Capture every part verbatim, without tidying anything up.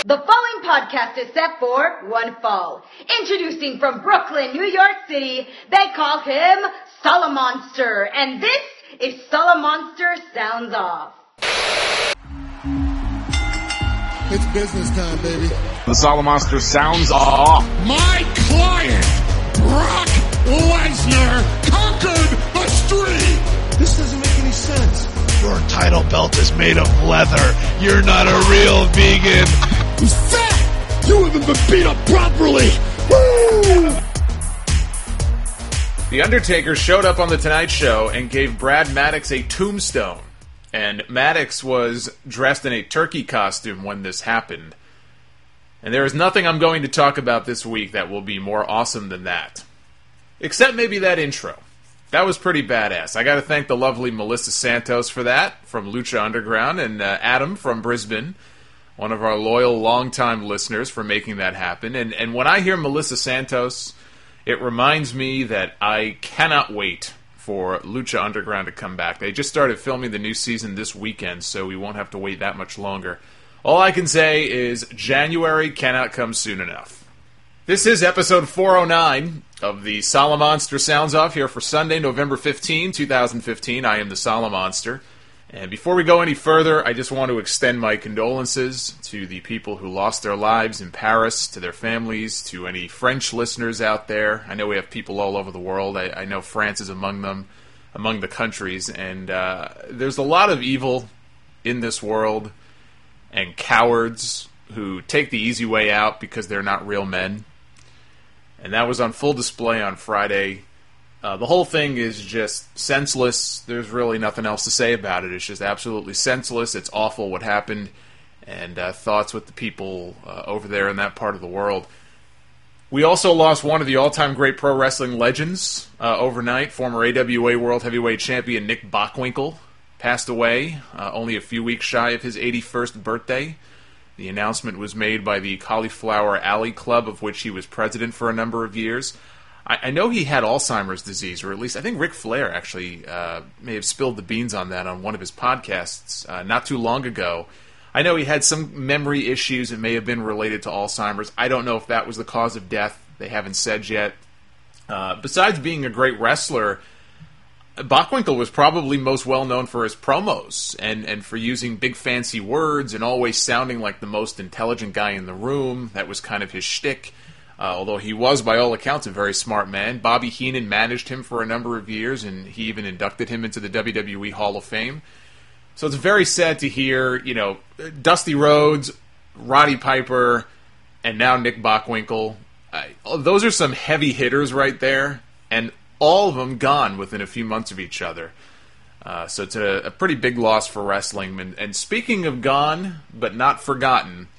The following podcast is set for one fall. Introducing from Brooklyn, New York City, they call him Solomonster, and this is Solomonster Sounds Off. It's business time, baby. The Solomonster Sounds Off. My client, Brock Lesnar, conquered the street. This doesn't make any sense. Your title belt is made of leather. You're not a real vegan. He's fat. You haven't been beat up properly. Woo! The Undertaker showed up on The Tonight Show and gave Brad Maddox a tombstone. And Maddox was dressed in a turkey costume when this happened. And there is nothing I'm going to talk about this week that will be more awesome than that. Except maybe that intro. That was pretty badass. I gotta thank the lovely Melissa Santos for that, from Lucha Underground, and uh, Adam from Brisbane, one of our loyal, longtime listeners, for making that happen. And, and when I hear Melissa Santos, it reminds me that I cannot wait for Lucha Underground to come back. They just started filming the new season this weekend, so we won't have to wait that much longer. All I can say is January cannot come soon enough. This is episode four oh nine of the Solomonster Sounds Off, here for Sunday, November fifteenth, twenty fifteen. I am the Solomonster. And before we go any further, I just want to extend my condolences to the people who lost their lives in Paris, to their families, to any French listeners out there. I know we have people all over the world. I, I know France is among them, among the countries. And uh, there's a lot of evil in this world, and cowards who take the easy way out because they're not real men. And that was on full display on Friday. Uh, the whole thing is just senseless. There's really nothing else to say about it. It's just absolutely senseless. It's awful what happened. And uh, thoughts with the people uh, over there in that part of the world. We also lost one of the all-time great pro wrestling legends uh, overnight. Former A W A World Heavyweight Champion Nick Bockwinkel passed away, uh, only a few weeks shy of his eighty-first birthday. The announcement was made by the Cauliflower Alley Club, of which he was president for a number of years. I, I know he had Alzheimer's disease, or at least I think Ric Flair actually uh, may have spilled the beans on that on one of his podcasts uh, not too long ago. I know he had some memory issues that may have been related to Alzheimer's. I don't know if that was the cause of death. They haven't said yet. Uh, besides being a great wrestler, Bockwinkel was probably most well known for his promos and, and for using big fancy words and always sounding like the most intelligent guy in the room. That was kind of his shtick, uh, although he was, by all accounts, a very smart man. Bobby Heenan managed him for a number of years, and he even inducted him into the W W E Hall of Fame. So it's very sad to hear, you know, Dusty Rhodes, Roddy Piper, and now Nick Bockwinkel. I, those are some heavy hitters right there, and all of them gone within a few months of each other. Uh, so it's a, a pretty big loss for wrestling. And, and speaking of gone, but not forgotten,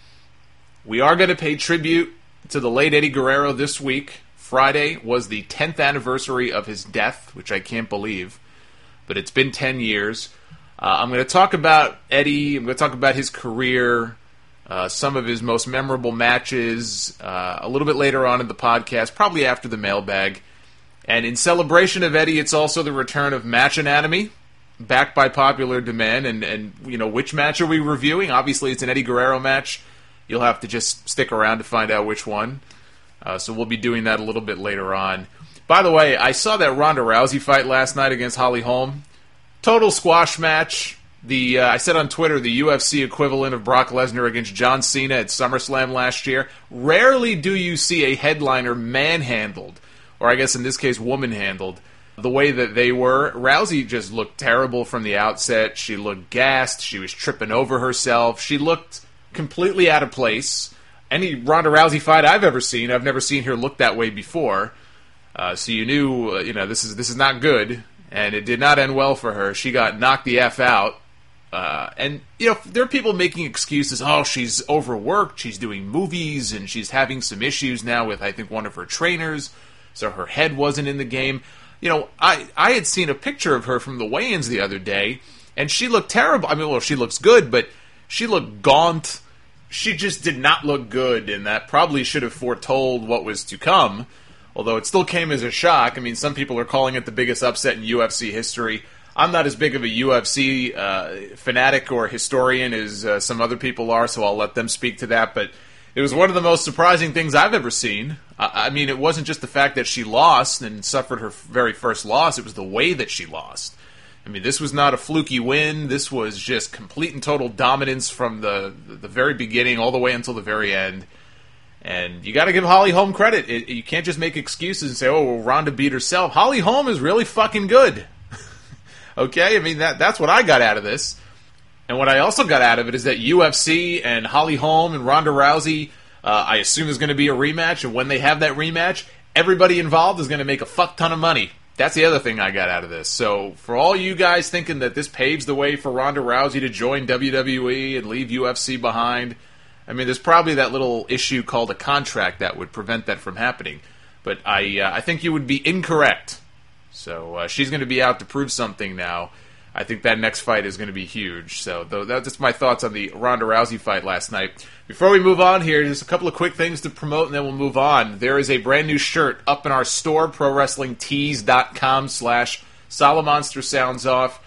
we are going to pay tribute to the late Eddie Guerrero this week. Friday was the tenth anniversary of his death, which I can't believe. But it's been ten years. Uh, I'm going to talk about Eddie. I'm going to talk about his career, uh, some of his most memorable matches, uh, a little bit later on in the podcast, probably after the mailbag. And in celebration of Eddie, it's also the return of Match Anatomy, back by popular demand. And, and you know, which match are we reviewing? Obviously, it's an Eddie Guerrero match. You'll have to just stick around to find out which one. Uh, so we'll be doing that a little bit later on. By the way, I saw that Ronda Rousey fight last night against Holly Holm. Total squash match. The uh, I said on Twitter, the U F C equivalent of Brock Lesnar against John Cena at SummerSlam last year. Rarely do you see a headliner manhandled, or I guess in this case, woman-handled, the way that they were. Rousey just looked terrible from the outset. She looked gassed. She was tripping over herself. She looked completely out of place. Any Ronda Rousey fight I've ever seen, I've never seen her look that way before. Uh, so you knew, uh, you know, this is this is not good, and it did not end well for her. She got knocked the F out. Uh, and, you know, there are people making excuses. Oh, she's overworked. She's doing movies, and she's having some issues now with, I think, one of her trainers. So her head wasn't in the game. You know, I, I had seen a picture of her from the weigh-ins the other day, and she looked terrible. I mean, well, she looks good, but she looked gaunt. She just did not look good, and that probably should have foretold what was to come, although it still came as a shock. I mean, some people are calling it the biggest upset in U F C history. I'm not as big of a U F C uh, fanatic or historian as uh, some other people are, so I'll let them speak to that. But it was one of the most surprising things I've ever seen. I, I mean, it wasn't just the fact that she lost and suffered her very first loss. It was the way that she lost. I mean, this was not a fluky win. This was just complete and total dominance from the the very beginning all the way until the very end. And you got to give Holly Holm credit. It, you can't just make excuses and say, oh, well, Ronda beat herself. Holly Holm is really fucking good. Okay? I mean, that that's what I got out of this. And what I also got out of it is that U F C and Holly Holm and Ronda Rousey, uh, I assume there's going to be a rematch. And when they have that rematch, everybody involved is going to make a fuck ton of money. That's the other thing I got out of this. So for all you guys thinking that this paves the way for Ronda Rousey to join W W E and leave U F C behind, I mean, there's probably that little issue called a contract that would prevent that from happening. But I uh, I think you would be incorrect. So uh, she's going to be out to prove something now. I think that next fight is going to be huge. So th- that's my thoughts on the Ronda Rousey fight last night. Before we move on here, just a couple of quick things to promote, and then we'll move on. There is a brand new shirt up in our store, pro wrestling tees dot com slash Solomonster Sounds Off.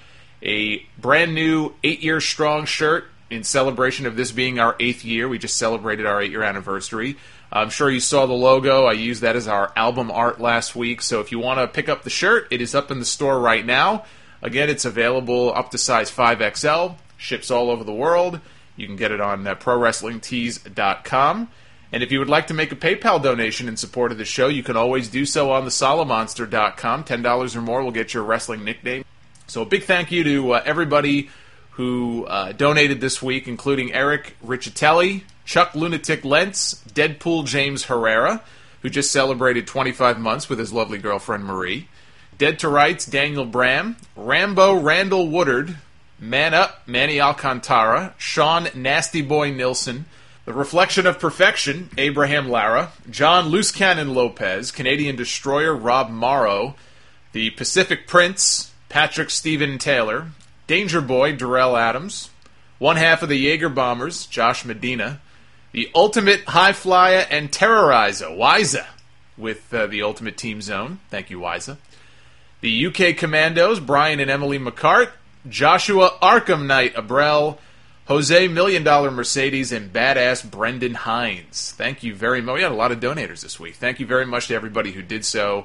A brand new eight-year strong shirt in celebration of this being our eighth year. We just celebrated our eight-year anniversary. I'm sure you saw the logo. I used that as our album art last week. So if you want to pick up the shirt, it is up in the store right now. Again, it's available up to size five X L, ships all over the world. You can get it on uh, pro wrestling tees dot com. And if you would like to make a PayPal donation in support of the show, you can always do so on the Solomonster dot com. ten dollars or more will get your wrestling nickname. So a big thank you to uh, everybody who uh, donated this week, including Eric Riccitelli, Chuck Lunatic Lentz, Deadpool James Herrera, who just celebrated twenty-five months with his lovely girlfriend Marie, Dead to Rights, Daniel Bram, Rambo Randall Woodard, Man Up, Manny Alcantara, Sean Nasty Boy Nilsson, The Reflection of Perfection, Abraham Lara, John Loose Cannon Lopez, Canadian Destroyer, Rob Morrow, The Pacific Prince, Patrick Stephen Taylor, Danger Boy, Darrell Adams, one half of the Jaeger Bombers, Josh Medina, The Ultimate High Flyer and Terrorizer, Wiza, with uh, the Ultimate Team Zone. Thank you, Wiza. The U K Commandos, Brian and Emily McCart, Joshua Arkham Knight Abrell, Jose Million Dollar Mercedes, and Badass Brendan Hines. Thank you very much. We had a lot of donators this week. Thank you very much to everybody who did so.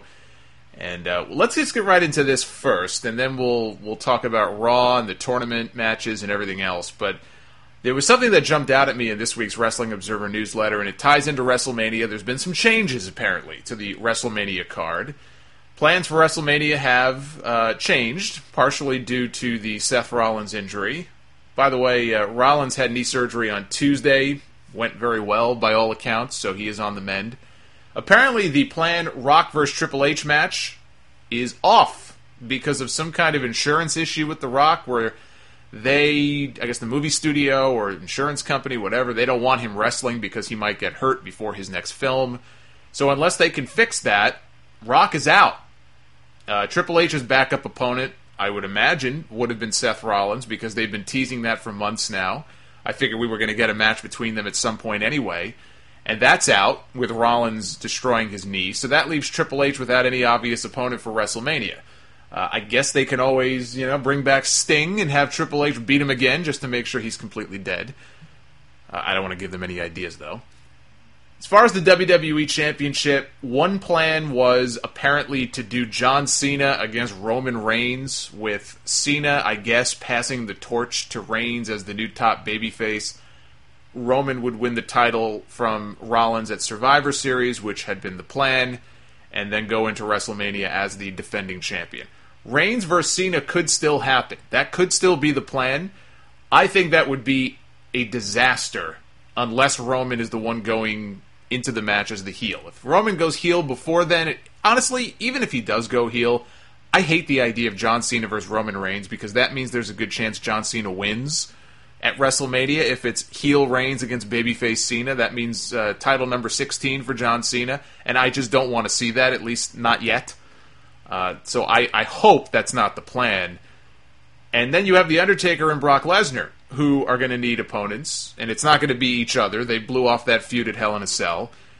And uh, let's just get right into this first, and then we'll we'll talk about Raw and the tournament matches and everything else. But there was something that jumped out at me in this week's Wrestling Observer newsletter, and it ties into WrestleMania. There's been some changes, apparently, to the WrestleMania card. Plans for WrestleMania have uh, changed, partially due to the Seth Rollins injury. By the way, uh, Rollins had knee surgery on Tuesday. Went very well, by all accounts, so he is on the mend. Apparently, the planned Rock versus Triple H match is off because of some kind of insurance issue with The Rock, where they, I guess the movie studio or insurance company, whatever, they don't want him wrestling because he might get hurt before his next film. So unless they can fix that, Rock is out. Uh, Triple H's backup opponent, I would imagine, would have been Seth Rollins because they've been teasing that for months now. I figured we were going to get a match between them at some point anyway. And that's out, with Rollins destroying his knee. So that leaves Triple H without any obvious opponent for WrestleMania. Uh, I guess they can always, you know, bring back Sting and have Triple H beat him again just to make sure he's completely dead. Uh, I don't want to give them any ideas, though. As far as the W W E Championship, one plan was apparently to do John Cena against Roman Reigns, with Cena, I guess, passing the torch to Reigns as the new top babyface. Roman would win the title from Rollins at Survivor Series, which had been the plan, and then go into WrestleMania as the defending champion. Reigns versus Cena could still happen. That could still be the plan. I think that would be a disaster unless Roman is the one going into the match as the heel. If Roman goes heel before then, it, honestly, even if he does go heel, I hate the idea of John Cena versus Roman Reigns because that means there's a good chance John Cena wins at WrestleMania. If it's heel Reigns against babyface Cena, that means uh, title number sixteen for John Cena, and I just don't want to see that, at least not yet. Uh, so I, I hope that's not the plan. And then you have The Undertaker and Brock Lesnar, who are going to need opponents, and it's not going to be each other. They blew off that feud at Hell in a Cell.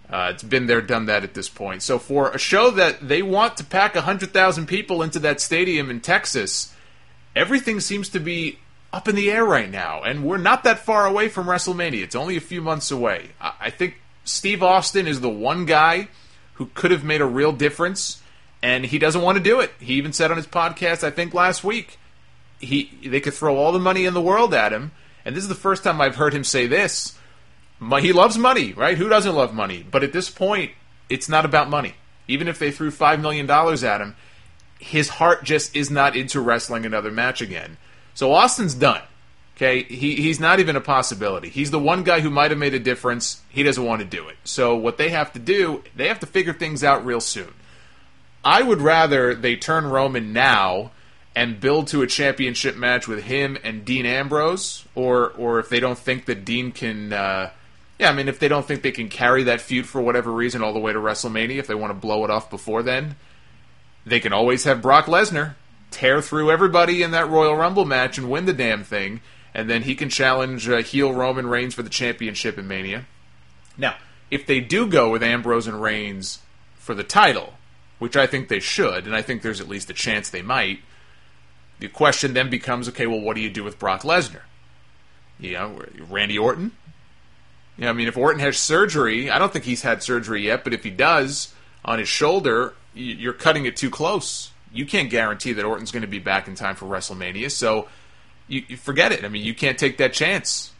Uh, it's been there, done that at this point. So for a show that they want to pack one hundred thousand people into that stadium in Texas, everything seems to be up in the air right now. And we're not that far away from WrestleMania. It's only a few months away. I, I think Steve Austin is the one guy who could have made a real difference, and he doesn't want to do it. He even said on his podcast, I think last week, he they could throw all the money in the world at him. And this is the first time I've heard him say this. He loves money, right? Who doesn't love money? But at this point, it's not about money. Even if they threw five million dollars at him, his heart just is not into wrestling another match again. So Austin's done. Okay, he he's not even a possibility. He's the one guy who might have made a difference. He doesn't want to do it. So what they have to do, they have to figure things out real soon. I would rather they turn Roman now and build to a championship match with him and Dean Ambrose, or or if they don't think that Dean can... Uh, Yeah, I mean, if they don't think they can carry that feud for whatever reason all the way to WrestleMania, if they want to blow it off before then, they can always have Brock Lesnar tear through everybody in that Royal Rumble match and win the damn thing, and then he can challenge uh, heel Roman Reigns for the championship in Mania. Now, if they do go with Ambrose and Reigns for the title, which I think they should, and I think there's at least a chance they might, the question then becomes, okay, well, what do you do with Brock Lesnar? You know, Randy Orton? You know, I mean, if Orton has surgery, I don't think he's had surgery yet, but if he does on his shoulder, you're cutting it too close. You can't guarantee that Orton's going to be back in time for WrestleMania, so you, you forget it. I mean, you can't take that chance.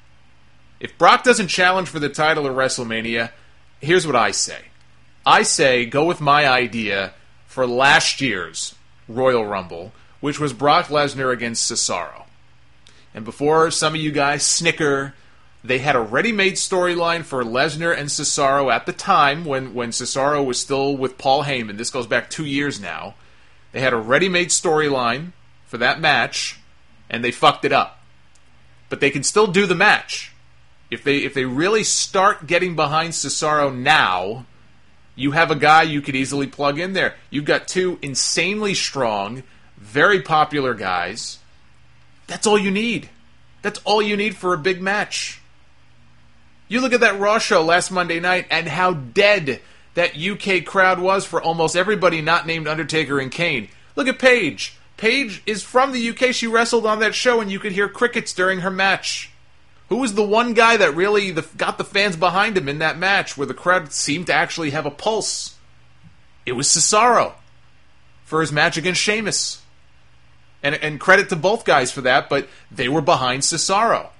If Brock doesn't challenge for the title at WrestleMania, here's what I say. I say go with my idea for last year's Royal Rumble, which was Brock Lesnar against Cesaro. And before some of you guys snicker, they had a ready-made storyline for Lesnar and Cesaro at the time when, when Cesaro was still with Paul Heyman. This goes back two years now. They had a ready-made storyline for that match, and they fucked it up. But they can still do the match. If they if they really start getting behind Cesaro now, you have a guy you could easily plug in there. You've got two insanely strong, very popular guys. That's all you need. That's all you need for a big match. You look at that Raw show last Monday night and how dead that U K crowd was for almost everybody not named Undertaker and Kane. Look at Paige. Paige is from the U K. She wrestled on that show and you could hear crickets during her match. Who was the one guy that really the, got the fans behind him in that match where the crowd seemed to actually have a pulse? It was Cesaro for his match against Sheamus. And, and credit to both guys for that, but they were behind Cesaro.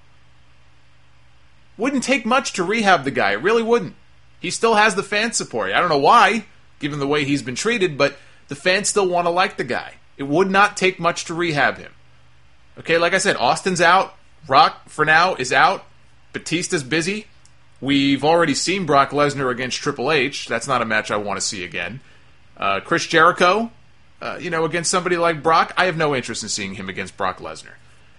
Wouldn't take much to rehab the guy. It really wouldn't. He still has the fan support. I don't know why, given the way he's been treated, but the fans still want to like the guy. It would not take much to rehab him. Okay, like I said, Austin's out. Rock, for now, is out. Batista's busy. We've already seen Brock Lesnar against Triple H. That's not a match I want to see again. Uh, Chris Jericho, uh, you know, against somebody like Brock, I have no interest in seeing him against Brock Lesnar.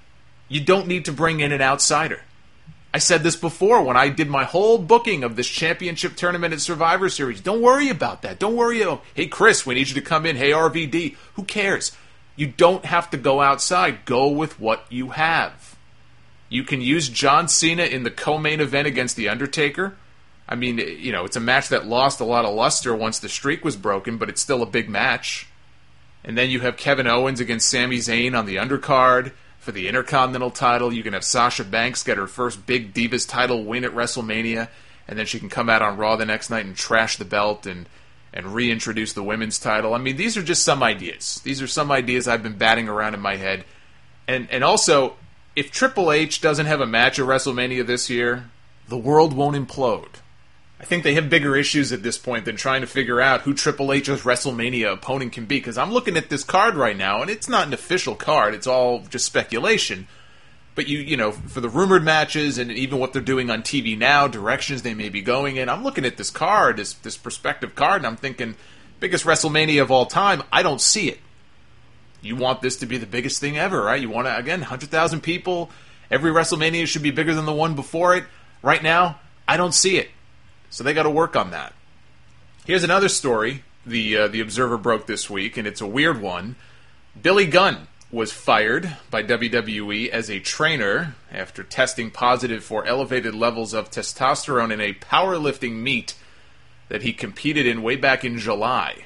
You don't need to bring in an outsider. I said this before when I did my whole booking of this championship tournament at Survivor Series. Don't worry about that. Don't worry. Oh, hey, Chris, we need you to come in. Hey, R V D. Who cares? You don't have to go outside. Go with what you have. You can use John Cena in the co-main event against The Undertaker. I mean, you know, it's a match that lost a lot of luster once the streak was broken, but it's still a big match. And then you have Kevin Owens against Sami Zayn on the undercard for the Intercontinental title. You can have Sasha Banks get her first big Divas title win at WrestleMania, and then she can come out on Raw the next night and trash the belt and, and reintroduce the women's title. I mean, these are just some ideas. These are some ideas I've been batting around in my head. And and also, if Triple H doesn't have a match at WrestleMania this year, the world won't implode. I think they have bigger issues at this point than trying to figure out who Triple H's WrestleMania opponent can be, because I'm looking at this card right now, and it's not an official card, it's all just speculation. But, you you know, for the rumored matches and even what they're doing on T V now, directions they may be going in, I'm looking at this card, this, this prospective card, and I'm thinking, biggest WrestleMania of all time, I don't see it. You want this to be the biggest thing ever, right? You want to, again, one hundred thousand people, every WrestleMania should be bigger than the one before it. Right now, I don't see it. So they got to work on that. Here's another story the uh, the Observer broke this week, and it's a weird one. Billy Gunn was fired by W W E as a trainer after testing positive for elevated levels of testosterone in a powerlifting meet that he competed in way back in July.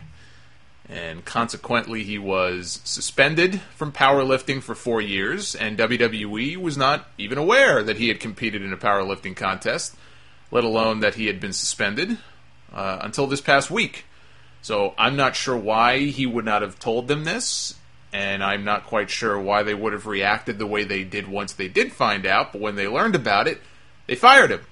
And consequently, he was suspended from powerlifting for four years, and W W E was not even aware that he had competed in a powerlifting contest, let alone that he had been suspended, uh, until this past week. So I'm not sure why he would not have told them this, and I'm not quite sure why they would have reacted the way they did once they did find out, but when they learned about it, they fired him.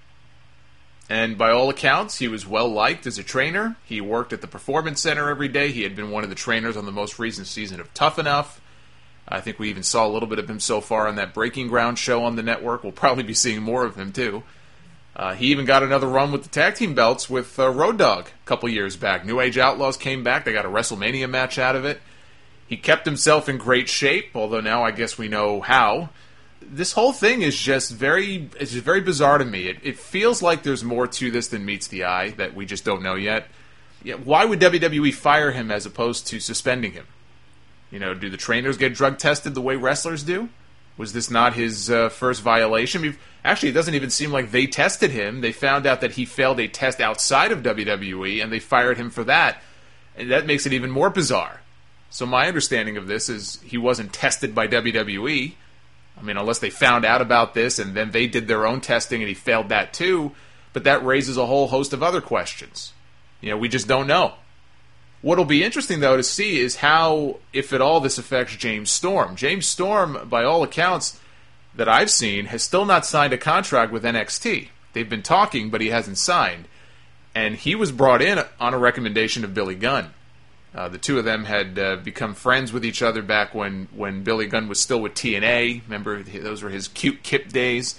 And by all accounts, he was well-liked as a trainer. He worked at the Performance Center every day. He had been one of the trainers on the most recent season of Tough Enough. I think we even saw a little bit of him so far on that Breaking Ground show on the network. We'll probably be seeing more of him, too. Uh, he even got another run with the tag team belts with uh, Road Dogg a couple years back. New Age Outlaws came back. They got a WrestleMania match out of it. He kept himself in great shape, although now I guess we know how. This whole thing is just very it's just very bizarre to me. It, it feels like there's more to this than meets the eye that we just don't know yet. Yeah, why would W W E fire him as opposed to suspending him? You know, do the trainers get drug tested the way wrestlers do? Was this not his uh, first violation? I mean, actually, it doesn't even seem like they tested him. They found out that he failed a test outside of W W E, and they fired him for that. And that makes it even more bizarre. So my understanding of this is he wasn't tested by W W E. I mean, unless they found out about this and then they did their own testing and he failed that too. But that raises a whole host of other questions. You know, we just don't know. What'll be interesting, though, to see is how, if at all, this affects James Storm. James Storm, by all accounts that I've seen, has still not signed a contract with N X T. They've been talking, but he hasn't signed. And he was brought in on a recommendation of Billy Gunn. Uh, the two of them had uh, become friends with each other back when, when Billy Gunn was still with T N A. Remember, those were his cute Kip days.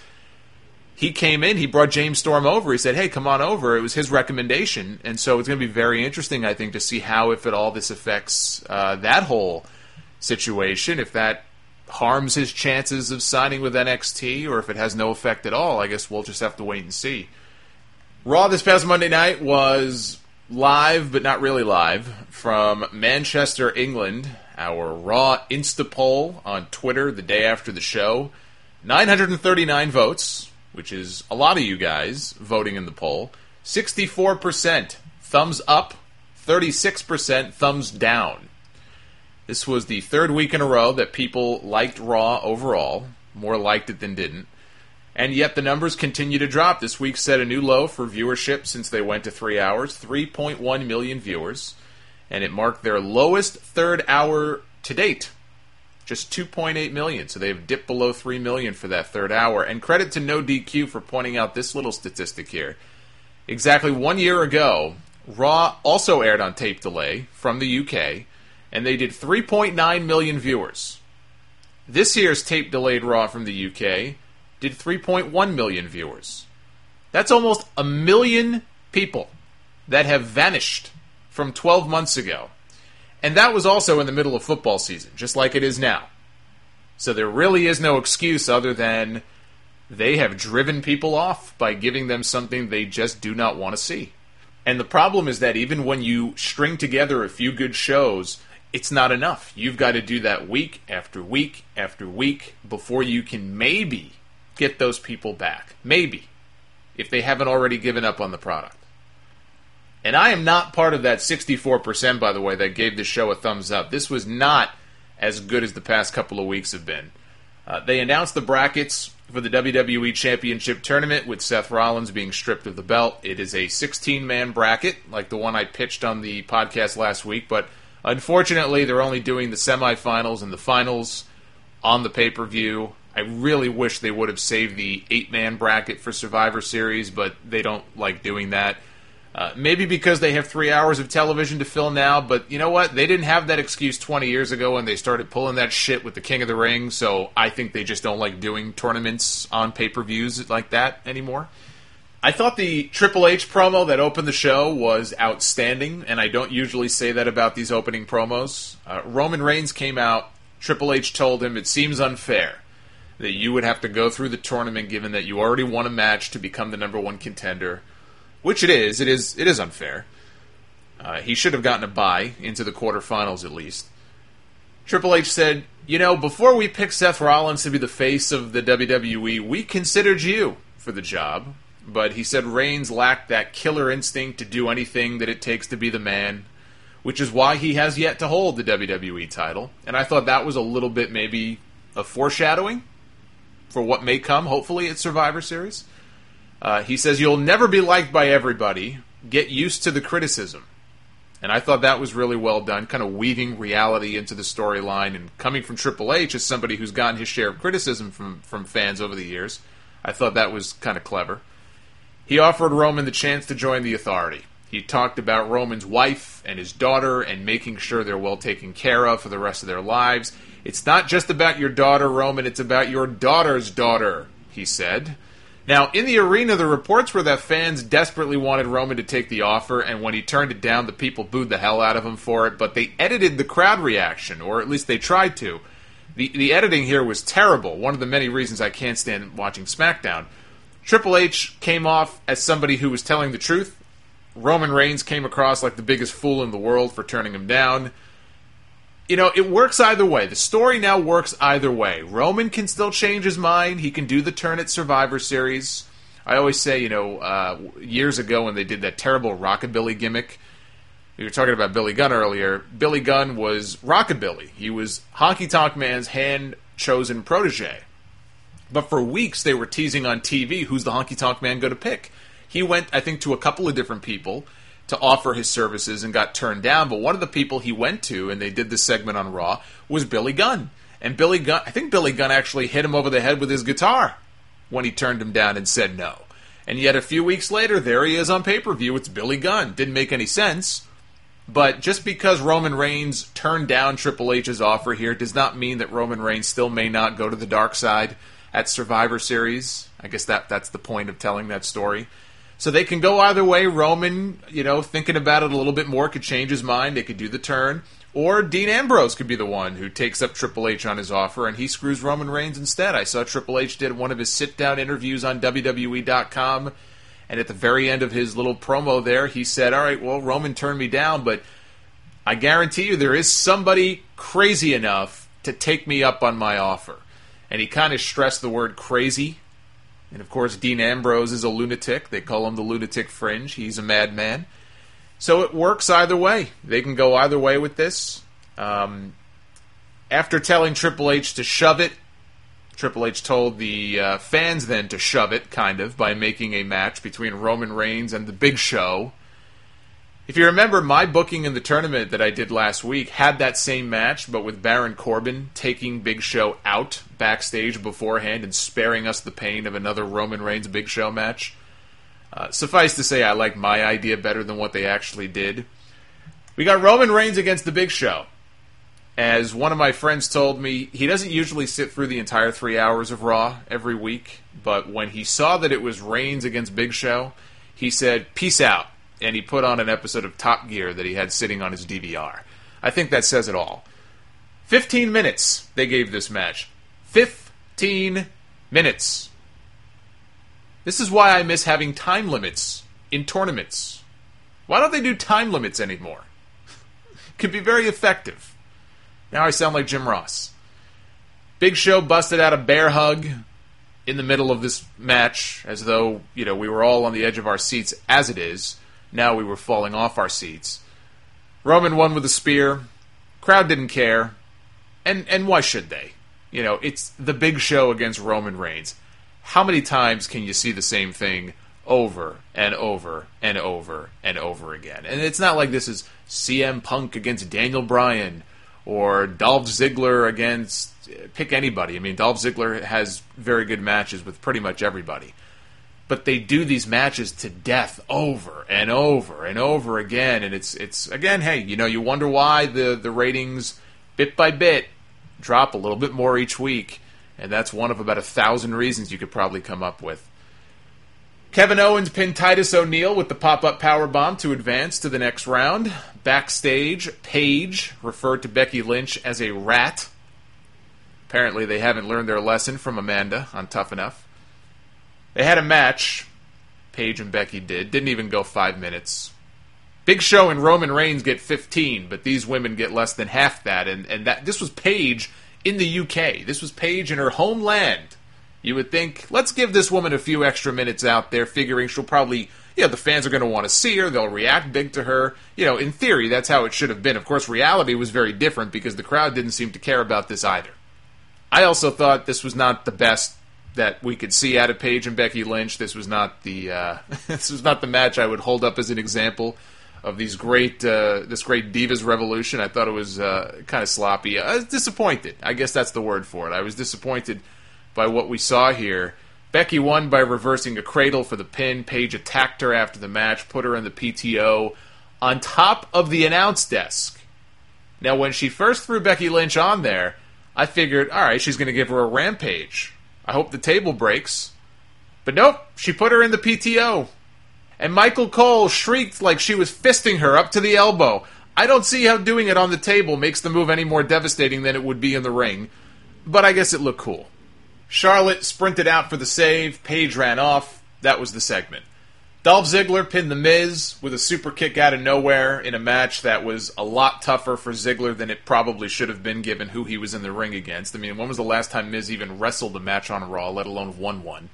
He came in, he brought James Storm over. He said, hey, come on over. It was his recommendation. And so it's going to be very interesting, I think, to see how, if at all, this affects uh, that whole situation. If that harms his chances of signing with N X T, or if it has no effect at all, I guess we'll just have to wait and see. Raw this past Monday night was live, but not really live, from Manchester, England. Our Raw Insta poll on Twitter the day after the show. nine hundred thirty-nine votes, which is a lot of you guys voting in the poll. sixty-four percent thumbs up, thirty-six percent thumbs down. This was the third week in a row that people liked Raw overall. More liked it than didn't. And yet the numbers continue to drop. This week set a new low for viewership since they went to three hours. three point one million viewers. And it marked their lowest third hour to date. Just two point eight million. So they've dipped below three million for that third hour. And credit to No D Q for pointing out this little statistic here. Exactly one year ago, Raw also aired on tape delay from the U K. And they did three point nine million viewers. This year's tape delayed Raw from the U K did three point one million viewers. That's almost a million people that have vanished from twelve months ago. And that was also in the middle of football season, just like it is now. So there really is no excuse other than they have driven people off by giving them something they just do not want to see. And the problem is that even when you string together a few good shows, it's not enough. You've got to do that week after week after week before you can maybe get those people back. Maybe. If they haven't already given up on the product. And I am not part of that sixty-four percent, by the way, that gave the show a thumbs up. This was not as good as the past couple of weeks have been. Uh, they announced the brackets for the W W E Championship Tournament with Seth Rollins being stripped of the belt. It is a sixteen-man bracket, like the one I pitched on the podcast last week, but unfortunately they're only doing the semifinals and the finals on the pay-per-view. I really wish they would have saved the eight-man bracket for Survivor Series, but they don't like doing that. Uh, maybe because they have three hours of television to fill now, but you know what? They didn't have that excuse twenty years ago when they started pulling that shit with the King of the Ring, so I think they just don't like doing tournaments on pay-per-views like that anymore. I thought the Triple H promo that opened the show was outstanding, and I don't usually say that about these opening promos. Uh, Roman Reigns came out. Triple H told him it seems unfair that you would have to go through the tournament given that you already won a match to become the number one contender. Which it is. It is It is unfair. Uh, he should have gotten a bye into the quarterfinals at least. Triple H said, you know, before we picked Seth Rollins to be the face of the W W E, we considered you for the job. but he said Reigns lacked that killer instinct to do anything that it takes to be the man, which is why he has yet to hold the W W E title. And I thought that was a little bit maybe a foreshadowing for what may come, hopefully, at Survivor Series. Uh, he says, you'll never be liked by everybody. Get used to the criticism. And I thought that was really well done, kind of weaving reality into the storyline. And coming from Triple H as somebody who's gotten his share of criticism from, from fans over the years, I thought that was kind of clever. He offered Roman the chance to join the Authority. He talked about Roman's wife and his daughter and making sure they're well taken care of for the rest of their lives. It's not just about your daughter, Roman, it's about your daughter's daughter, he said. Now, in the arena, the reports were that fans desperately wanted Roman to take the offer, and when he turned it down, the people booed the hell out of him for it, but they edited the crowd reaction, or at least they tried to. The, the editing here was terrible, one of the many reasons I can't stand watching SmackDown. Triple H came off as somebody who was telling the truth. Roman Reigns came across like the biggest fool in the world for turning him down. You know, it works either way. The story now works either way. Roman can still change his mind. He can do the turn at Survivor Series. I always say, you know, uh, years ago when they did that terrible Rockabilly gimmick, we were talking about Billy Gunn earlier, Billy Gunn was Rockabilly. He was Honky Tonk Man's hand-chosen protege. But for weeks they were teasing on T V, who's the Honky Tonk Man going to pick? He went, I think, to a couple of different people to offer his services and got turned down. But one of the people he went to, and they did this segment on Raw, was Billy Gunn. And Billy Gunn, I think Billy Gunn actually hit him over the head with his guitar when he turned him down and said no. And yet a few weeks later, there he is on pay-per-view. It's Billy Gunn. Didn't make any sense. But just because Roman Reigns turned down Triple H's offer here does not mean that Roman Reigns still may not go to the dark side at Survivor Series. I guess that that's the point of telling that story. So they can go either way. Roman, you know, thinking about it a little bit more, could change his mind. They could do the turn. Or Dean Ambrose could be the one who takes up Triple H on his offer and he screws Roman Reigns instead. I saw Triple H did one of his sit-down interviews on W W E dot com, and at the very end of his little promo there, he said, all right, well, Roman turned me down, but I guarantee you there is somebody crazy enough to take me up on my offer. And he kind of stressed the word crazy. And, of course, Dean Ambrose is a lunatic. They call him the lunatic fringe. He's a madman. So it works either way. They can go either way with this. Um, after telling Triple H to shove it, Triple H told the uh, fans then to shove it, kind of, by making a match between Roman Reigns and The Big Show. If you remember, my booking in the tournament that I did last week had that same match, but with Baron Corbin taking Big Show out backstage beforehand and sparing us the pain of another Roman Reigns Big Show match. Uh, suffice to say, I like my idea better than what they actually did. We got Roman Reigns against The Big Show. As one of my friends told me, he doesn't usually sit through the entire three hours of Raw every week, but when he saw that it was Reigns against Big Show, he said, peace out. And he put on an episode of Top Gear that he had sitting on his D V R. I think that says it all. Fifteen minutes they gave this match. Fifteen minutes. This is why I miss having time limits in tournaments. Why don't they do time limits anymore? Could be very effective. Now I sound like Jim Ross. Big Show busted out a bear hug in the middle of this match, as though, you know, we were all on the edge of our seats as it is. Now we were falling off our seats. Roman won with a spear. Crowd didn't care. And and why should they? You know, it's The Big Show against Roman Reigns. How many times can you see the same thing over and over and over and over again? And it's not like this is C M Punk against Daniel Bryan or Dolph Ziggler against... Pick anybody. I mean, Dolph Ziggler has very good matches with pretty much everybody. But they do these matches to death over and over and over again. And it's, it's again, hey, you know, you wonder why the, the ratings, bit by bit, drop a little bit more each week. And that's one of about a thousand reasons you could probably come up with. Kevin Owens pinned Titus O'Neil with the pop-up powerbomb to advance to the next round. Backstage, Paige referred to Becky Lynch as a rat. Apparently they haven't learned their lesson from Amanda on Tough Enough. They had a match, Paige and Becky did, didn't even go five minutes. Big Show and Roman Reigns get fifteen, but these women get less than half that, and, and that this was Paige in the U K. This was Paige in her homeland, You would think, let's give this woman a few extra minutes out there, figuring she'll probably, you know, the fans are going to want to see her, they'll react big to her. You know, in theory, that's how it should have been. Of course, reality was very different because the crowd didn't seem to care about this either. I also thought this was not the best that we could see out of Paige and Becky Lynch. This was not the uh, this was not the match I would hold up as an example of these great uh, this great Divas Revolution. I thought it was uh, kind of sloppy. I was disappointed. I guess that's the word for it. I was disappointed by what we saw here. Becky won by reversing a cradle for the pin. Paige attacked her after the match, put her in the P T O on top of the announce desk. Now, when she first threw Becky Lynch on there, I figured, all right, she's going to give her a rampage. I hope the table breaks. But nope, she put her in the P T O. And Michael Cole shrieked like she was fisting her up to the elbow. I don't see how doing it on the table makes the move any more devastating than it would be in the ring. But I guess it looked cool. Charlotte sprinted out for the save. Paige ran off. That was the segment. Dolph Ziggler pinned The Miz with a super kick out of nowhere in a match that was a lot tougher for Ziggler than it probably should have been given who he was in the ring against. I mean, when was the last time Miz even wrestled a match on Raw, let alone won one?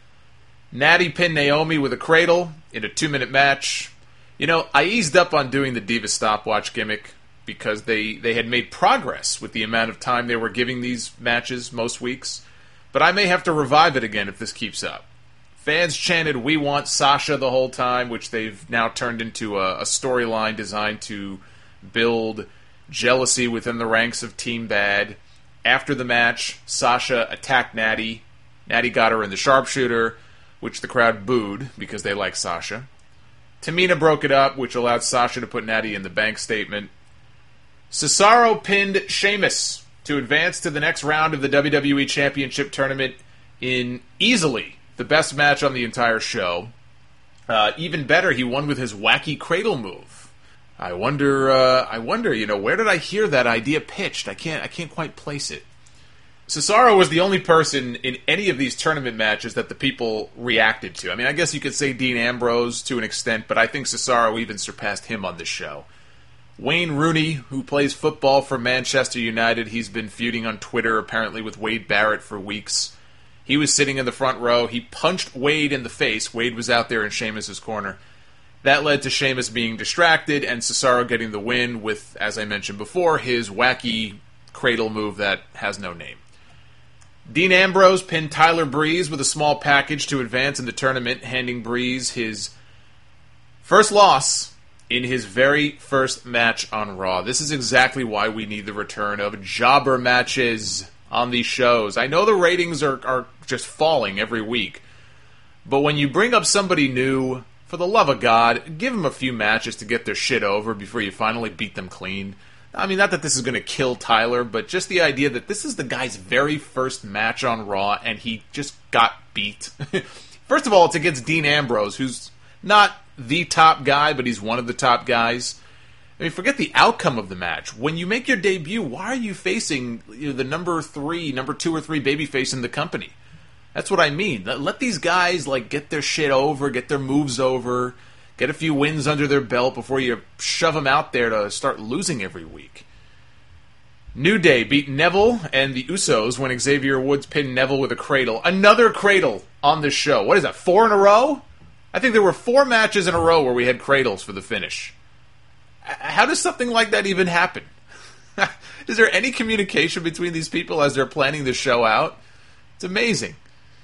Natty pinned Naomi with a cradle in a two-minute match. You know, I eased up on doing the Diva stopwatch gimmick because they, they had made progress with the amount of time they were giving these matches most weeks. But I may have to revive it again if this keeps up. Fans chanted, "We want Sasha" the whole time, which they've now turned into a, a storyline designed to build jealousy within the ranks of Team Bad. After the match, Sasha attacked Natty. Natty got her in the sharpshooter, which the crowd booed because they like Sasha. Tamina broke it up, which allowed Sasha to put Natty in the bank statement. Cesaro pinned Sheamus to advance to the next round of the W W E Championship Tournament in easily the best match on the entire show. Uh, even better, he won with his wacky cradle move. I wonder, uh, I wonder, you know, where did I hear that idea pitched? I can't, I can't quite place it. Cesaro was the only person in any of these tournament matches that the people reacted to. I mean, I guess you could say Dean Ambrose to an extent, but I think Cesaro even surpassed him on this show. Wayne Rooney, who plays football for Manchester United, he's been feuding on Twitter apparently with Wade Barrett for weeks. He was sitting in the front row. He punched Wade in the face. Wade was out there in Sheamus' corner. That led to Sheamus being distracted and Cesaro getting the win with, as I mentioned before, his wacky cradle move that has no name. Dean Ambrose pinned Tyler Breeze with a small package to advance in the tournament, handing Breeze his first loss in his very first match on Raw. This is exactly why we need the return of jobber matches on these shows. I know the ratings are, are just falling every week, but when you bring up somebody new, for the love of God, give them a few matches to get their shit over before you finally beat them clean. I mean, not that this is going to kill Tyler, but just the idea that this is the guy's very first match on Raw, and he just got beat. First of all, it's against Dean Ambrose, who's not the top guy, but he's one of the top guys. I mean, forget the outcome of the match. When you make your debut, why are you facing, you know, the number three, number two or three babyface in the company? That's what I mean. Let these guys like get their shit over, get their moves over, get a few wins under their belt before you shove them out there to start losing every week. New Day beat Neville and the Usos when Xavier Woods pinned Neville with a cradle. Another cradle on this show. What is that, four in a row? I think there were four matches in a row where we had cradles for the finish. How does something like that even happen? Is there any communication between these people as they're planning the show out? It's amazing.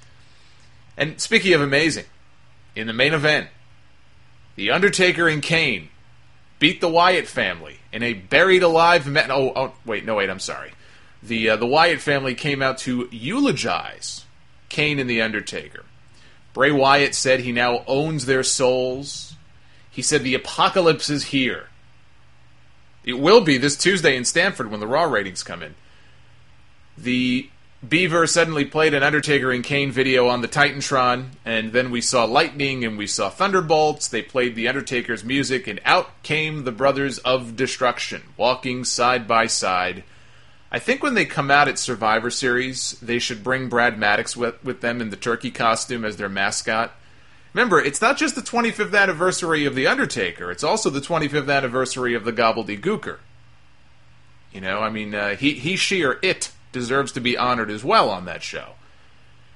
And speaking of amazing, in the main event, The Undertaker and Kane beat the Wyatt family in a buried alive match. Oh, oh, wait, no, wait, I'm sorry. The uh, the Wyatt family came out to eulogize Kane and The Undertaker. Bray Wyatt said he now owns their souls. He said the apocalypse is here. It will be this Tuesday in Stamford when the Raw ratings come in. The Beaver suddenly played an Undertaker and Kane video on the Titantron, and then we saw lightning and we saw thunderbolts. They played the Undertaker's music, and out came the Brothers of Destruction, walking side by side. I think when they come out at Survivor Series, they should bring Brad Maddox with, with them in the turkey costume as their mascot. Remember, it's not just the twenty-fifth anniversary of The Undertaker, it's also the twenty-fifth anniversary of the Gobbledygooker. You know, I mean, uh, he, he, she, or it deserves to be honored as well on that show.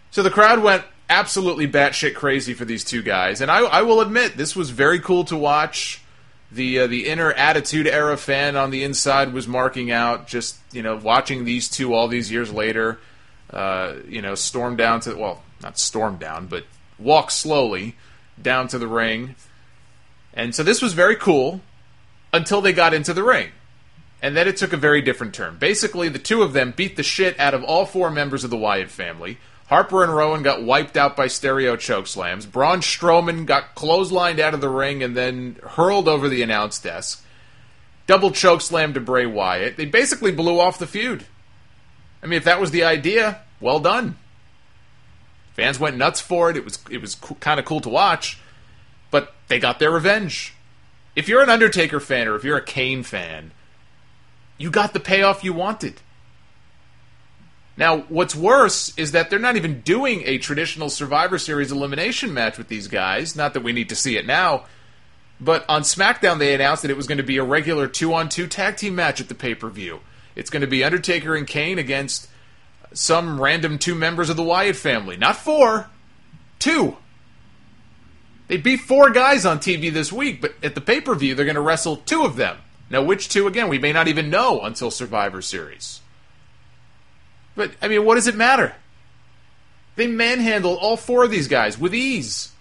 So the crowd went absolutely batshit crazy for these two guys, and I, I will admit, this was very cool to watch. The uh, the inner Attitude Era fan on the inside was marking out, just, you know, watching these two all these years later, uh, you know, storm down to, well, not storm down, but walk slowly down to the ring. And so this was very cool until they got into the ring. And then it took a very different turn. Basically, the two of them beat the shit out of all four members of the Wyatt family. Harper and Rowan got wiped out by stereo chokeslams. Braun Strowman got clotheslined out of the ring and then hurled over the announce desk. Double chokeslam to Bray Wyatt. They basically blew off the feud. I mean, if that was the idea, well done. Fans went nuts for it. It was it was co- kind of cool to watch. But they got their revenge. If you're an Undertaker fan or if you're a Kane fan, you got the payoff you wanted. Now, what's worse is that they're not even doing a traditional Survivor Series elimination match with these guys. Not that we need to see it now. But on SmackDown, they announced that it was going to be a regular two-on-two tag team match at the pay-per-view. It's going to be Undertaker and Kane against some random two members of the Wyatt family. Not four. Two. They beat four guys on T V this week, but at the pay-per-view, they're going to wrestle two of them. Now, which two, again, we may not even know until Survivor Series. But, I mean, what does it matter? They manhandled all four of these guys with ease.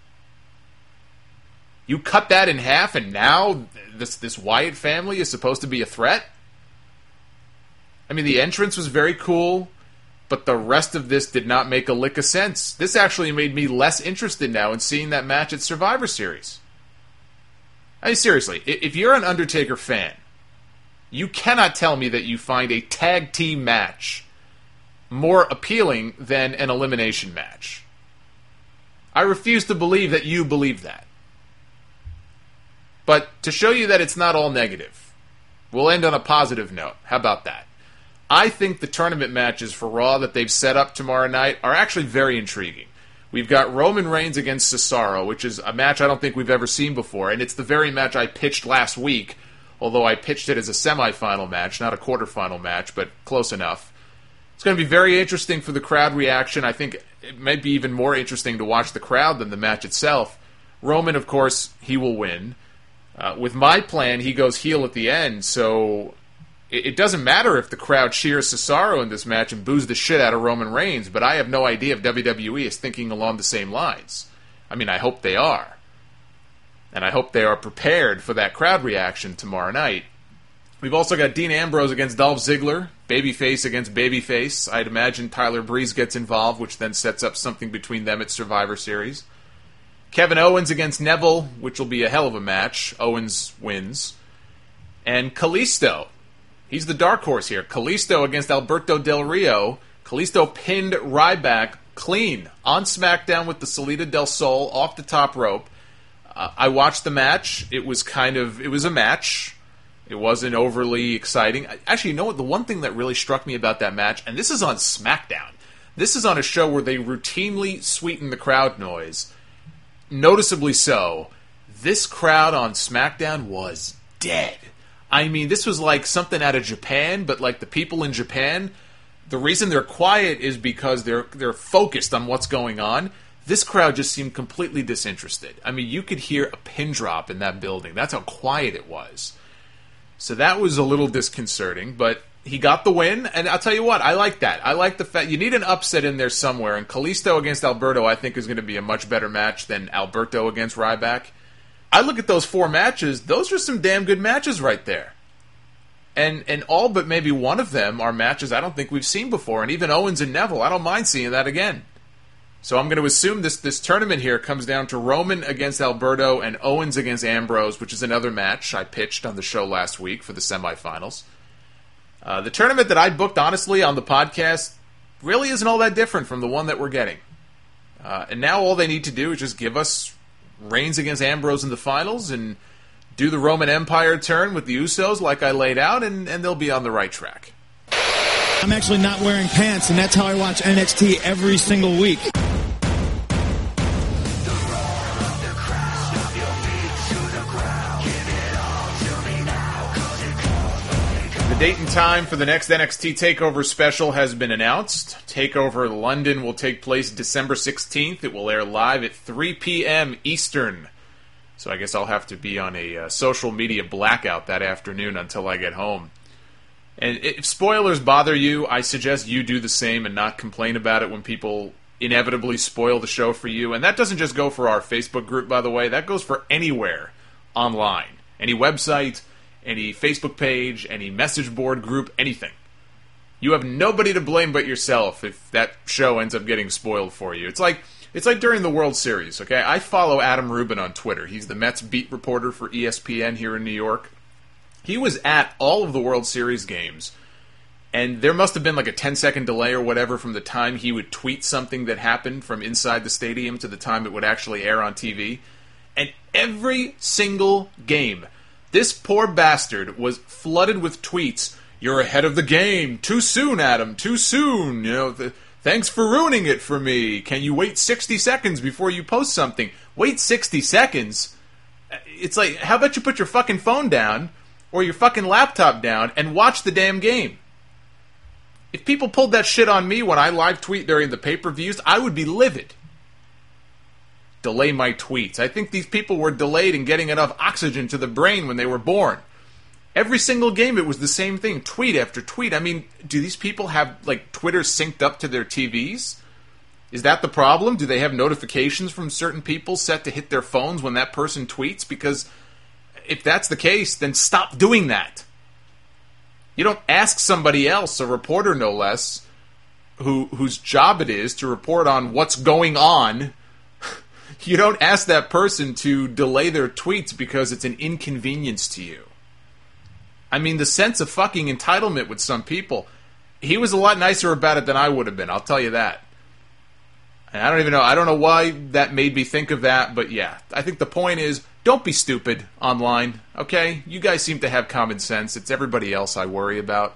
You cut that in half, and now this this Wyatt family is supposed to be a threat? I mean, the entrance was very cool, but the rest of this did not make a lick of sense. This actually made me less interested now in seeing that match at Survivor Series. I mean, seriously, if you're an Undertaker fan, you cannot tell me that you find a tag team match more appealing than an elimination match. I refuse to believe that you believe that. But to show you that it's not all negative, we'll end on a positive note. How about that? I think the tournament matches for Raw that they've set up tomorrow night are actually very intriguing. We've got Roman Reigns against Cesaro, which is a match I don't think we've ever seen before, and it's the very match I pitched last week, although I pitched it as a semifinal match, not a quarterfinal match, but close enough. It's going to be very interesting for the crowd reaction. I think it might be even more interesting to watch the crowd than the match itself. Roman, of course, he will win. Uh, with my plan, he goes heel at the end, so it, it doesn't matter if the crowd cheers Cesaro in this match and boos the shit out of Roman Reigns, but I have no idea if W W E is thinking along the same lines. I mean, I hope they are. And I hope they are prepared for that crowd reaction tomorrow night. We've also got Dean Ambrose against Dolph Ziggler, babyface against babyface. I'd imagine Tyler Breeze gets involved, which then sets up something between them at Survivor Series. Kevin Owens against Neville, which will be a hell of a match. Owens wins. And Kalisto. He's the dark horse here. Kalisto against Alberto Del Rio. Kalisto pinned Ryback clean on SmackDown with the Salida del Sol off the top rope. Uh, I watched the match. It was kind of, it was a match. It wasn't overly exciting. Actually, you know what? The one thing that really struck me about that match, and this is on SmackDown. This is on a show where they routinely sweeten the crowd noise. Noticeably so. This crowd on SmackDown was dead. I mean, this was like something out of Japan, but like the people in Japan, the reason they're quiet is because they're they're focused on what's going on. This crowd just seemed completely disinterested. I mean, you could hear a pin drop in that building. That's how quiet it was. So that was a little disconcerting, but he got the win, and I'll tell you what, I like that. I like the fact, you need an upset in there somewhere, and Kalisto against Alberto I think is going to be a much better match than Alberto against Ryback. I look at those four matches, those are some damn good matches right there. And and all but maybe one of them are matches I don't think we've seen before, and even Owens and Neville, I don't mind seeing that again. So I'm going to assume this, this tournament here comes down to Roman against Alberto and Owens against Ambrose, which is another match I pitched on the show last week for the semifinals. Uh, the tournament that I booked, honestly, on the podcast really isn't all that different from the one that we're getting. Uh, and now all they need to do is just give us Reigns against Ambrose in the finals and do the Roman Empire turn with the Usos like I laid out, and, and they'll be on the right track. I'm actually not wearing pants, and that's how I watch N X T every single week. The date and time for the next N X T TakeOver special has been announced. TakeOver London will take place December sixteenth. It will air live at three p.m. Eastern. So I guess I'll have to be on a uh, social media blackout that afternoon until I get home. And if spoilers bother you, I suggest you do the same and not complain about it when people inevitably spoil the show for you. And that doesn't just go for our Facebook group, by the way. That goes for anywhere online. Any website, any Facebook page, any message board group, anything. You have nobody to blame but yourself if that show ends up getting spoiled for you. It's like it's like during the World Series, okay? I follow Adam Rubin on Twitter. He's the Mets beat reporter for E S P N here in New York. He was at all of the World Series games, and there must have been like a ten-second delay or whatever from the time he would tweet something that happened from inside the stadium to the time it would actually air on T V. And every single game, this poor bastard was flooded with tweets. You're ahead of the game. Too soon, Adam. Too soon. You know, the, thanks for ruining it for me. Can you wait sixty seconds before you post something? Wait sixty seconds? It's like, how about you put your fucking phone down or your fucking laptop down and watch the damn game? If people pulled that shit on me when I live tweet during the pay-per-views, I would be livid. Delay my tweets. I think these people were delayed in getting enough oxygen to the brain when they were born. Every single game it was the same thing. Tweet after tweet. I mean, do these people have, like, Twitter synced up to their T Vs? Is that the problem? Do they have notifications from certain people set to hit their phones when that person tweets? Because if that's the case, then stop doing that. You don't ask somebody else, a reporter no less, who whose job it is to report on what's going on. You don't ask that person to delay their tweets because it's an inconvenience to you. I mean, the sense of fucking entitlement with some people, he was a lot nicer about it than I would have been, I'll tell you that. And I don't even know, I don't know why that made me think of that, but yeah. I think the point is, don't be stupid online, okay? You guys seem to have common sense. It's everybody else I worry about.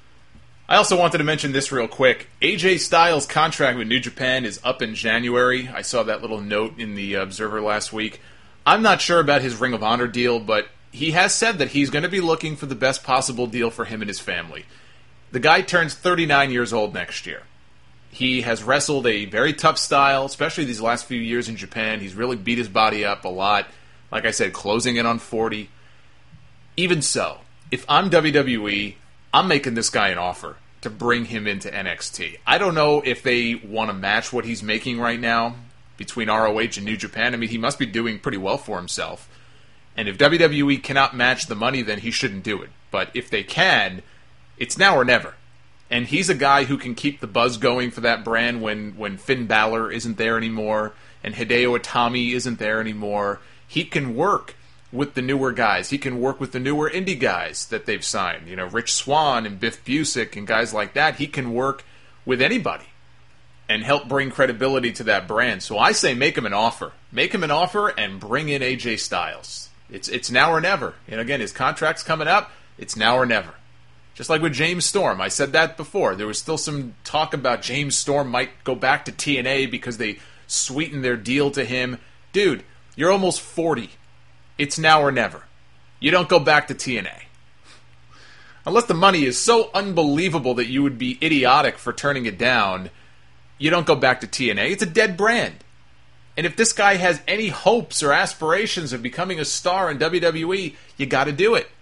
I also wanted to mention this real quick. A J Styles' contract with New Japan is up in January. I saw that little note in the Observer last week. I'm not sure about his Ring of Honor deal, but he has said that he's going to be looking for the best possible deal for him and his family. The guy turns thirty-nine years old next year. He has wrestled a very tough style, especially these last few years in Japan. He's really beat his body up a lot. Like I said, closing in on forty. Even so, if I'm W W E, I'm making this guy an offer to bring him into N X T. I don't know if they want to match what he's making right now between R O H and New Japan. I mean, he must be doing pretty well for himself. And if W W E cannot match the money, then he shouldn't do it. But if they can, it's now or never. And he's a guy who can keep the buzz going for that brand when, when Finn Balor isn't there anymore and Hideo Itami isn't there anymore. He can work with the newer guys. He can work with the newer indie guys that they've signed. You know, Rich Swann and Biff Busick and guys like that. He can work with anybody and help bring credibility to that brand. So I say make him an offer. Make him an offer and bring in A J Styles. It's it's now or never. And again, his contract's coming up. It's now or never. Just like with James Storm. I said that before. There was still some talk about James Storm might go back to T N A because they sweetened their deal to him. Dude, you're almost forty. It's now or never. You don't go back to T N A. Unless the money is so unbelievable that you would be idiotic for turning it down, you don't go back to T N A. It's a dead brand. And if this guy has any hopes or aspirations of becoming a star in W W E, you got to do it.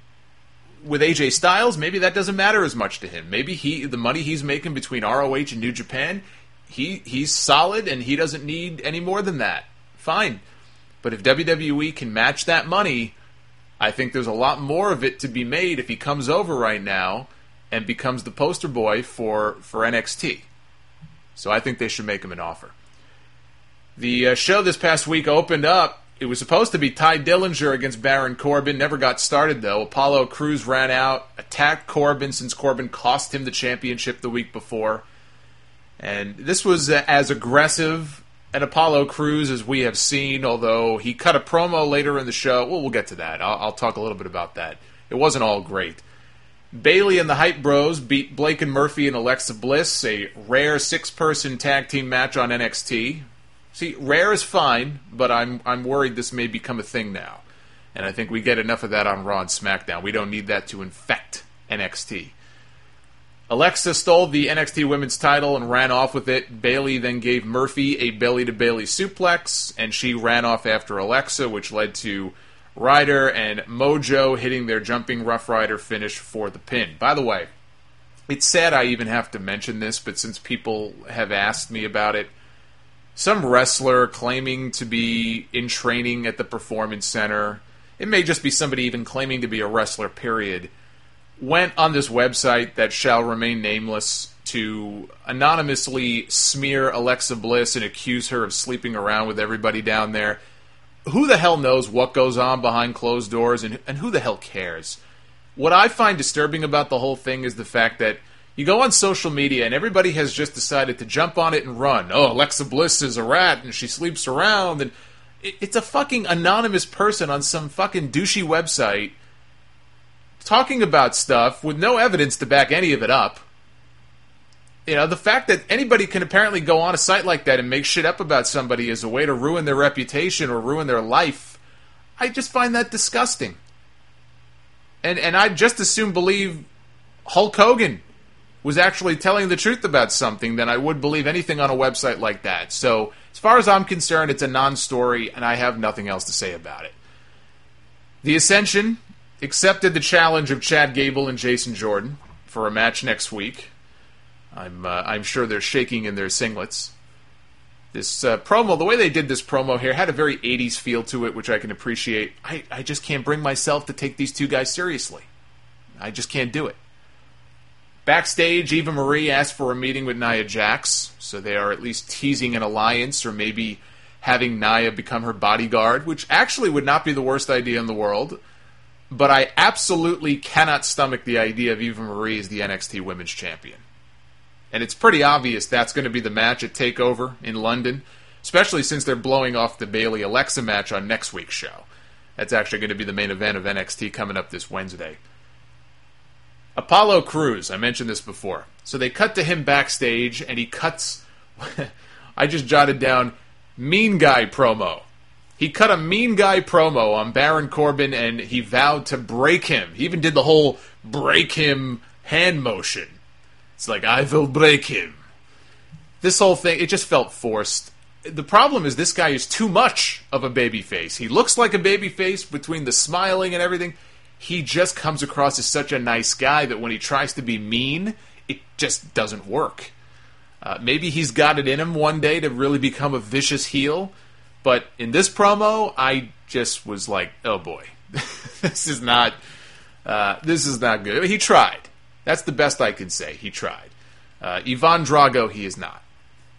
With A J Styles, maybe that doesn't matter as much to him. Maybe he, the money he's making between R O H and New Japan, he he's solid and he doesn't need any more than that. Fine. But if W W E can match that money, I think there's a lot more of it to be made if he comes over right now and becomes the poster boy for, for N X T. So I think they should make him an offer. The uh, show this past week opened up. It was supposed to be Tye Dillinger against Baron Corbin. Never got started, though. Apollo Crews ran out, attacked Corbin since Corbin cost him the championship the week before. And this was uh, as aggressive an Apollo Crews as we have seen, although he cut a promo later in the show. Well, we'll get to that. I'll, I'll talk a little bit about that. It wasn't all great. Bayley and the Hype Bros beat Blake and Murphy and Alexa Bliss, a rare six-person tag team match on N X T. See, rare is fine, but I'm I'm worried this may become a thing now. And I think we get enough of that on Raw and SmackDown. We don't need that to infect N X T. Alexa stole the N X T Women's title and ran off with it. Bayley then gave Murphy a belly-to-belly suplex, and she ran off after Alexa, which led to Ryder and Mojo hitting their jumping Rough Rider finish for the pin. By the way, it's sad I even have to mention this, but since people have asked me about it, some wrestler claiming to be in training at the Performance Center, it may just be somebody even claiming to be a wrestler, period, went on this website that shall remain nameless to anonymously smear Alexa Bliss and accuse her of sleeping around with everybody down there. Who the hell knows what goes on behind closed doors, and, and who the hell cares? What I find disturbing about the whole thing is the fact that you go on social media and everybody has just decided to jump on it and run. Oh, Alexa Bliss is a rat and she sleeps around, and it, it's a fucking anonymous person on some fucking douchey website talking about stuff with no evidence to back any of it up. You know, the fact that anybody can apparently go on a site like that and make shit up about somebody as a way to ruin their reputation or ruin their life, I just find that disgusting. And and I'd just as soon believe Hulk Hogan was actually telling the truth about something than I would believe anything on a website like that. So, as far as I'm concerned, it's a non-story, and I have nothing else to say about it. The Ascension accepted the challenge of Chad Gable and Jason Jordan for a match next week. I'm uh, I'm sure they're shaking in their singlets. This uh, promo, the way they did this promo here, had a very eighties feel to it, which I can appreciate. I, I just can't bring myself to take these two guys seriously. I just can't do it. Backstage, Eva Marie asked for a meeting with Nia Jax, so they are at least teasing an alliance, or maybe having Nia become her bodyguard, which actually would not be the worst idea in the world. But I absolutely cannot stomach the idea of Eva Marie as the N X T Women's Champion. And it's pretty obvious that's going to be the match at TakeOver in London, especially since they're blowing off the Bayley-Alexa match on next week's show. That's actually going to be the main event of N X T coming up this Wednesday. Apollo Crews, I mentioned this before. So they cut to him backstage, and he cuts... I just jotted down, mean guy promo. He cut a mean guy promo on Baron Corbin, and he vowed to break him. He even did the whole break him hand motion. It's like, I will break him. This whole thing, it just felt forced. The problem is this guy is too much of a babyface. He looks like a babyface between the smiling and everything. He just comes across as such a nice guy that when he tries to be mean, it just doesn't work. Uh, maybe he's got it in him one day to really become a vicious heel. But in this promo, I just was like, oh boy, this is not, uh, this is not good. He tried. That's the best I can say. He tried. Uh, Ivan Drago, he is not.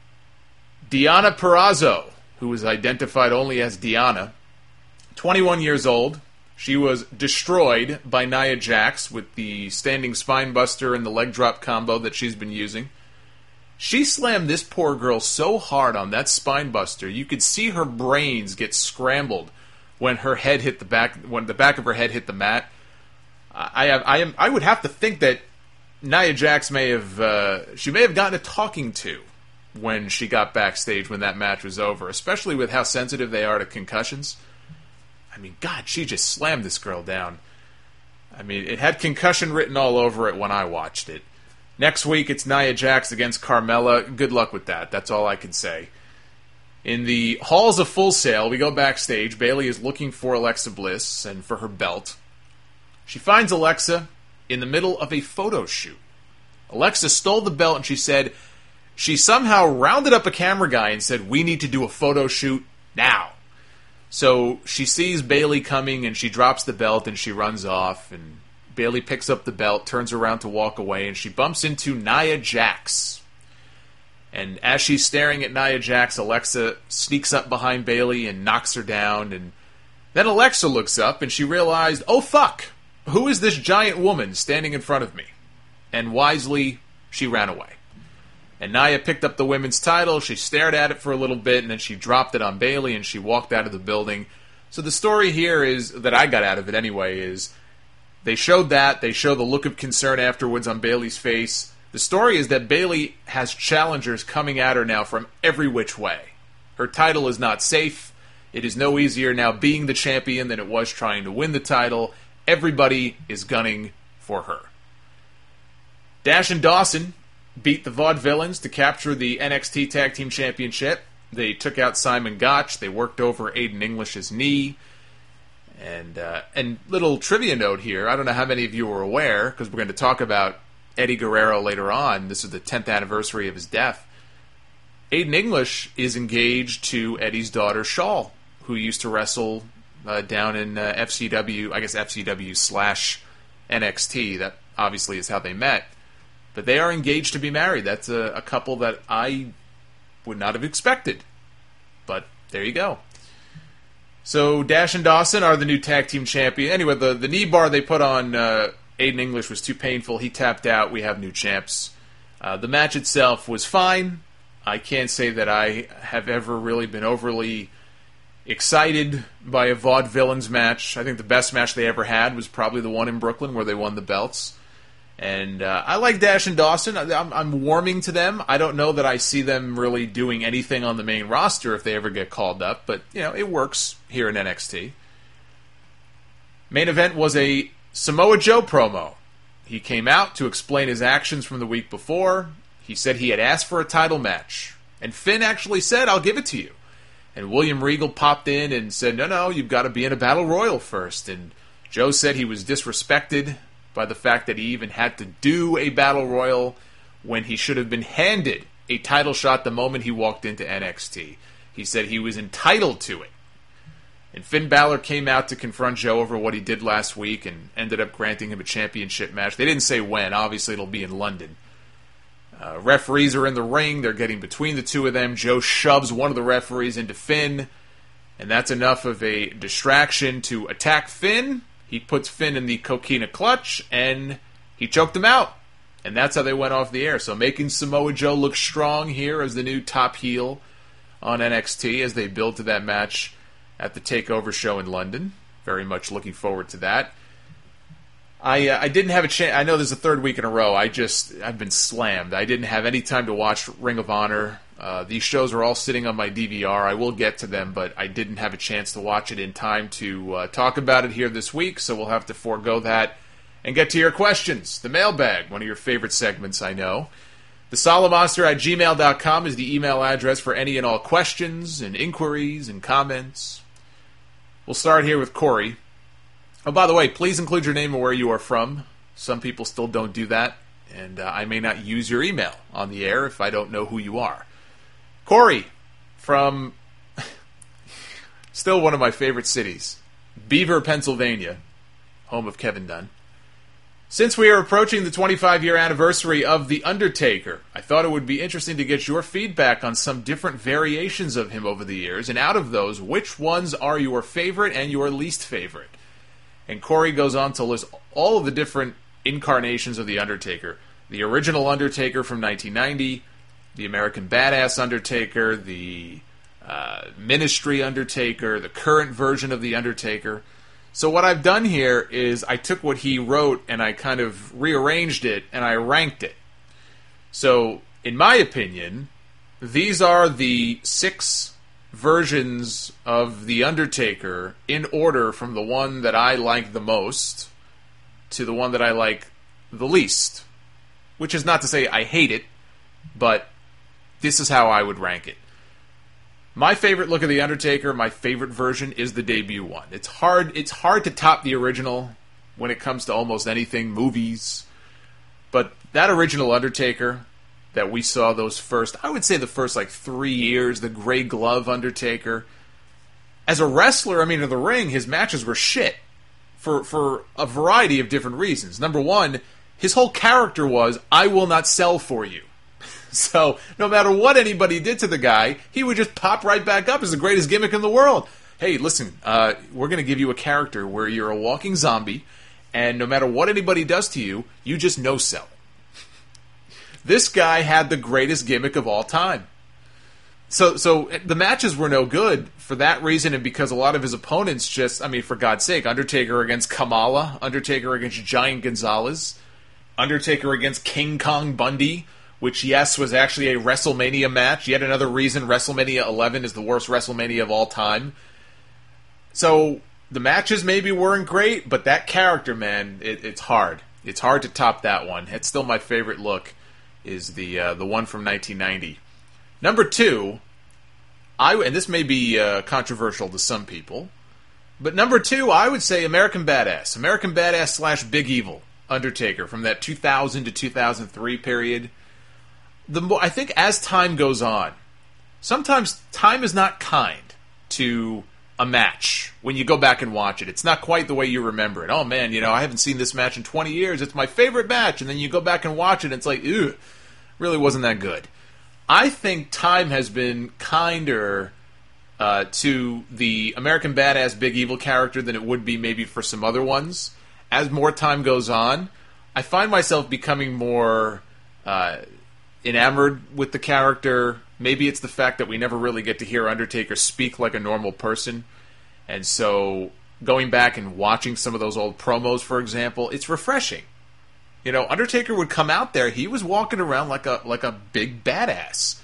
Deonna Purrazzo, who was identified only as Deonna, twenty-one years old. She was destroyed by Nia Jax with the standing spine buster and the leg drop combo that she's been using. She slammed this poor girl so hard on that spine buster, you could see her brains get scrambled when her head hit the back, when the back of her head hit the mat. I have, I am, I would have to think that Nia Jax may have, uh, she may have gotten a talking to when she got backstage when that match was over, especially with how sensitive they are to concussions. I mean, God, she just slammed this girl down. I mean, it had concussion written all over it when I watched it. Next week, it's Nia Jax against Carmella. Good luck with that. That's all I can say. In the halls of Full Sail, we go backstage. Bayley is looking for Alexa Bliss and for her belt. She finds Alexa in the middle of a photo shoot. Alexa stole the belt and she said she somehow rounded up a camera guy and said, we need to do a photo shoot now. So she sees Bayley coming and she drops the belt and she runs off, and Bayley picks up the belt, turns around to walk away, and she bumps into Nia Jax. And as she's staring at Nia Jax, Alexa sneaks up behind Bayley and knocks her down. And then Alexa looks up and she realized, oh fuck, who is this giant woman standing in front of me? And wisely, she ran away. And Nia picked up the women's title, she stared at it for a little bit, and then she dropped it on Bayley and she walked out of the building. So the story here is, that I got out of it anyway, is they showed that, they show the look of concern afterwards on Bayley's face. The story is that Bayley has challengers coming at her now from every which way. Her title is not safe. It is no easier now being the champion than it was trying to win the title. Everybody is gunning for her. Dash and Dawson beat the Vaudevillains to capture the N X T Tag Team Championship. They took out Simon Gotch. They worked over Aiden English's knee. And uh, and little trivia note here. I don't know how many of you are aware, because we're going to talk about Eddie Guerrero later on. This is the tenth anniversary of his death. Aiden English is engaged to Eddie's daughter, Shawl, who used to wrestle uh, down in uh, F C W, I guess F C W slash N X T. That obviously is how they met. But they are engaged to be married. That's a, a couple that I would not have expected. But there you go. So Dash and Dawson are the new tag team champion. Anyway, the, the knee bar they put on uh, Aiden English was too painful. He tapped out. We have new champs. Uh, the match itself was fine. I can't say that I have ever really been overly excited by a Vaudevillains match. I think the best match they ever had was probably the one in Brooklyn where they won the belts. And uh, I like Dash and Dawson. I'm, I'm warming to them. I don't know that I see them really doing anything on the main roster if they ever get called up, but you know, it works here in N X T. Main event was a Samoa Joe promo. He came out to explain his actions from the week before. He said he had asked for a title match, and Finn actually said, "I'll give it to you." And William Regal popped in and said, "No, no, you've got to be in a battle royal first." And Joe said he was disrespected by the fact that he even had to do a battle royal when he should have been handed a title shot the moment he walked into N X T. He said he was entitled to it. And Finn Balor came out to confront Joe over what he did last week and ended up granting him a championship match. They didn't say when. Obviously, it'll be in London. Uh, referees are in the ring. They're getting between the two of them. Joe shoves one of the referees into Finn, and that's enough of a distraction to attack Finn. He puts Finn in the coquina clutch, and he choked him out. And that's how they went off the air. So making Samoa Joe look strong here as the new top heel on N X T as they build to that match at the TakeOver show in London. Very much looking forward to that. I uh, I didn't have a chance. I know there's a third week in a row. I just, I've been slammed. I didn't have any time to watch Ring of Honor. Uh, these shows are all sitting on my D V R. I will get to them, but I didn't have a chance to watch it in time to uh, talk about it here this week, so we'll have to forego that and get to your questions. The mailbag, one of your favorite segments, I know. The Solomonster at gmail dot com is the email address for any and all questions and inquiries and comments. We'll start here with Corey. Oh, by the way, please include your name and where you are from. Some people still don't do that, and uh, I may not use your email on the air if I don't know who you are. Corey, from still one of my favorite cities, Beaver, Pennsylvania, home of Kevin Dunn. Since we are approaching the twenty-five-year anniversary of The Undertaker, I thought it would be interesting to get your feedback on some different variations of him over the years, and out of those, which ones are your favorite and your least favorite? And Corey goes on to list all of the different incarnations of The Undertaker. The original Undertaker from nineteen ninety, the American Badass Undertaker, the uh, Ministry Undertaker, the current version of The Undertaker. So what I've done here is I took what he wrote and I kind of rearranged it and I ranked it. So, in my opinion, these are the six versions of The Undertaker in order from the one that I like the most to the one that I like the least. Which is not to say I hate it, but this is how I would rank it. My favorite look of The Undertaker, my favorite version, is the debut one. It's hard it's hard to top the original when it comes to almost anything, movies. But that original Undertaker that we saw those first, I would say the first like three years, the gray glove Undertaker. As a wrestler, I mean, in the ring, his matches were shit. For, for a variety of different reasons. Number one, his whole character was, I will not sell for you. So, no matter what anybody did to the guy, he would just pop right back up as the greatest gimmick in the world. Hey, listen, uh, we're going to give you a character where you're a walking zombie, and no matter what anybody does to you, you just no-sell. This guy had the greatest gimmick of all time. So, so the matches were no good for that reason, and because a lot of his opponents just, I mean, for God's sake, Undertaker against Kamala, Undertaker against Giant Gonzalez, Undertaker against King Kong Bundy, which, yes, was actually a WrestleMania match. Yet another reason WrestleMania eleven is the worst WrestleMania of all time. So, the matches maybe weren't great, but that character, man, it, it's hard. It's hard to top that one. It's still my favorite look, is the uh, the one from nineteen ninety. Number two, I and this may be uh, controversial to some people, but number two, I would say American Badass. American Badass slash Big Evil Undertaker from that two thousand to two thousand three period. The more, I think as time goes on, sometimes time is not kind to a match when you go back and watch it. It's not quite the way you remember it. Oh man, you know, I haven't seen this match in twenty years. It's my favorite match. And then you go back and watch it and it's like, ew, really wasn't that good. I think time has been kinder uh, to the American Badass Big Evil character than it would be maybe for some other ones. As more time goes on, I find myself becoming more uh, enamored with the character. Maybe it's the fact that we never really get to hear Undertaker speak like a normal person. And so going back and watching some of those old promos, for example, it's refreshing. You know, Undertaker would come out there, he was walking around like a like a big badass.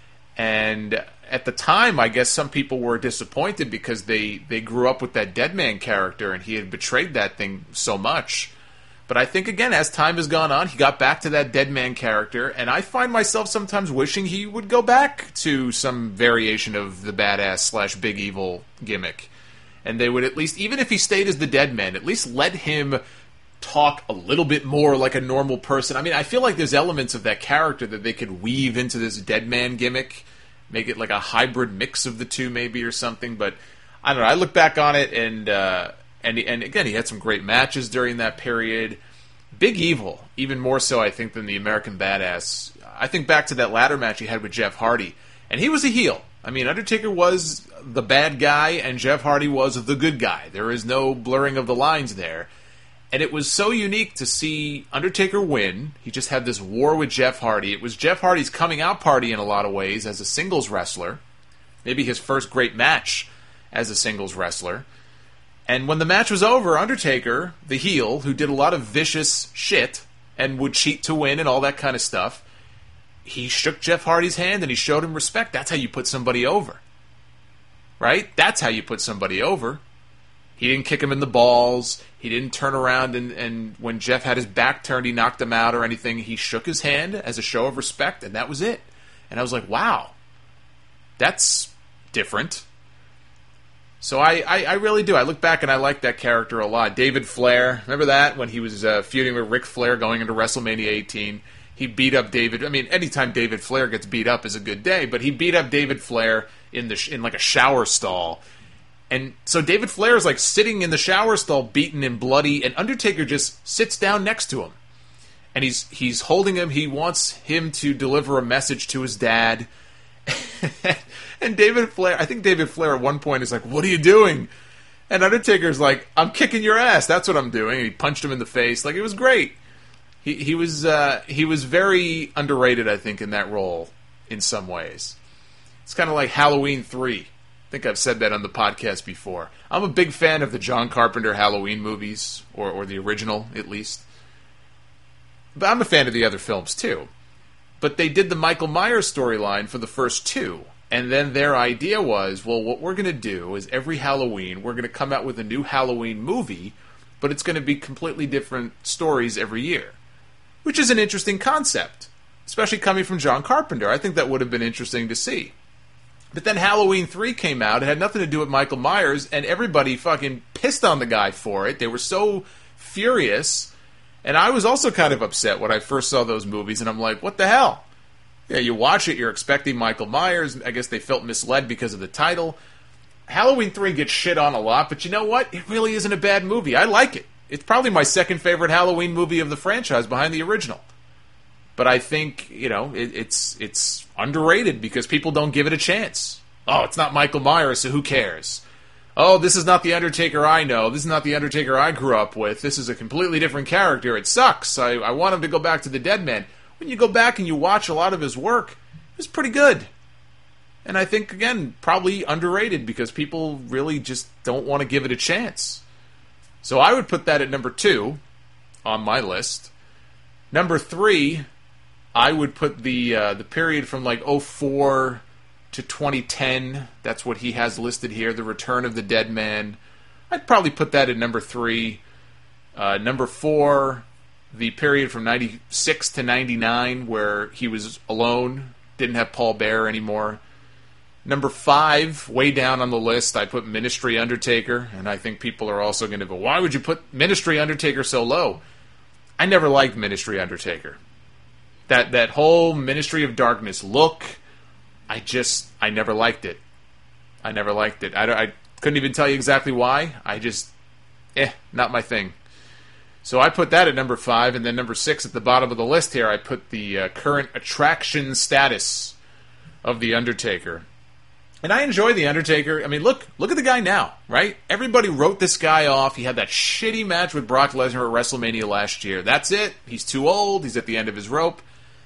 And at the time, I guess some people were disappointed because they, they grew up with that Deadman character and he had betrayed that thing so much. But I think, again, as time has gone on, he got back to that Deadman character, and I find myself sometimes wishing he would go back to some variation of the badass slash Big Evil gimmick. And they would at least, even if he stayed as the Deadman, at least let him talk a little bit more like a normal person. I mean, I feel like there's elements of that character that they could weave into this Deadman gimmick, make it like a hybrid mix of the two maybe or something, but I don't know. I look back on it and... Uh, And, and again, he had some great matches during that period. Big Evil, even more so, I think, than the American Badass. I think back to that ladder match he had with Jeff Hardy, and he was a heel. I mean, Undertaker was the bad guy, and Jeff Hardy was the good guy. There is no blurring of the lines there. And it was so unique to see Undertaker win. He just had this war with Jeff Hardy. It was Jeff Hardy's coming out party in a lot of ways as a singles wrestler. Maybe his first great match as a singles wrestler. And when the match was over, Undertaker, the heel, who did a lot of vicious shit and would cheat to win and all that kind of stuff, he shook Jeff Hardy's hand and he showed him respect. That's how you put somebody over. Right? That's how you put somebody over. He didn't kick him in the balls. He didn't turn around and, and when Jeff had his back turned, he knocked him out or anything. He shook his hand as a show of respect, and that was it. And I was like, wow, that's different. So I, I, I really do. I look back and I like that character a lot. David Flair, remember that? When he was uh, feuding with Ric Flair going into WrestleMania eighteen. He beat up David. I mean, anytime David Flair gets beat up is a good day, but he beat up David Flair in the sh- in like a shower stall. And so David Flair is like sitting in the shower stall, beaten and bloody, and Undertaker just sits down next to him. And he's he's holding him. He wants him to deliver a message to his dad. And David Flair, I think David Flair at one point is like, "What are you doing?" And Undertaker's like, "I'm kicking your ass. That's what I'm doing." And he punched him in the face. Like, it was great. He he was uh, he was very underrated, I think, in that role in some ways. It's kind of like Halloween three. I think I've said that on the podcast before. I'm a big fan of the John Carpenter Halloween movies, or or the original at least. But I'm a fan of the other films too. But they did the Michael Myers storyline for the first two. And then their idea was, well, what we're going to do is every Halloween, we're going to come out with a new Halloween movie, but it's going to be completely different stories every year. Which is an interesting concept, especially coming from John Carpenter. I think that would have been interesting to see. But then Halloween three came out. It had nothing to do with Michael Myers, and everybody fucking pissed on the guy for it. They were so furious. And I was also kind of upset when I first saw those movies, and I'm like, what the hell? Yeah, you watch it, you're expecting Michael Myers. I guess they felt misled because of the title. Halloween three gets shit on a lot, but you know what? It really isn't a bad movie. I like it. It's probably my second favorite Halloween movie of the franchise behind the original. But I think, you know, it, it's it's underrated because people don't give it a chance. Oh, it's not Michael Myers, so who cares? Oh, this is not the Undertaker I know. This is not the Undertaker I grew up with. This is a completely different character. It sucks. I, I want him to go back to the Deadman. When you go back and you watch a lot of his work, it was pretty good. And I think, again, probably underrated because people really just don't want to give it a chance. So I would put that at number two on my list. Number three, I would put the uh, the period from like oh four to twenty ten. That's what he has listed here, the Return of the Deadman. I'd probably put that at number three. Uh, number four, the period from ninety-six to ninety-nine where he was alone, didn't have Paul Bearer anymore. Number five, way down on the list, I put Ministry Undertaker, and I think people are also going to go, why would you put Ministry Undertaker so low? I never liked Ministry Undertaker. That that whole Ministry of Darkness look, I just, I never liked it. I never liked it. I, I couldn't even tell you exactly why. I just, eh, not my thing. So I put that at number five, and then number six at the bottom of the list here, I put the uh, current attraction status of The Undertaker. And I enjoy The Undertaker. I mean, look, look at the guy now, right? Everybody wrote this guy off. He had that shitty match with Brock Lesnar at WrestleMania last year. That's it. He's too old. He's at the end of his rope.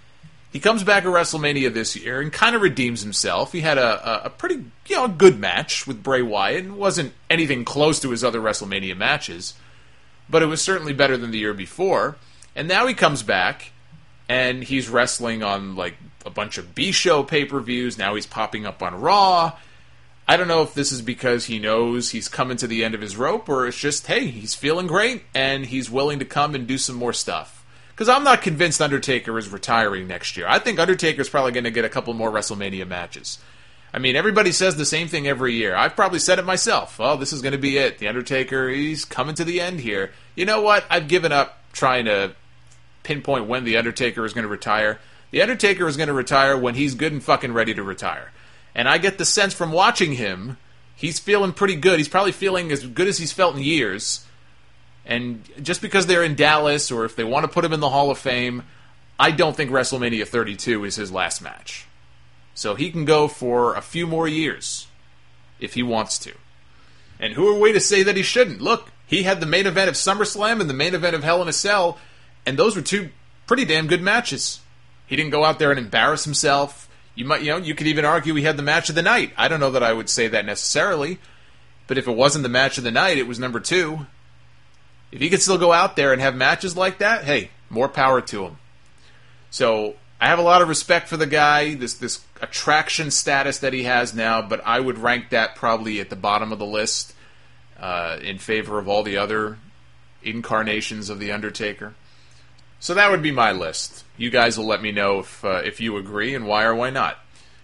He comes back at WrestleMania this year and kind of redeems himself. He had a, a, a pretty, you know, good match with Bray Wyatt. It wasn't anything close to his other WrestleMania matches, but it was certainly better than the year before. And now he comes back, and he's wrestling on, like, a bunch of B-show pay-per-views. Now he's popping up on Raw. I don't know if this is because he knows he's coming to the end of his rope, or it's just, hey, he's feeling great, and he's willing to come and do some more stuff. Because I'm not convinced Undertaker is retiring next year. I think Undertaker's probably going to get a couple more WrestleMania matches. I mean, everybody says the same thing every year. I've probably said it myself. Oh, this is going to be it. The Undertaker, he's coming to the end here. You know what? I've given up trying to pinpoint when The Undertaker is going to retire. The Undertaker is going to retire when he's good and fucking ready to retire. And I get the sense from watching him, he's feeling pretty good. He's probably feeling as good as he's felt in years. And just because they're in Dallas, or if they want to put him in the Hall of Fame, I don't think WrestleMania thirty-two is his last match. So he can go for a few more years, if he wants to. And who are we to say that he shouldn't? Look, he had the main event of SummerSlam and the main event of Hell in a Cell, and those were two pretty damn good matches. He didn't go out there and embarrass himself. You might, you know, you could even argue he had the match of the night. I don't know that I would say that necessarily, but if it wasn't the match of the night, it was number two. If he could still go out there and have matches like that, hey, more power to him. So I have a lot of respect for the guy, this this attraction status that he has now, but I would rank that probably at the bottom of the list uh, in favor of all the other incarnations of The Undertaker. So that would be my list. You guys will let me know if uh, if you agree and why or why not.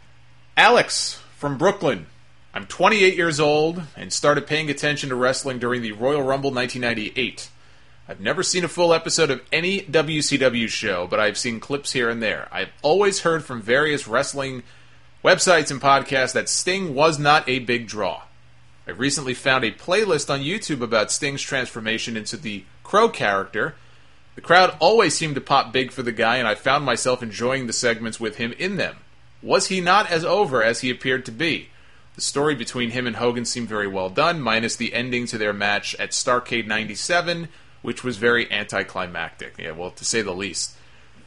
Alex from Brooklyn. I'm twenty-eight years old and started paying attention to wrestling during the Royal Rumble nineteen ninety-eight. I've never seen a full episode of any W C W show, but I've seen clips here and there. I've always heard from various wrestling websites and podcasts that Sting was not a big draw. I recently found a playlist on YouTube about Sting's transformation into the Crow character. The crowd always seemed to pop big for the guy, and I found myself enjoying the segments with him in them. Was he not as over as he appeared to be? The story between him and Hogan seemed very well done, minus the ending to their match at Starrcade ninety-seven, which was very anticlimactic. Yeah, well, to say the least.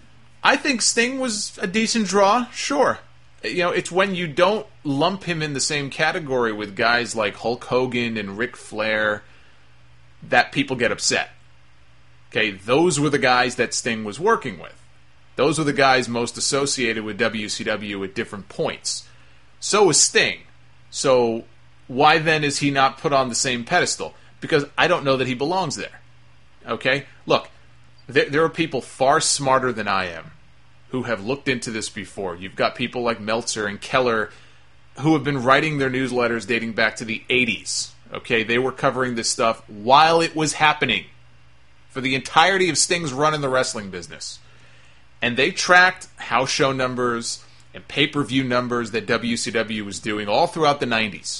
I think Sting was a decent draw, sure. You know, it's when you don't lump him in the same category with guys like Hulk Hogan and Ric Flair that people get upset. Okay, those were the guys that Sting was working with. Those were the guys most associated with W C W at different points. So was Sting. So why then is he not put on the same pedestal? Because I don't know that he belongs there. Okay? Look, there, there are people far smarter than I am who have looked into this before. You've got people like Meltzer and Keller who have been writing their newsletters dating back to the eighties. Okay? They were covering this stuff while it was happening for the entirety of Sting's run in the wrestling business. And they tracked house show numbers and pay-per-view numbers that W C W was doing all throughout the nineties.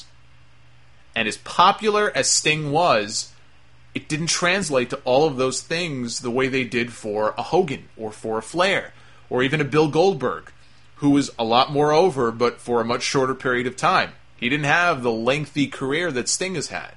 And as popular as Sting was, it didn't translate to all of those things the way they did for a Hogan or for a Flair or even a Bill Goldberg, who was a lot more over but for a much shorter period of time. He didn't have the lengthy career that Sting has had.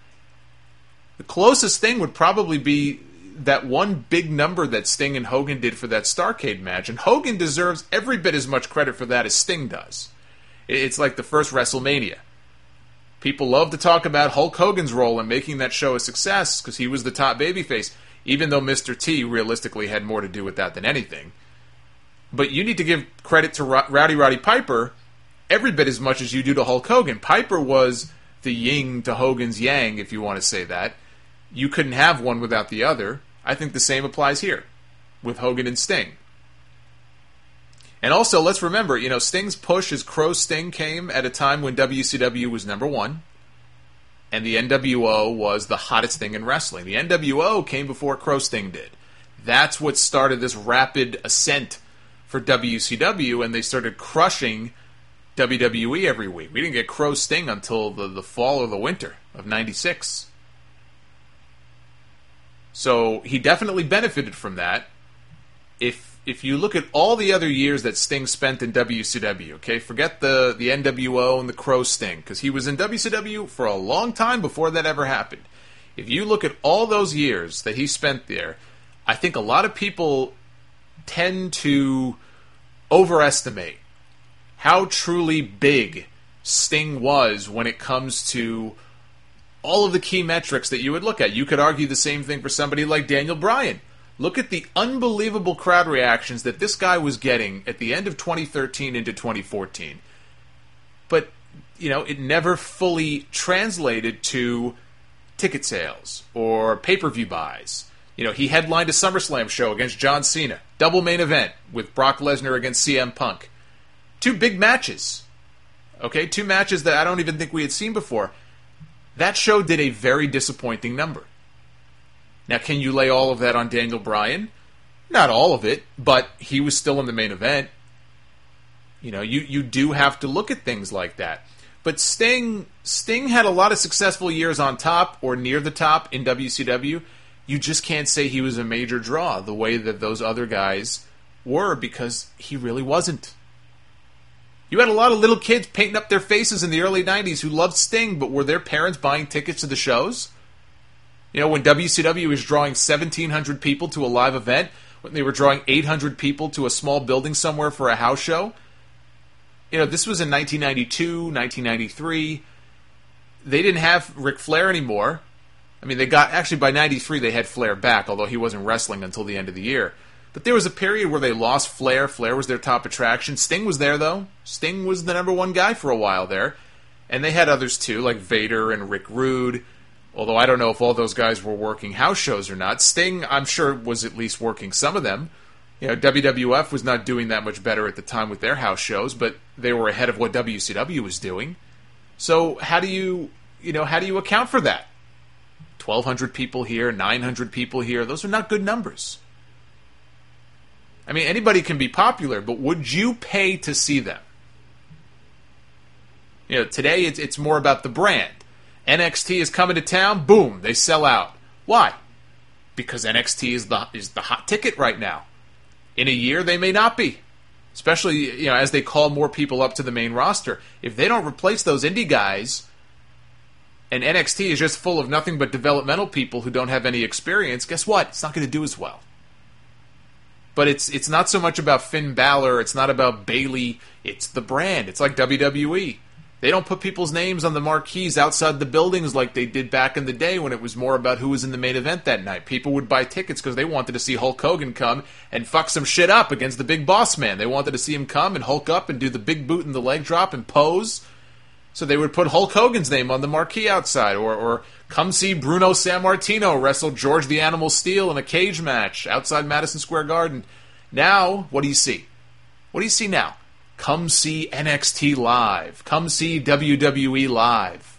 The closest thing would probably be that one big number that Sting and Hogan did for that Starrcade match, and Hogan deserves every bit as much credit for that as Sting does. It's like the first WrestleMania. People love to talk about Hulk Hogan's role in making that show a success because he was the top babyface, even though Mister T realistically had more to do with that than anything. But you need to give credit to Rowdy Roddy Piper every bit as much as you do to Hulk Hogan. Piper was the yin to Hogan's yang, if you want to say that. You couldn't have one without the other. I think the same applies here. with Hogan and Sting. And also, let's remember, you know, Sting's push as Crow Sting came at a time when W C W was number one, and the N W O was the hottest thing in wrestling. The N W O came before Crow Sting did. That's what started this rapid ascent for W C W, and they started crushing W W E every week. We didn't get Crow Sting until the, the fall or the winter of ninety-six. So he definitely benefited from that. If if you look at all the other years that Sting spent in W C W, okay, forget the, the N W O and the Crow Sting, because he was in W C W for a long time before that ever happened. If you look at all those years that he spent there, I think a lot of people tend to overestimate how truly big Sting was when it comes to all of the key metrics that you would look at. You could argue the same thing for somebody like Daniel Bryan. Look at the unbelievable crowd reactions that this guy was getting at the end of twenty thirteen into twenty fourteen. But, you know, it never fully translated to ticket sales or pay-per-view buys. You know, he headlined a SummerSlam show against John Cena. Double main event with Brock Lesnar against C M Punk. Two big matches. Okay, two matches that I don't even think we had seen before. That show did a very disappointing number. Now, can you lay all of that on Daniel Bryan? Not all of it, but he was still in the main event. You know, you, you do have to look at things like that. But Sting, Sting had a lot of successful years on top or near the top in W C W. You just can't say he was a major draw the way that those other guys were, because he really wasn't. You had a lot of little kids painting up their faces in the early nineties who loved Sting, but were their parents buying tickets to the shows? You know, when W C W was drawing seventeen hundred people to a live event, when they were drawing eight hundred people to a small building somewhere for a house show, you know, this was in nineteen ninety-two, nineteen ninety-three. They didn't have Ric Flair anymore. I mean, they got, actually by ninety-three they had Flair back, although he wasn't wrestling until the end of the year. But there was a period where they lost Flair. Flair was their top attraction. Sting was there, though. Sting was the number one guy for a while there. And they had others, too, like Vader and Rick Rude. Although I don't know if all those guys were working house shows or not. Sting, I'm sure, was at least working some of them. You know, W W F was not doing that much better at the time with their house shows, but they were ahead of what W C W was doing. So how do you, you know, how do you account for that? twelve hundred people here, nine hundred people here. Those are not good numbers. I mean, anybody can be popular, but would you pay to see them? You know, today it's it's more about the brand. N X T is coming to town, boom, they sell out. Why? Because N X T is the is the hot ticket right now. In a year, they may not be. Especially, you know, as they call more people up to the main roster. If they don't replace those indie guys, and N X T is just full of nothing but developmental people who don't have any experience, guess what? It's not going to do as well. But it's it's not so much about Finn Balor, it's not about Bayley, it's the brand. It's like W W E. They don't put people's names on the marquees outside the buildings like they did back in the day when it was more about who was in the main event that night. People would buy tickets because they wanted to see Hulk Hogan come and fuck some shit up against the Big Boss Man. They wanted to see him come and Hulk up and do the big boot and the leg drop and pose. So they would put Hulk Hogan's name on the marquee outside. Or, or come see Bruno Sammartino wrestle George the Animal Steele in a cage match outside Madison Square Garden. Now, what do you see? What do you see now? Come see N X T live. Come see W W E live.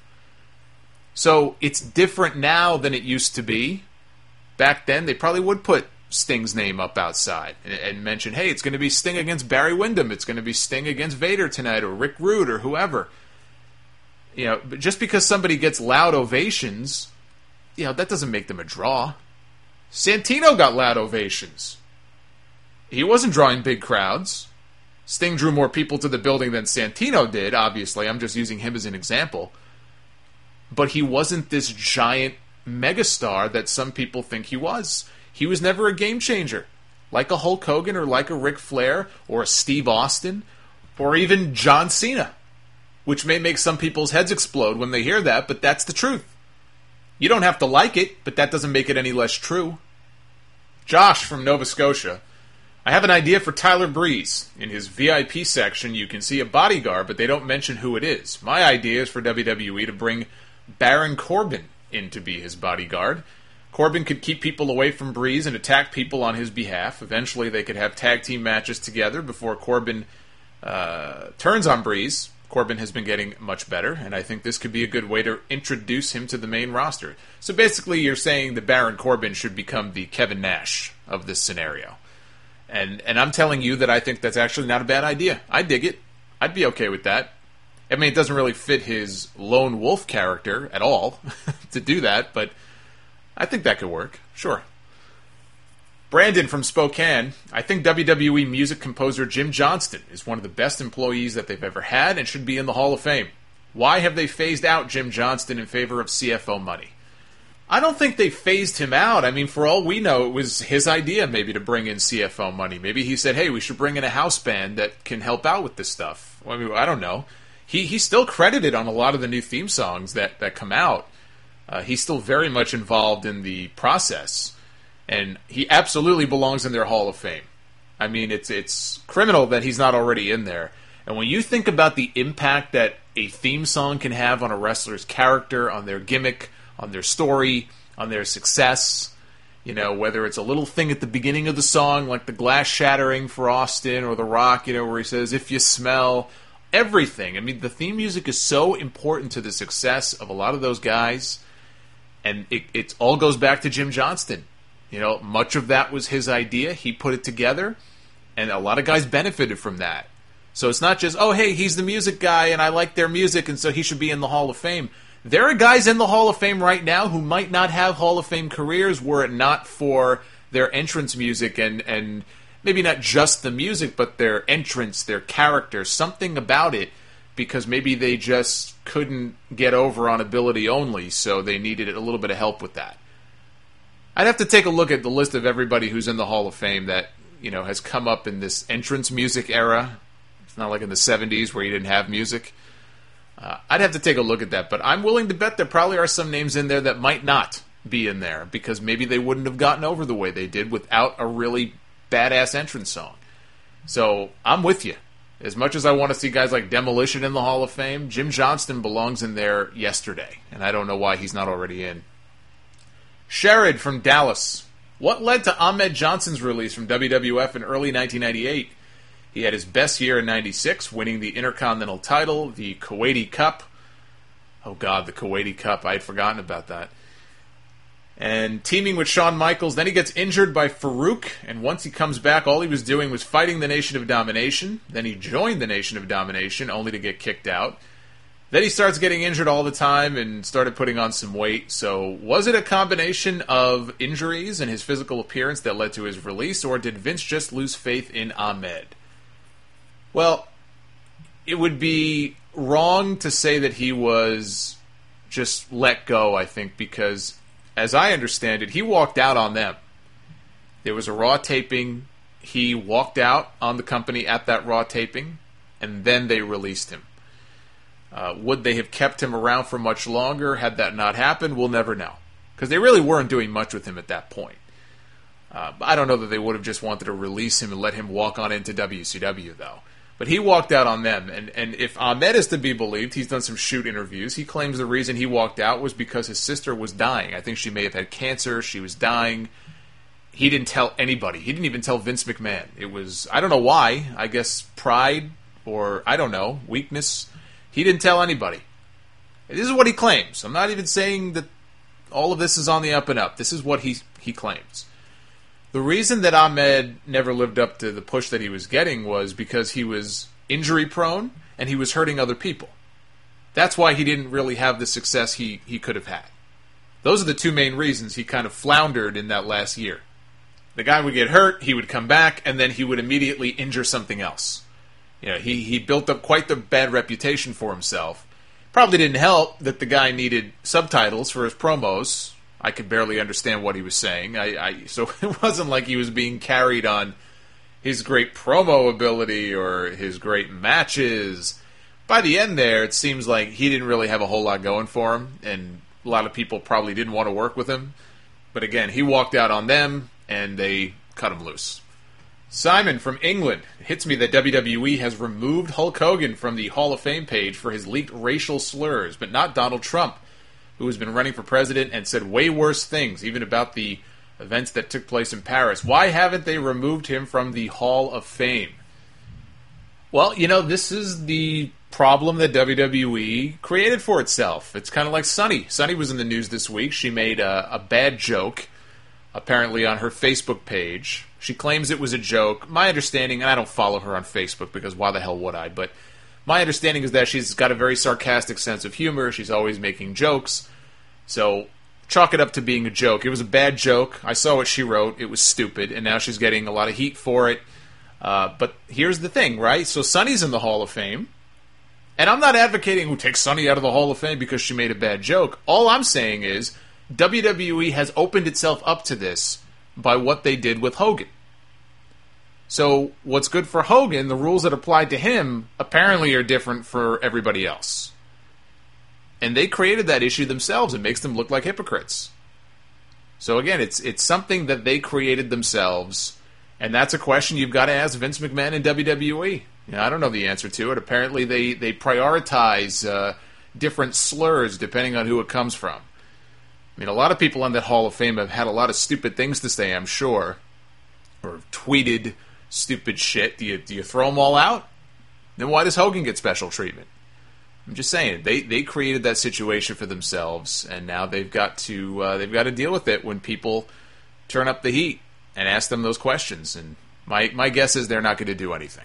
So it's different now than it used to be. Back then, they probably would put Sting's name up outside and, and mention, hey, it's going to be Sting against Barry Windham. It's going to be Sting against Vader tonight, or Rick Rude, or whoever. You know, but just because somebody gets loud ovations, you know, that doesn't make them a draw. Santino got loud ovations. He wasn't drawing big crowds. Sting drew more people to the building than Santino did, obviously. I'm just using him as an example. But he wasn't this giant megastar that some people think he was. He was never a game changer. Like a Hulk Hogan or like a Ric Flair or a Steve Austin or even John Cena. Which may make some people's heads explode when they hear that, but that's the truth. You don't have to like it, but that doesn't make it any less true. Josh from Nova Scotia. I have an idea for Tyler Breeze. In his V I P section, you can see a bodyguard, but they don't mention who it is. My idea is for W W E to bring Baron Corbin in to be his bodyguard. Corbin could keep people away from Breeze and attack people on his behalf. Eventually, they could have tag team matches together before Corbin uh, turns on Breeze. Corbin has been getting much better, and I think this could be a good way to introduce him to the main roster. So basically, you're saying that Baron Corbin should become the Kevin Nash of this scenario. And and I'm telling you that I think that's actually not a bad idea. I dig it. I'd be okay with that. I mean, it doesn't really fit his lone wolf character at all to do that, but I think that could work. Sure. Brandon from Spokane. I think W W E music composer Jim Johnston is one of the best employees that they've ever had and should be in the Hall of Fame. Why have they phased out Jim Johnston in favor of C F O money? I don't think they phased him out. I mean, for all we know, it was his idea maybe to bring in C F O money. Maybe he said, hey, we should bring in a house band that can help out with this stuff. I mean, I don't know. He he's still credited on a lot of the new theme songs that, that come out. Uh, he's still very much involved in the process. And he absolutely belongs in their Hall of Fame. I mean, it's it's criminal that he's not already in there. And when you think about the impact that a theme song can have on a wrestler's character, on their gimmick, on their story, on their success, you know, whether it's a little thing at the beginning of the song, like the glass shattering for Austin, or The Rock, you know, where he says, if you smell, everything. I mean, the theme music is so important to the success of a lot of those guys. And it, it all goes back to Jim Johnston. You know, much of that was his idea. He put it together, and a lot of guys benefited from that. So it's not just, oh, hey, he's the music guy, and I like their music, and so he should be in the Hall of Fame. There are guys in the Hall of Fame right now who might not have Hall of Fame careers were it not for their entrance music, and, and maybe not just the music, but their entrance, their character, something about it, because maybe they just couldn't get over on ability only, so they needed a little bit of help with that. I'd have to take a look at the list of everybody who's in the Hall of Fame that, you know, has come up in this entrance music era. It's not like in the seventies where you didn't have music. Uh, I'd have to take a look at that, but I'm willing to bet there probably are some names in there that might not be in there because maybe they wouldn't have gotten over the way they did without a really badass entrance song. So I'm with you. As much as I want to see guys like Demolition in the Hall of Fame, Jim Johnston belongs in there yesterday, and I don't know why he's not already in. Sherrod from Dallas. What led to Ahmed Johnson's release from W W F in early nineteen ninety-eight? He had his best year in ninety-six, winning the Intercontinental title, the Kuwaiti Cup. Oh God, the Kuwaiti Cup. I had forgotten about that. And teaming with Shawn Michaels. Then he gets injured by Farouk, and once he comes back, all he was doing was fighting the Nation of Domination. Then he joined the Nation of Domination, only to get kicked out. Then he starts getting injured all the time and started putting on some weight. So was it a combination of injuries and his physical appearance that led to his release, or did Vince just lose faith in Ahmed? Well, it would be wrong to say that he was just let go, I think, because as I understand it, he walked out on them. There was a Raw taping. He walked out on the company at that Raw taping, and then they released him. Uh, would they have kept him around for much longer had that not happened? We'll never know. Because they really weren't doing much with him at that point. Uh, I don't know that they would have just wanted to release him and let him walk on into W C W, though. But he walked out on them. And, and if Ahmed is to be believed, he's done some shoot interviews. He claims the reason he walked out was because his sister was dying. I think she may have had cancer. She was dying. He didn't tell anybody. He didn't even tell Vince McMahon. It was, I don't know why. I guess pride or, I don't know, weakness. He didn't tell anybody. This is what he claims. I'm not even saying that all of this is on the up and up. This is what he he claims. The reason that Ahmed never lived up to the push that he was getting was because he was injury prone and he was hurting other people. That's why he didn't really have the success he, he could have had. Those are the two main reasons he kind of floundered in that last year. The guy would get hurt, he would come back, and then he would immediately injure something else. You know, he, he built up quite the bad reputation for himself. Probably didn't help that the guy needed subtitles for his promos. I could barely understand what he was saying. I, I so it wasn't like he was being carried on his great promo ability or his great matches. By the end there, it seems like he didn't really have a whole lot going for him, and a lot of people probably didn't want to work with him. But again, he walked out on them, and they cut him loose. Simon from England. It hits me that W W E has removed Hulk Hogan from the Hall of Fame page for his leaked racial slurs, but not Donald Trump. who has been running for president and said way worse things, even about the events that took place in Paris. Why haven't they removed him from the Hall of Fame? Well, you know, this is the problem that W W E created for itself. It's kind of like Sunny. Sunny was in the news this week. She made a, a bad joke, apparently on her Facebook page. She claims it was a joke. My understanding, and I don't follow her on Facebook because why the hell would I, but my understanding is that she's got a very sarcastic sense of humor. She's always making jokes. So chalk it up to being a joke. It was a bad joke. I saw what she wrote. It was stupid, and now she's getting a lot of heat for it. Uh, but here's the thing, right? So Sunny's in the Hall of Fame, and I'm not advocating who takes Sunny out of the Hall of Fame because she made a bad joke. All I'm saying is W W E has opened itself up to this by what they did with Hogan. So what's good for Hogan, the rules that apply to him, apparently are different for everybody else. And they created that issue themselves. It makes them look like hypocrites. So again, it's it's something that they created themselves, and that's a question you've got to ask Vince McMahon and W W E. You know, I don't know the answer to it. Apparently they, they prioritize uh, different slurs depending on who it comes from. I mean, a lot of people on that Hall of Fame have had a lot of stupid things to say, I'm sure, or tweeted stupid shit. Do you, do you throw them all out? Then why does Hogan get special treatment? I'm just saying, they, they created that situation for themselves, and now they've got to uh, they've got to deal with it when people turn up the heat and ask them those questions. And my my guess is they're not going to do anything.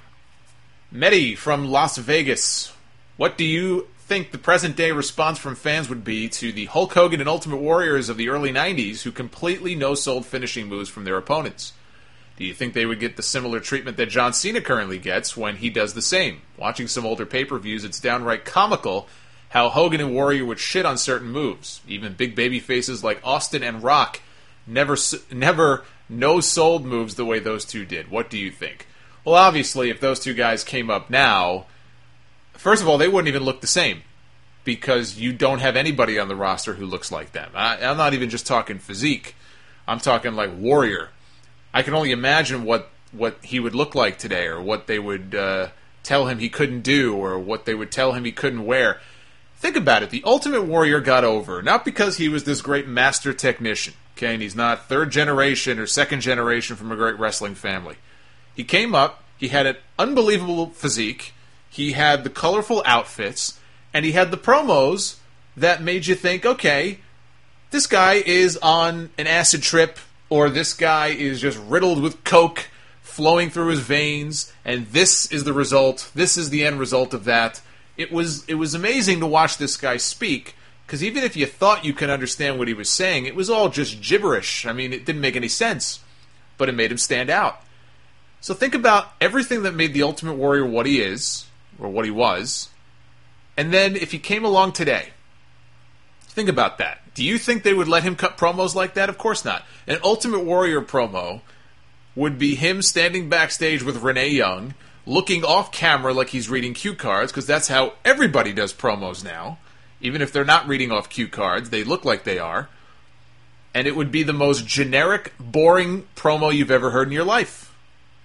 Mehdi from Las Vegas, what do you think the present day response from fans would be to the Hulk Hogan and Ultimate Warriors of the early nineties who completely no-sold finishing moves from their opponents? Do you think they would get the similar treatment that John Cena currently gets when he does the same? Watching some older pay-per-views, it's downright comical how Hogan and Warrior would shit on certain moves. Even big baby faces like Austin and Rock never never no-sold moves the way those two did. What do you think? Well, obviously, if those two guys came up now, first of all, they wouldn't even look the same because you don't have anybody on the roster who looks like them. I, I'm not even just talking physique. I'm talking like Warrior. I can only imagine what, what he would look like today, or what they would uh, tell him he couldn't do, or what they would tell him he couldn't wear. Think about it. The Ultimate Warrior got over, not because he was this great master technician, okay, and he's not third generation or second generation from a great wrestling family. He came up, he had an unbelievable physique, he had the colorful outfits, and he had the promos that made you think, okay, this guy is on an acid trip, or this guy is just riddled with coke flowing through his veins, and this is the result, this is the end result of that. It was it was amazing to watch this guy speak, because even if you thought you could understand what he was saying, it was all just gibberish. I mean, it didn't make any sense, but it made him stand out. So think about everything that made the Ultimate Warrior what he is, or what he was, and then if he came along today, think about that. Do you think they would let him cut promos like that? Of course not. An Ultimate Warrior promo would be him standing backstage with Renee Young, looking off camera like he's reading cue cards, because that's how everybody does promos now. Even if they're not reading off cue cards, they look like they are. And it would be the most generic, boring promo you've ever heard in your life.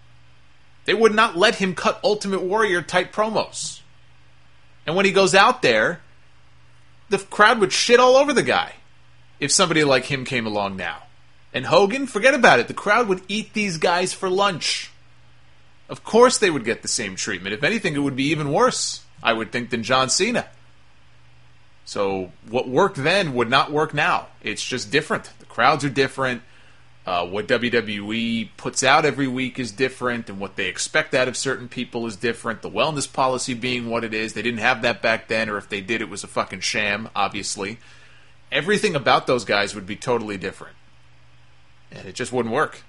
They would not let him cut Ultimate Warrior type promos. And when he goes out there, the crowd would shit all over the guy if somebody like him came along now. And Hogan, forget about it. The crowd would eat these guys for lunch. Of course they would get the same treatment. If anything, it would be even worse, I would think, than John Cena. So what worked then would not work now. It's just different. The crowds are different. Uh, what W W E puts out every week is different, and what they expect out of certain people is different. The wellness policy being what it is. They didn't have that back then, or if they did, it was a fucking sham, obviously. Everything about those guys would be totally different. And it just wouldn't work.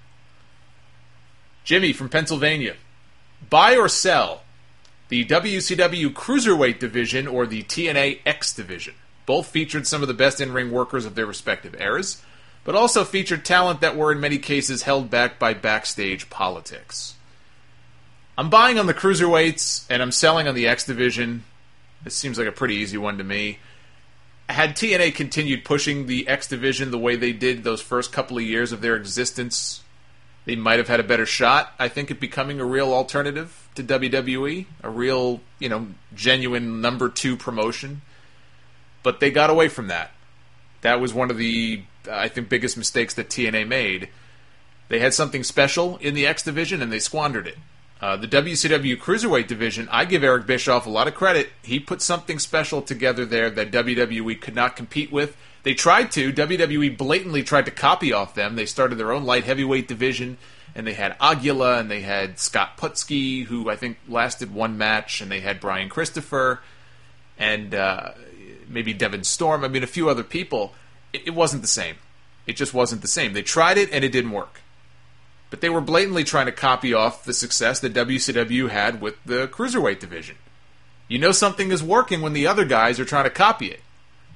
Jimmy from Pennsylvania. Buy or sell the W C W Cruiserweight division or the T N A X division. Both featured some of the best in-ring workers of their respective eras, but also featured talent that were in many cases held back by backstage politics. I'm buying on the Cruiserweights, and I'm selling on the X division. This seems like a pretty easy one to me. Had T N A continued pushing the X division the way they did those first couple of years of their existence, they might have had a better shot, I think, at becoming a real alternative to W W E, a real, you know, genuine number two promotion. But they got away from that. That was one of the, I think, biggest mistakes that T N A made. They had something special in the X division, and they squandered it. Uh, the W C W Cruiserweight division, I give Eric Bischoff a lot of credit. He put something special together there that W W E could not compete with. They tried to. W W E blatantly tried to copy off them. They started their own light heavyweight division, and they had Aguila, and they had Scott Putski, who I think lasted one match, and they had Brian Christopher, and uh, maybe Devin Storm. I mean, a few other people. It, it wasn't the same. It just wasn't the same. They tried it, and it didn't work. But they were blatantly trying to copy off the success that W C W had with the Cruiserweight division. You know something is working when the other guys are trying to copy it.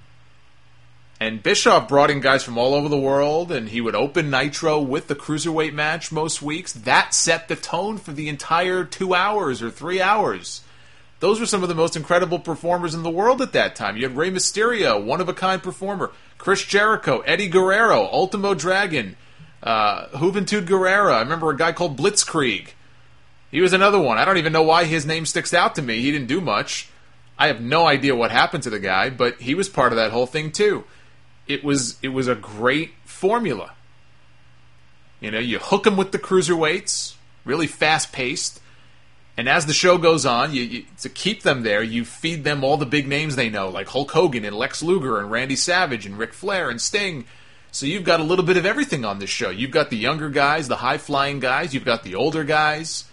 And Bischoff brought in guys from all over the world, and he would open Nitro with the Cruiserweight match most weeks. That set the tone for the entire two hours or three hours. Those were some of the most incredible performers in the world at that time. You had Rey Mysterio, one-of-a-kind performer. Chris Jericho, Eddie Guerrero, Ultimo Dragon, Uh, Juventud Guerrera. I remember a guy called Blitzkrieg. He was another one. I don't even know why his name sticks out to me. He didn't do much. I have no idea what happened to the guy, but he was part of that whole thing too. It was it was a great formula. You know, you hook them with the cruiserweights, really fast-paced, and as the show goes on, you, you to keep them there, you feed them all the big names they know, like Hulk Hogan and Lex Luger and Randy Savage and Ric Flair and Sting. So you've got a little bit of everything on this show. You've got the younger guys, the high-flying guys. You've got the older guys.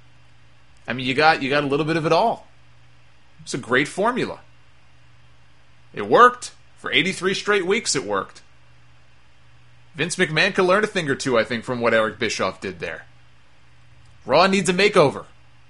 I mean, you got you got a little bit of it all. It's a great formula. It worked. For eighty-three straight weeks, it worked. Vince McMahon could learn a thing or two, I think, from what Eric Bischoff did there. Raw needs a makeover.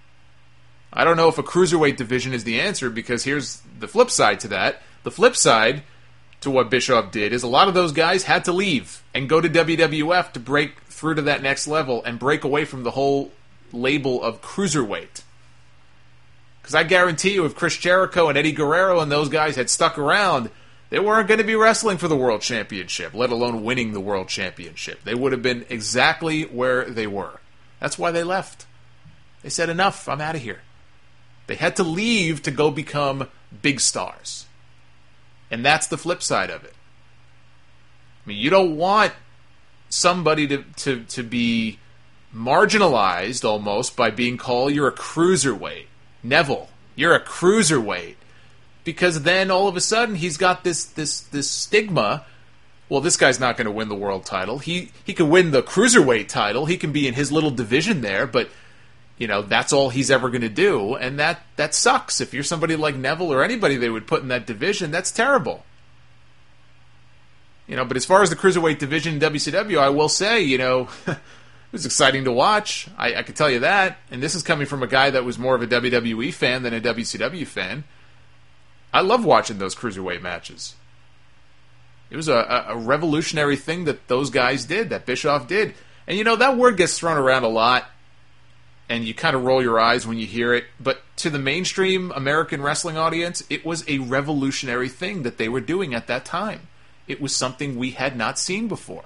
I don't know if a cruiserweight division is the answer, because here's the flip side to that. The flip side to what Bischoff did is a lot of those guys had to leave and go to W W F to break through to that next level and break away from the whole label of cruiserweight. Because I guarantee you, if Chris Jericho and Eddie Guerrero and those guys had stuck around, they weren't going to be wrestling for the World Championship, let alone winning the World Championship. They would have been exactly where they were. That's why they left. They said, enough, I'm out of here. They had to leave to go become big stars. And that's the flip side of it. I mean, you don't want somebody to, to, to be marginalized almost by being called, you're a cruiserweight. Neville, you're a cruiserweight. Because then all of a sudden he's got this this this stigma. Well, this guy's not going to win the world title. He he can win the cruiserweight title. He can be in his little division there, but you know, that's all he's ever going to do, and that, that sucks. If you're somebody like Neville or anybody they would put in that division, that's terrible. You know, but as far as the cruiserweight division in W C W, I will say, you know, it was exciting to watch. I, I can tell you that, and this is coming from a guy that was more of a W W E fan than a W C W fan. I love watching those cruiserweight matches. It was a, a revolutionary thing that those guys did, that Bischoff did. And, you know, that word gets thrown around a lot, and you kind of roll your eyes when you hear it. But to the mainstream American wrestling audience, it was a revolutionary thing that they were doing at that time. It was something we had not seen before.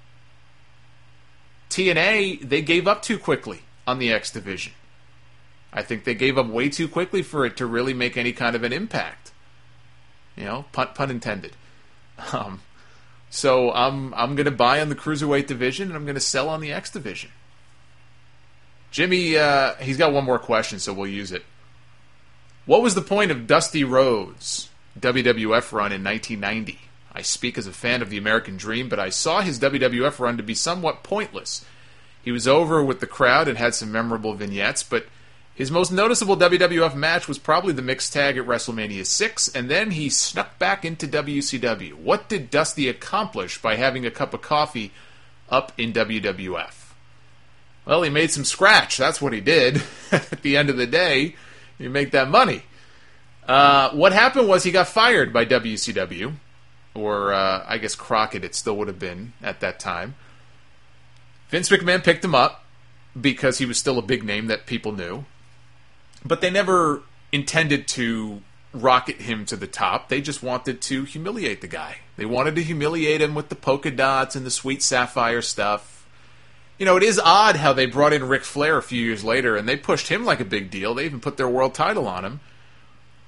T N A, they gave up too quickly on the X Division. I think they gave up way too quickly for it to really make any kind of an impact. You know, pun, pun intended. Um, so I'm I'm going to buy on the Cruiserweight division, and I'm going to sell on the X division. Jimmy, uh, he's got one more question, so we'll use it. What was the point of Dusty Rhodes' W W F run in nineteen ninety? I speak as a fan of the American Dream, but I saw his W W F run to be somewhat pointless. He was over with the crowd and had some memorable vignettes, but his most noticeable W W F match was probably the mixed tag at WrestleMania six, and then he snuck back into W C W. What did Dusty accomplish by having a cup of coffee up in W W F? Well, he made some scratch. That's what he did. At the end of the day, you make that money. Uh, what happened was he got fired by W C W, or uh, I guess Crockett it still would have been at that time. Vince McMahon picked him up because he was still a big name that people knew. But they never intended to rocket him to the top. They just wanted to humiliate the guy. They wanted to humiliate him with the polka dots and the sweet sapphire stuff. You know, it is odd how they brought in Ric Flair a few years later, and they pushed him like a big deal. They even put their world title on him.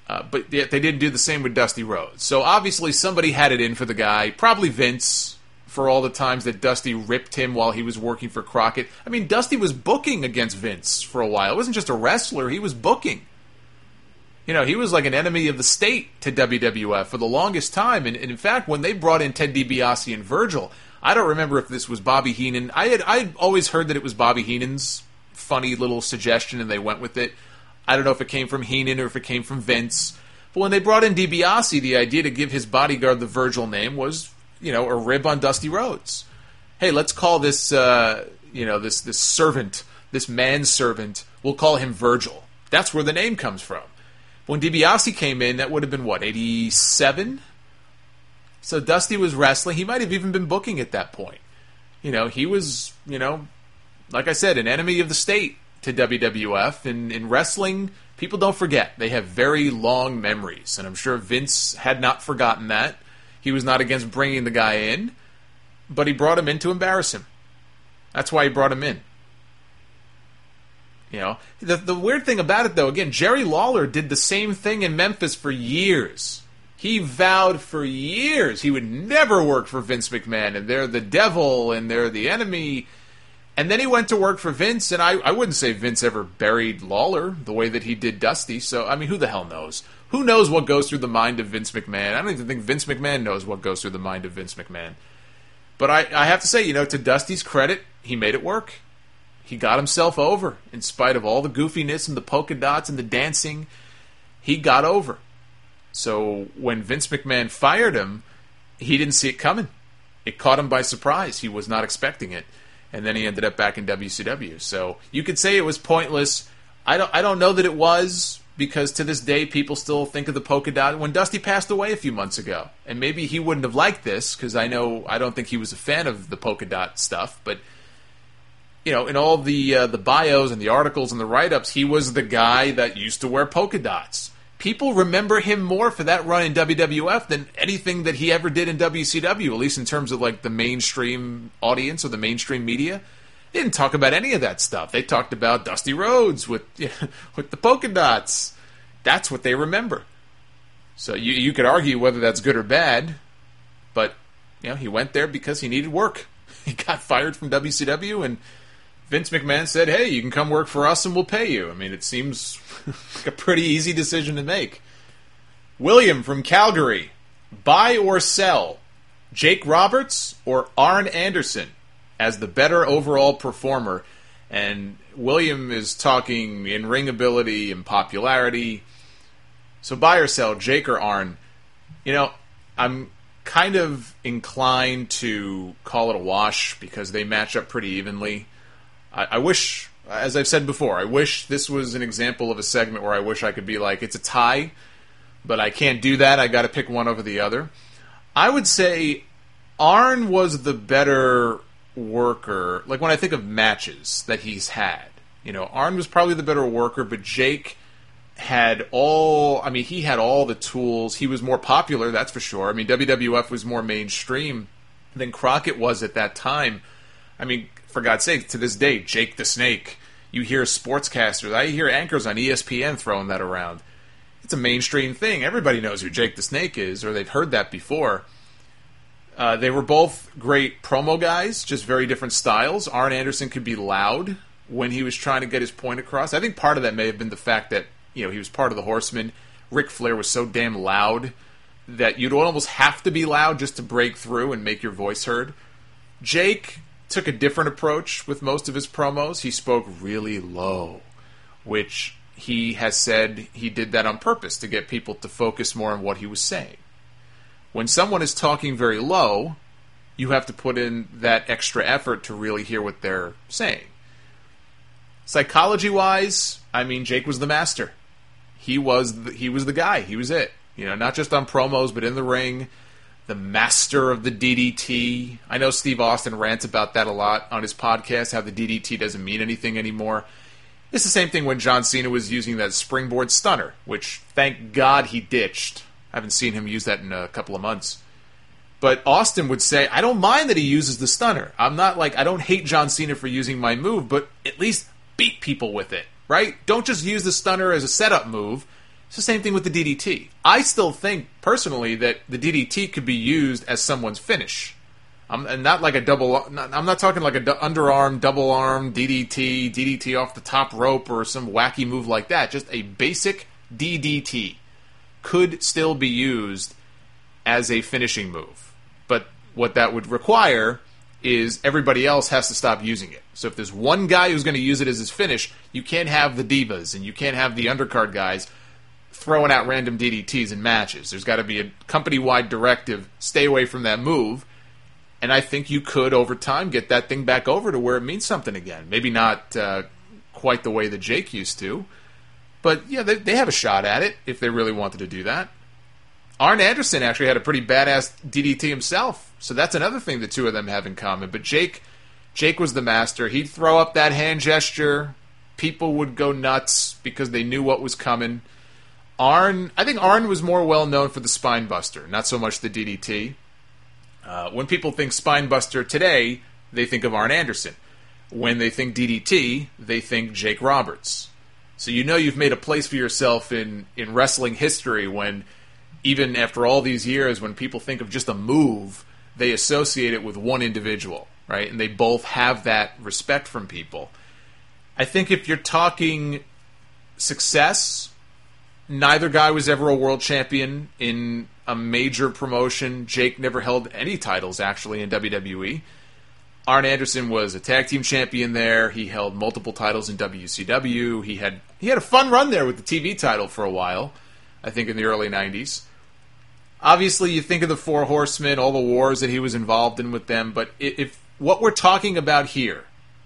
Uh, but yet they didn't do the same with Dusty Rhodes. So obviously somebody had it in for the guy. Probably Vince, for all the times that Dusty ripped him while he was working for Crockett. I mean, Dusty was booking against Vince for a while. It wasn't just a wrestler, he was booking. You know, he was like an enemy of the state to W W F for the longest time. And, and in fact, when they brought in Ted DiBiase and Virgil, I don't remember if this was Bobby Heenan. I had I'd always heard that it was Bobby Heenan's funny little suggestion and they went with it. I don't know if it came from Heenan or if it came from Vince. But when they brought in DiBiase, the idea to give his bodyguard the Virgil name was, you know, a rib on Dusty Rhodes. Hey, let's call this, uh, you know, this this servant, this manservant, we'll call him Virgil. That's where the name comes from. When DiBiase came in, that would have been, what, eighty-seven? So Dusty was wrestling. He might have even been booking at that point. You know, he was, you know, like I said, an enemy of the state to W W F. And in wrestling, people don't forget. They have very long memories. And I'm sure Vince had not forgotten that. He was not against bringing the guy in, but he brought him in to embarrass him. That's why he brought him in. You know, the the weird thing about it, though, again, Jerry Lawler did the same thing in Memphis for years. He vowed for years he would never work for Vince McMahon, and they're the devil, and they're the enemy. And then he went to work for Vince, and I, I wouldn't say Vince ever buried Lawler the way that he did Dusty. So, I mean, who the hell knows? Who knows what goes through the mind of Vince McMahon? I don't even think Vince McMahon knows what goes through the mind of Vince McMahon. But I, I have to say, you know, to Dusty's credit, he made it work. He got himself over. In spite of all the goofiness and the polka dots and the dancing, he got over. So when Vince McMahon fired him, he didn't see it coming. It caught him by surprise. He was not expecting it. And then he ended up back in W C W. So you could say it was pointless. I don't I don't know that it was, because to this day people still think of the polka dot. When Dusty passed away a few months ago, and maybe he wouldn't have liked this, because I know I don't think he was a fan of the polka dot stuff, but you know, in all the uh, the bios and the articles and the write-ups, he was the guy that used to wear polka dots. People remember him more for that run in W W F than anything that he ever did in W C W, at least in terms of like the mainstream audience or the mainstream media. They didn't talk about any of that stuff. They talked about Dusty Rhodes with you know, with the polka dots. That's what they remember. So you you could argue whether that's good or bad, but you know, he went there because he needed work. He got fired from W C W, and Vince McMahon said, hey, you can come work for us and we'll pay you. I mean, it seems like a pretty easy decision to make. William from Calgary. Buy or sell Jake Roberts or Arn Anderson as the better overall performer? And William is talking in ring ability and popularity. So buy or sell, Jake or Arn? You know, I'm kind of inclined to call it a wash because they match up pretty evenly. I wish, as I've said before, I wish this was an example of a segment where I wish I could be like, it's a tie, but I can't do that. I got to pick one over the other. I would say Arn was the better worker. Like when I think of matches that he's had, you know, Arn was probably the better worker, but Jake had all, I mean, he had all the tools. He was more popular, that's for sure. I mean, W W F was more mainstream than Crockett was at that time. I mean, for God's sake, to this day, Jake the Snake. You hear sportscasters, I hear anchors on E S P N throwing that around. It's a mainstream thing. Everybody knows who Jake the Snake is, or they've heard that before. Uh, they were both great promo guys, just very different styles. Arn Anderson could be loud when he was trying to get his point across. I think part of that may have been the fact that, you know, he was part of the Horsemen. Ric Flair was so damn loud that you'd almost have to be loud just to break through and make your voice heard. Jake took a different approach with most of his promos. He spoke really low, which he has said he did that on purpose to get people to focus more on what he was saying. When someone is talking very low, you have to put in that extra effort to really hear what they're saying. Psychology-wise, I mean, Jake was the master. He was the, he was the guy. He was it. You know, not just on promos, but in the ring. The master of the D D T. I know Steve Austin rants about that a lot on his podcast, how the D D T doesn't mean anything anymore. It's the same thing when John Cena was using that springboard stunner, which, thank God, he ditched. I haven't seen him use that in a couple of months. But Austin would say, I don't mind that he uses the stunner. I'm not like, I don't hate John Cena for using my move, but at least beat people with it, right? Don't just use the stunner as a setup move. It's the same thing with the D D T. I still think, personally, that the D D T could be used as someone's finish. I'm and not like a double. Not, I'm not talking like a d- underarm, double arm D D T, D D T off the top rope, or some wacky move like that. Just a basic D D T could still be used as a finishing move. But what that would require is everybody else has to stop using it. So if there's one guy who's going to use it as his finish, you can't have the divas and you can't have the undercard guys throwing out random D D Ts in matches. There's got to be a company-wide directive, stay away from that move. And I think you could, over time, get that thing back over to where it means something again. Maybe not uh, quite the way that Jake used to. But, yeah, they, they have a shot at it if they really wanted to do that. Arn Anderson actually had a pretty badass D D T himself. So that's another thing the two of them have in common. But Jake, Jake was the master. He'd throw up that hand gesture. People would go nuts because they knew what was coming. Arn, I think Arn was more well known for the spine buster, not so much the D D T. Uh, when people think spine buster today, they think of Arn Anderson. When they think D D T, they think Jake Roberts. So you know you've made a place for yourself in, in wrestling history when, even after all these years, when people think of just a move, they associate it with one individual, right? And they both have that respect from people. I think if you're talking success, neither guy was ever a world champion in a major promotion. Jake never held any titles, actually, in W W E. Arn Anderson was a tag team champion there. He held multiple titles in W C W. He had he had a fun run there with the T V title for a while, I think in the early nineties. Obviously, you think of the Four Horsemen, all the wars that he was involved in with them, but if what we're talking about here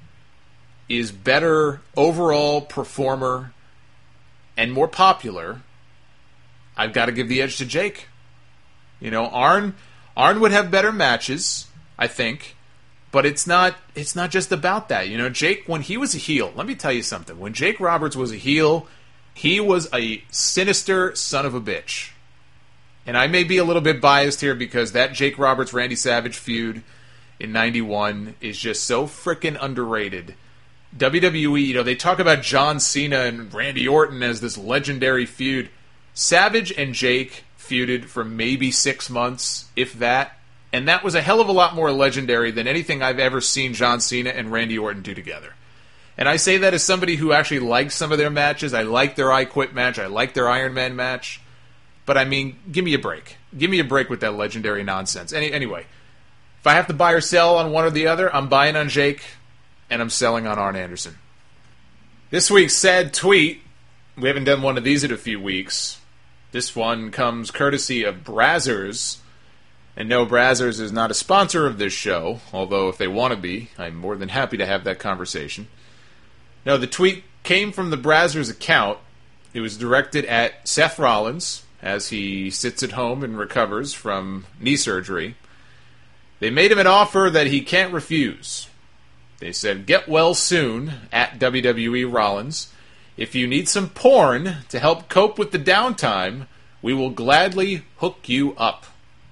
is better overall performer and more popular, I've got to give the edge to Jake. You know, Arn Arn would have better matches, I think, but it's not it's not just about that. You know, Jake, when he was a heel, let me tell you something. When Jake Roberts was a heel, he was a sinister son of a bitch. And I may be a little bit biased here because that Jake Roberts-Randy Savage feud in ninety-one is just so freaking underrated. W W E, you know, they talk about John Cena and Randy Orton as this legendary feud. Savage and Jake feuded for maybe six months, if that. And that was a hell of a lot more legendary than anything I've ever seen John Cena and Randy Orton do together. And I say that as somebody who actually likes some of their matches. I like their I Quit match. I like their Iron Man match. But, I mean, give me a break. Give me a break with that legendary nonsense. Any, anyway, if I have to buy or sell on one or the other, I'm buying on Jake, and I'm selling on Arn Anderson. This week's sad tweet, we haven't done one of these in a few weeks. This one comes courtesy of Brazzers. And no, Brazzers is not a sponsor of this show, although if they want to be, I'm more than happy to have that conversation. No, the tweet came from the Brazzers account. It was directed at Seth Rollins, as he sits at home and recovers from knee surgery. They made him an offer that he can't refuse. They said, "Get well soon," at W W E Rollins. "If you need some porn to help cope with the downtime, we will gladly hook you up."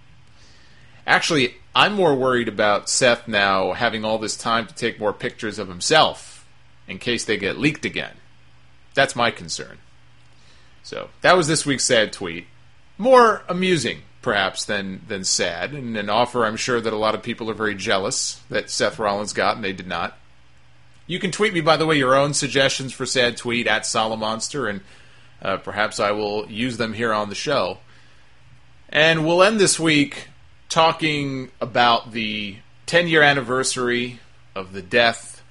Actually, I'm more worried about Seth now having all this time to take more pictures of himself in case they get leaked again. That's my concern. So, that was this week's sad tweet. More amusing, perhaps, than, than sad, and an offer I'm sure that a lot of people are very jealous that Seth Rollins got and they did not. You can tweet me, by the way, your own suggestions for sad tweet at Solomonster, and uh, perhaps I will use them here on the show. And we'll end this week talking about the ten-year anniversary of the death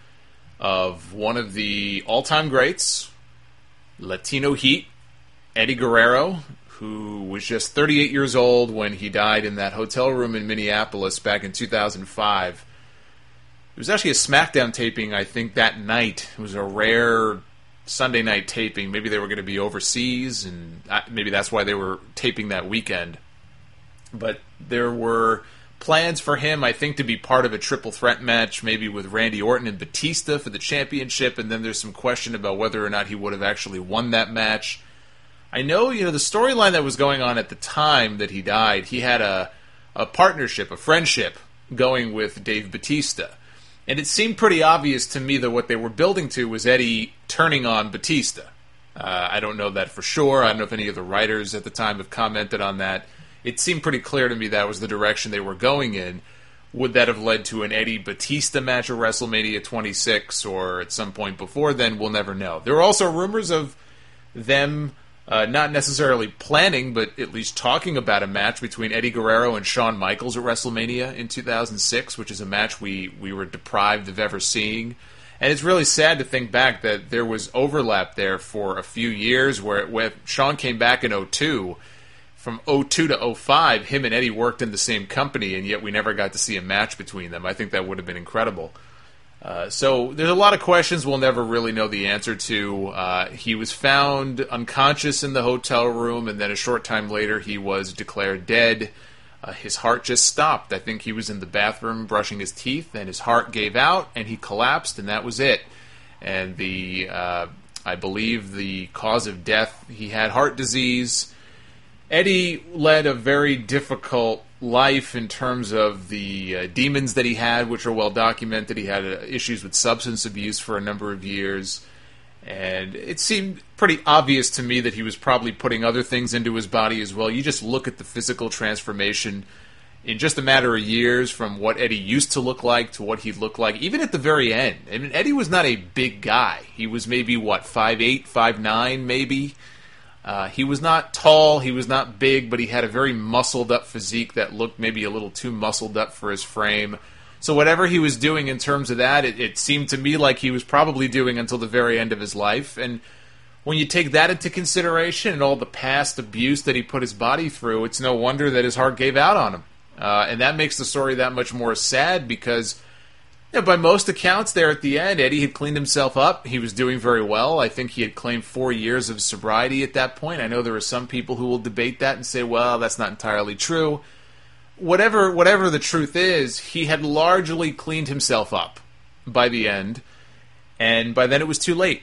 of one of the all-time greats, Latino Heat, Eddie Guerrero, who was just thirty-eight years old when he died in that hotel room in Minneapolis back in two thousand five. It was actually a SmackDown taping, I think, that night. It was a rare Sunday night taping. Maybe they were going to be overseas, and maybe that's why they were taping that weekend. But there were plans for him, I think, to be part of a triple threat match, maybe with Randy Orton and Batista for the championship, and then there's some question about whether or not he would have actually won that match. I know, you know, the storyline that was going on at the time that he died, he had a, a partnership, a friendship going with Dave Batista. And it seemed pretty obvious to me that what they were building to was Eddie turning on Batista. Uh, I don't know that for sure. I don't know if any of the writers at the time have commented on that. It seemed pretty clear to me that was the direction they were going in. Would that have led to an Eddie Batista match at WrestleMania twenty-six or at some point before then? We'll never know. There were also rumors of them uh, not necessarily planning, but at least talking about a match between Eddie Guerrero and Shawn Michaels at WrestleMania in two thousand six, which is a match we, we were deprived of ever seeing. And it's really sad to think back that there was overlap there for a few years where when Shawn came back in oh two, from oh two to oh five, him and Eddie worked in the same company, and yet we never got to see a match between them. I think that would have been incredible. Uh, so there's a lot of questions we'll never really know the answer to. Uh, he was found unconscious in the hotel room, and then a short time later he was declared dead. Uh, his heart just stopped. I think he was in the bathroom brushing his teeth, and his heart gave out, and he collapsed, and that was it. And the uh, I believe the cause of death, he had heart disease. Eddie led a very difficult life in terms of the uh, demons that he had, which are well documented. He had uh, issues with substance abuse for a number of years. And it seemed pretty obvious to me that he was probably putting other things into his body as well. You just look at the physical transformation in just a matter of years from what Eddie used to look like to what he looked like, even at the very end. I mean, Eddie was not a big guy. He was maybe, what, five eight, five nine maybe? Uh, he was not tall, he was not big, but he had a very muscled-up physique that looked maybe a little too muscled up for his frame. So whatever he was doing in terms of that, it, it seemed to me like he was probably doing until the very end of his life. And when you take that into consideration and all the past abuse that he put his body through, it's no wonder that his heart gave out on him. Uh, and that makes the story that much more sad because, you know, by most accounts there at the end, Eddie had cleaned himself up. He was doing very well. I think he had claimed four years of sobriety at that point. I know there are some people who will debate that and say, well, that's not entirely true. Whatever whatever the truth is, he had largely cleaned himself up by the end, and by then it was too late.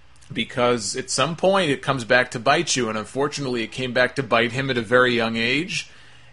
Because at some point it comes back to bite you, and unfortunately it came back to bite him at a very young age,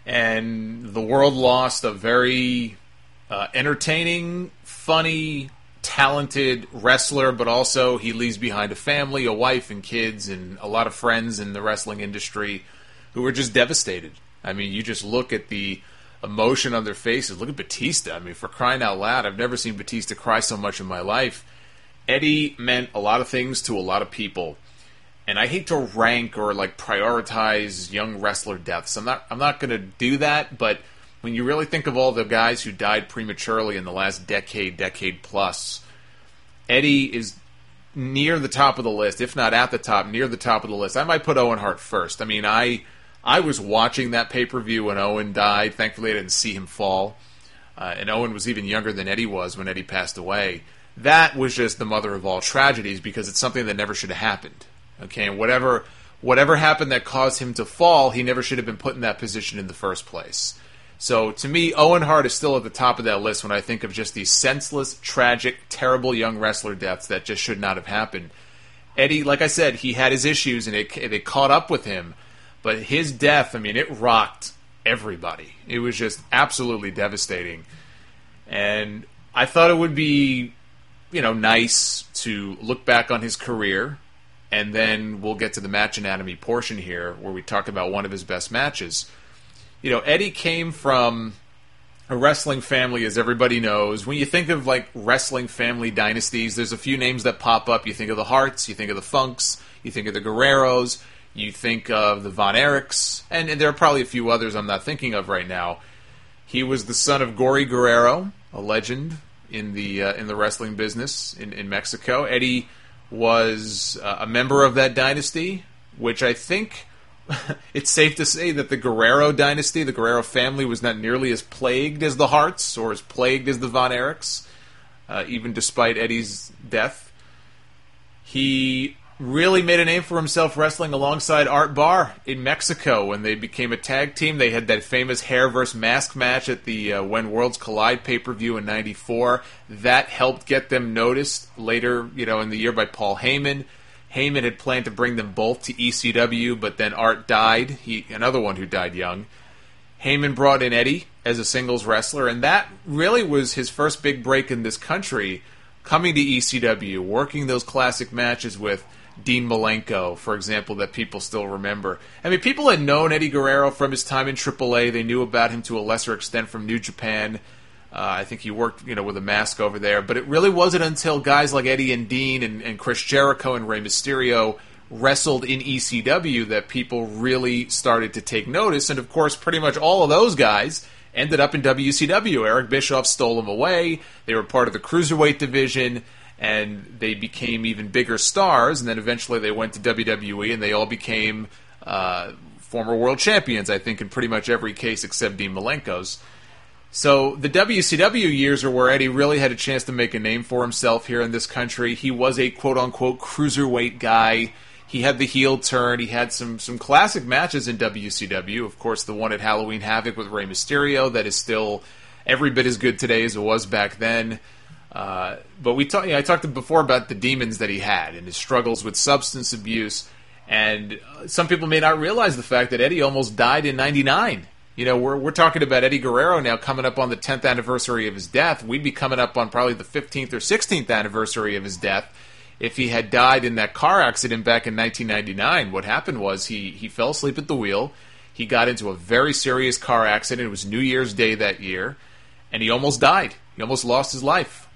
and the world lost a very uh, entertaining, funny, talented wrestler, but also he leaves behind a family, a wife and kids, and a lot of friends in the wrestling industry who were just devastated. I mean, you just look at the emotion on their faces. Look at Batista. I mean, for crying out loud, I've never seen Batista cry so much in my life. Eddie meant a lot of things to a lot of people. And I hate to rank or like prioritize young wrestler deaths. I'm not I'm not going to do that, but when you really think of all the guys who died prematurely in the last decade, decade plus, Eddie is near the top of the list, if not at the top, near the top of the list. I might put Owen Hart first. I mean, I... I was watching that pay-per-view when Owen died. Thankfully, I didn't see him fall. Uh, and Owen was even younger than Eddie was when Eddie passed away. That was just the mother of all tragedies because it's something that never should have happened. Okay, and whatever whatever happened that caused him to fall, he never should have been put in that position in the first place. So, to me, Owen Hart is still at the top of that list when I think of just these senseless, tragic, terrible young wrestler deaths that just should not have happened. Eddie, like I said, he had his issues and it, they caught up with him. But his death, I mean, it rocked everybody. It was just absolutely devastating. And I thought it would be, you know, nice to look back on his career, and then we'll get to the match anatomy portion here, where we talk about one of his best matches. You know, Eddie came from a wrestling family, as everybody knows. When you think of, like, wrestling family dynasties, there's a few names that pop up. You think of the Harts, you think of the Funks, you think of the Guerreros, you think of the Von Erichs, and, and there are probably a few others I'm not thinking of right now. He was the son of Gory Guerrero, a legend in the uh, in the wrestling business in, in Mexico. Eddie was uh, a member of that dynasty, which I think it's safe to say that the Guerrero dynasty, the Guerrero family, was not nearly as plagued as the Harts or as plagued as the Von Erichs, uh, even despite Eddie's death. He really made a name for himself wrestling alongside Art Barr in Mexico when they became a tag team. They had that famous hair versus mask match at the uh, When Worlds Collide pay-per-view in ninety-four. That helped get them noticed later, you know, in the year by Paul Heyman. Heyman had planned to bring them both to E C W, but then Art died. He, another one who died young. Heyman brought in Eddie as a singles wrestler, and that really was his first big break in this country, coming to E C W, working those classic matches with Dean Malenko, for example, that people still remember. I mean, people had known Eddie Guerrero from his time in triple A. They knew about him to a lesser extent from New Japan. Uh, I think he worked, you know, with a mask over there. But it really wasn't until guys like Eddie and Dean and, and Chris Jericho and Rey Mysterio wrestled in E C W that people really started to take notice. And, of course, pretty much all of those guys ended up in W C W. Eric Bischoff stole them away. They were part of the Cruiserweight division, and they became even bigger stars. And then eventually they went to W W E, and they all became uh, former world champions, I think, in pretty much every case except Dean Malenko's. So the W C W years are where Eddie really had a chance to make a name for himself here in this country. He was a quote-unquote cruiserweight guy. He had the heel turn. He had some some classic matches in W C W. Of course, the one at Halloween Havoc with Rey Mysterio that is still every bit as good today as it was back then. Uh, but we talk, you know, I talked before about the demons that he had and his struggles with substance abuse. And some people may not realize the fact that Eddie almost died in ninety-nine. You know, we're we're talking about Eddie Guerrero now coming up on the tenth anniversary of his death. We'd be coming up on probably the fifteenth or sixteenth anniversary of his death if he had died in that car accident back in nineteen ninety-nine. What happened was he, he fell asleep at the wheel. He got into a very serious car accident. It was New Year's Day that year, and he almost died. He almost lost his life.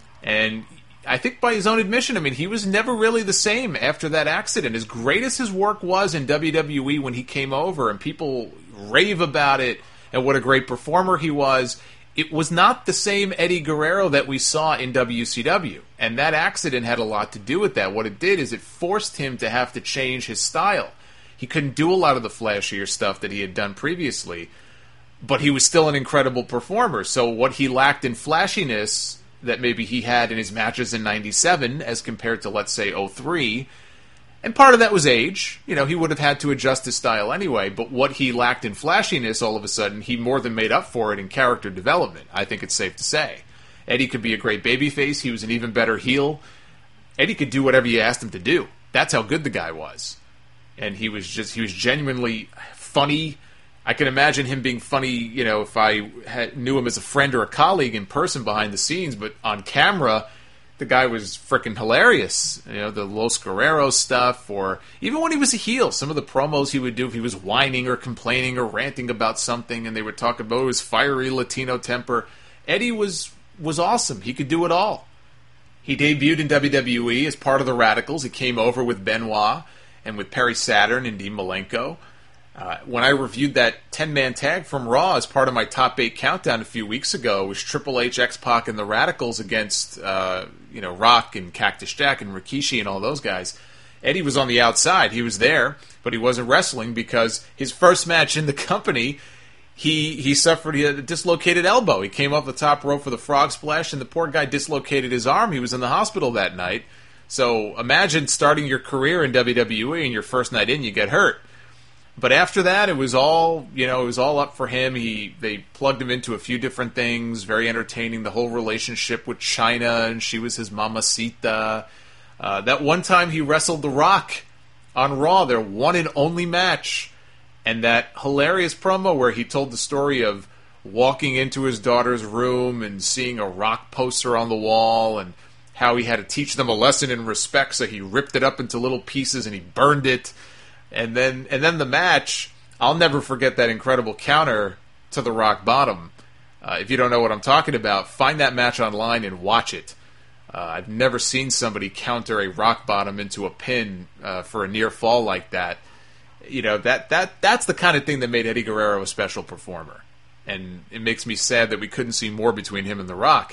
And I think by his own admission, I mean, he was never really the same after that accident. As great as his work was in W W E when he came over, and people rave about it and what a great performer he was, it was not the same Eddie Guerrero that we saw in W C W. And that accident had a lot to do with that. What it did is it forced him to have to change his style. He couldn't do a lot of the flashier stuff that he had done previously, but he was still an incredible performer. So what he lacked in flashiness that maybe he had in his matches in ninety-seven as compared to, let's say, oh three, and part of that was age. You know, he would have had to adjust his style anyway, but what he lacked in flashiness, all of a sudden, he more than made up for it in character development, I think it's safe to say. Eddie could be a great babyface. He was an even better heel. Eddie could do whatever you asked him to do. That's how good the guy was. And he was just, he was genuinely funny. I can imagine him being funny, you know, if I had, knew him as a friend or a colleague in person behind the scenes, but on camera, the guy was freaking hilarious. You know, the Los Guerreros stuff, or even when he was a heel, some of the promos he would do if he was whining or complaining or ranting about something, and they would talk about his fiery Latino temper. Eddie was was awesome. He could do it all. He debuted in W W E as part of the Radicals. He came over with Benoit and with Perry Saturn and Dean Malenko. Uh, when I reviewed that ten-man tag from Raw as part of my Top eight Countdown a few weeks ago, it was Triple H, X-Pac, and the Radicals against uh, you know Rock and Cactus Jack and Rikishi and all those guys. Eddie was on the outside. He was there, but he wasn't wrestling because his first match in the company, he he suffered he had a dislocated elbow. He came off the top rope for the frog splash, and the poor guy dislocated his arm. He was in the hospital that night. So imagine starting your career in W W E and your first night in, you get hurt. But after that, it was all, you know, it was all up for him. He they plugged him into a few different things, very entertaining. The whole relationship with Chyna, and she was his mamacita. Uh, that one time he wrestled The Rock on Raw, their one and only match. And that hilarious promo where he told the story of walking into his daughter's room and seeing a Rock poster on the wall, and how he had to teach them a lesson in respect, so he ripped it up into little pieces and he burned it. And then and then the match, I'll never forget that incredible counter to the Rock Bottom. Uh, if you don't know what I'm talking about, find that match online and watch it. Uh, I've never seen somebody counter a Rock Bottom into a pin uh, for a near fall like that. You know, that that that's the kind of thing that made Eddie Guerrero a special performer. And it makes me sad that we couldn't see more between him and The Rock.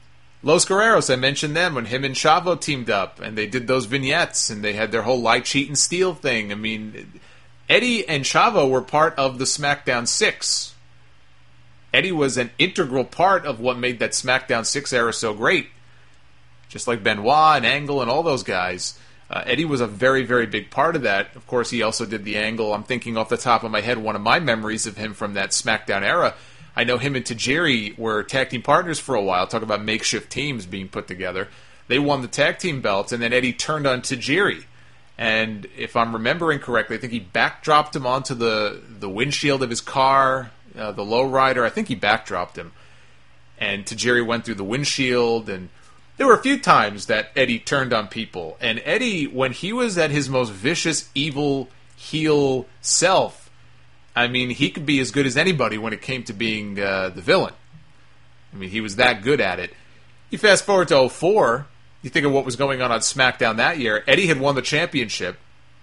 Los Guerreros, I mentioned them when him and Chavo teamed up, and they did those vignettes, and they had their whole lie, cheat, and steal thing. I mean, Eddie and Chavo were part of the SmackDown six. Eddie was an integral part of what made that SmackDown six era so great. Just like Benoit and Angle and all those guys. Uh, Eddie was a very, very big part of that. Of course, he also did the Angle. I'm thinking off the top of my head, one of my memories of him from that SmackDown era, I know him and Tajiri were tag team partners for a while. Talk about makeshift teams being put together. They won the tag team belts, and then Eddie turned on Tajiri. And if I'm remembering correctly, I think he backdropped him onto the, the windshield of his car, uh, the lowrider. I think he backdropped him. And Tajiri went through the windshield, and there were a few times that Eddie turned on people. And Eddie, when he was at his most vicious, evil, heel self, I mean, he could be as good as anybody when it came to being uh, the villain. I mean, he was that good at it. You fast forward to oh four, you think of what was going on on SmackDown that year. Eddie had won the championship,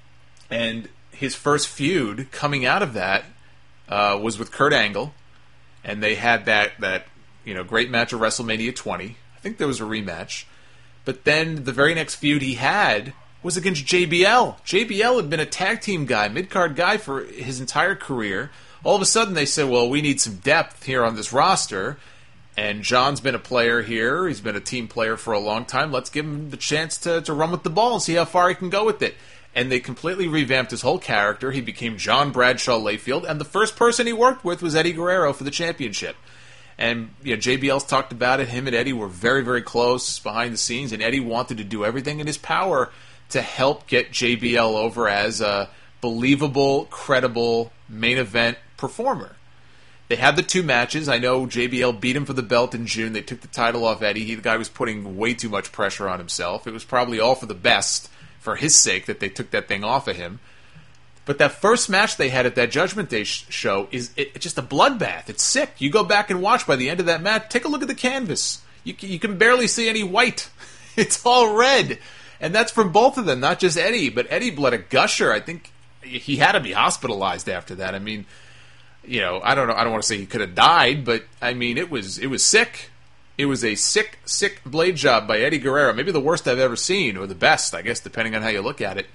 and his first feud coming out of that uh, was with Kurt Angle, and they had that, that you know great match at WrestleMania twenty. I think there was a rematch. But then the very next feud he had was against J B L. J B L had been a tag team guy, mid-card guy for his entire career. All of a sudden they said, well, we need some depth here on this roster. And John's been a player here. He's been a team player for a long time. Let's give him the chance to, to run with the ball and see how far he can go with it. And they completely revamped his whole character. He became John Bradshaw Layfield. And the first person he worked with was Eddie Guerrero for the championship. And you know, J B L's talked about it. Him and Eddie were very, very close behind the scenes. And Eddie wanted to do everything in his power to help get J B L over as a believable, credible main event performer. They had the two matches. I know J B L beat him for the belt in June. They took the title off Eddie. He, the guy was putting way too much pressure on himself. It was probably all for the best, for his sake, that they took that thing off of him. But that first match they had at that Judgment Day sh- show is it, it's just a bloodbath. It's sick. You go back and watch by the end of that match. Take a look at the canvas. You, you can barely see any white. It's all red. And that's from both of them, not just Eddie. But Eddie bled a gusher. I think he had to be hospitalized after that. I mean... You know, I don't know. I don't want to say he could have died, but I mean, it was it was sick. It was a sick, sick blade job by Eddie Guerrero. Maybe the worst I've ever seen, or the best, I guess, depending on how you look at it.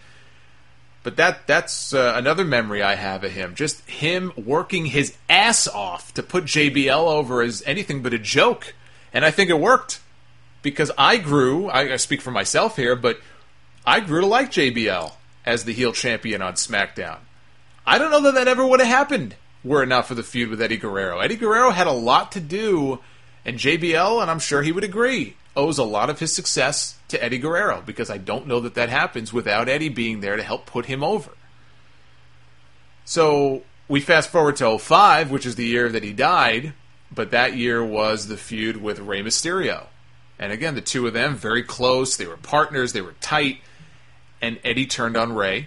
But that that's uh, another memory I have of him. Just him working his ass off to put J B L over as anything but a joke, and I think it worked because I grew. I, I speak for myself here, but I grew to like J B L as the heel champion on SmackDown. I don't know that that ever would have happened were it not for the feud with Eddie Guerrero. Eddie Guerrero had a lot to do, and J B L, and I'm sure he would agree, owes a lot of his success to Eddie Guerrero, because I don't know that that happens without Eddie being there to help put him over. So we fast forward to oh five, which is the year that he died, but that year was the feud with Rey Mysterio. And again, the two of them, very close, they were partners, they were tight, and Eddie turned on Rey,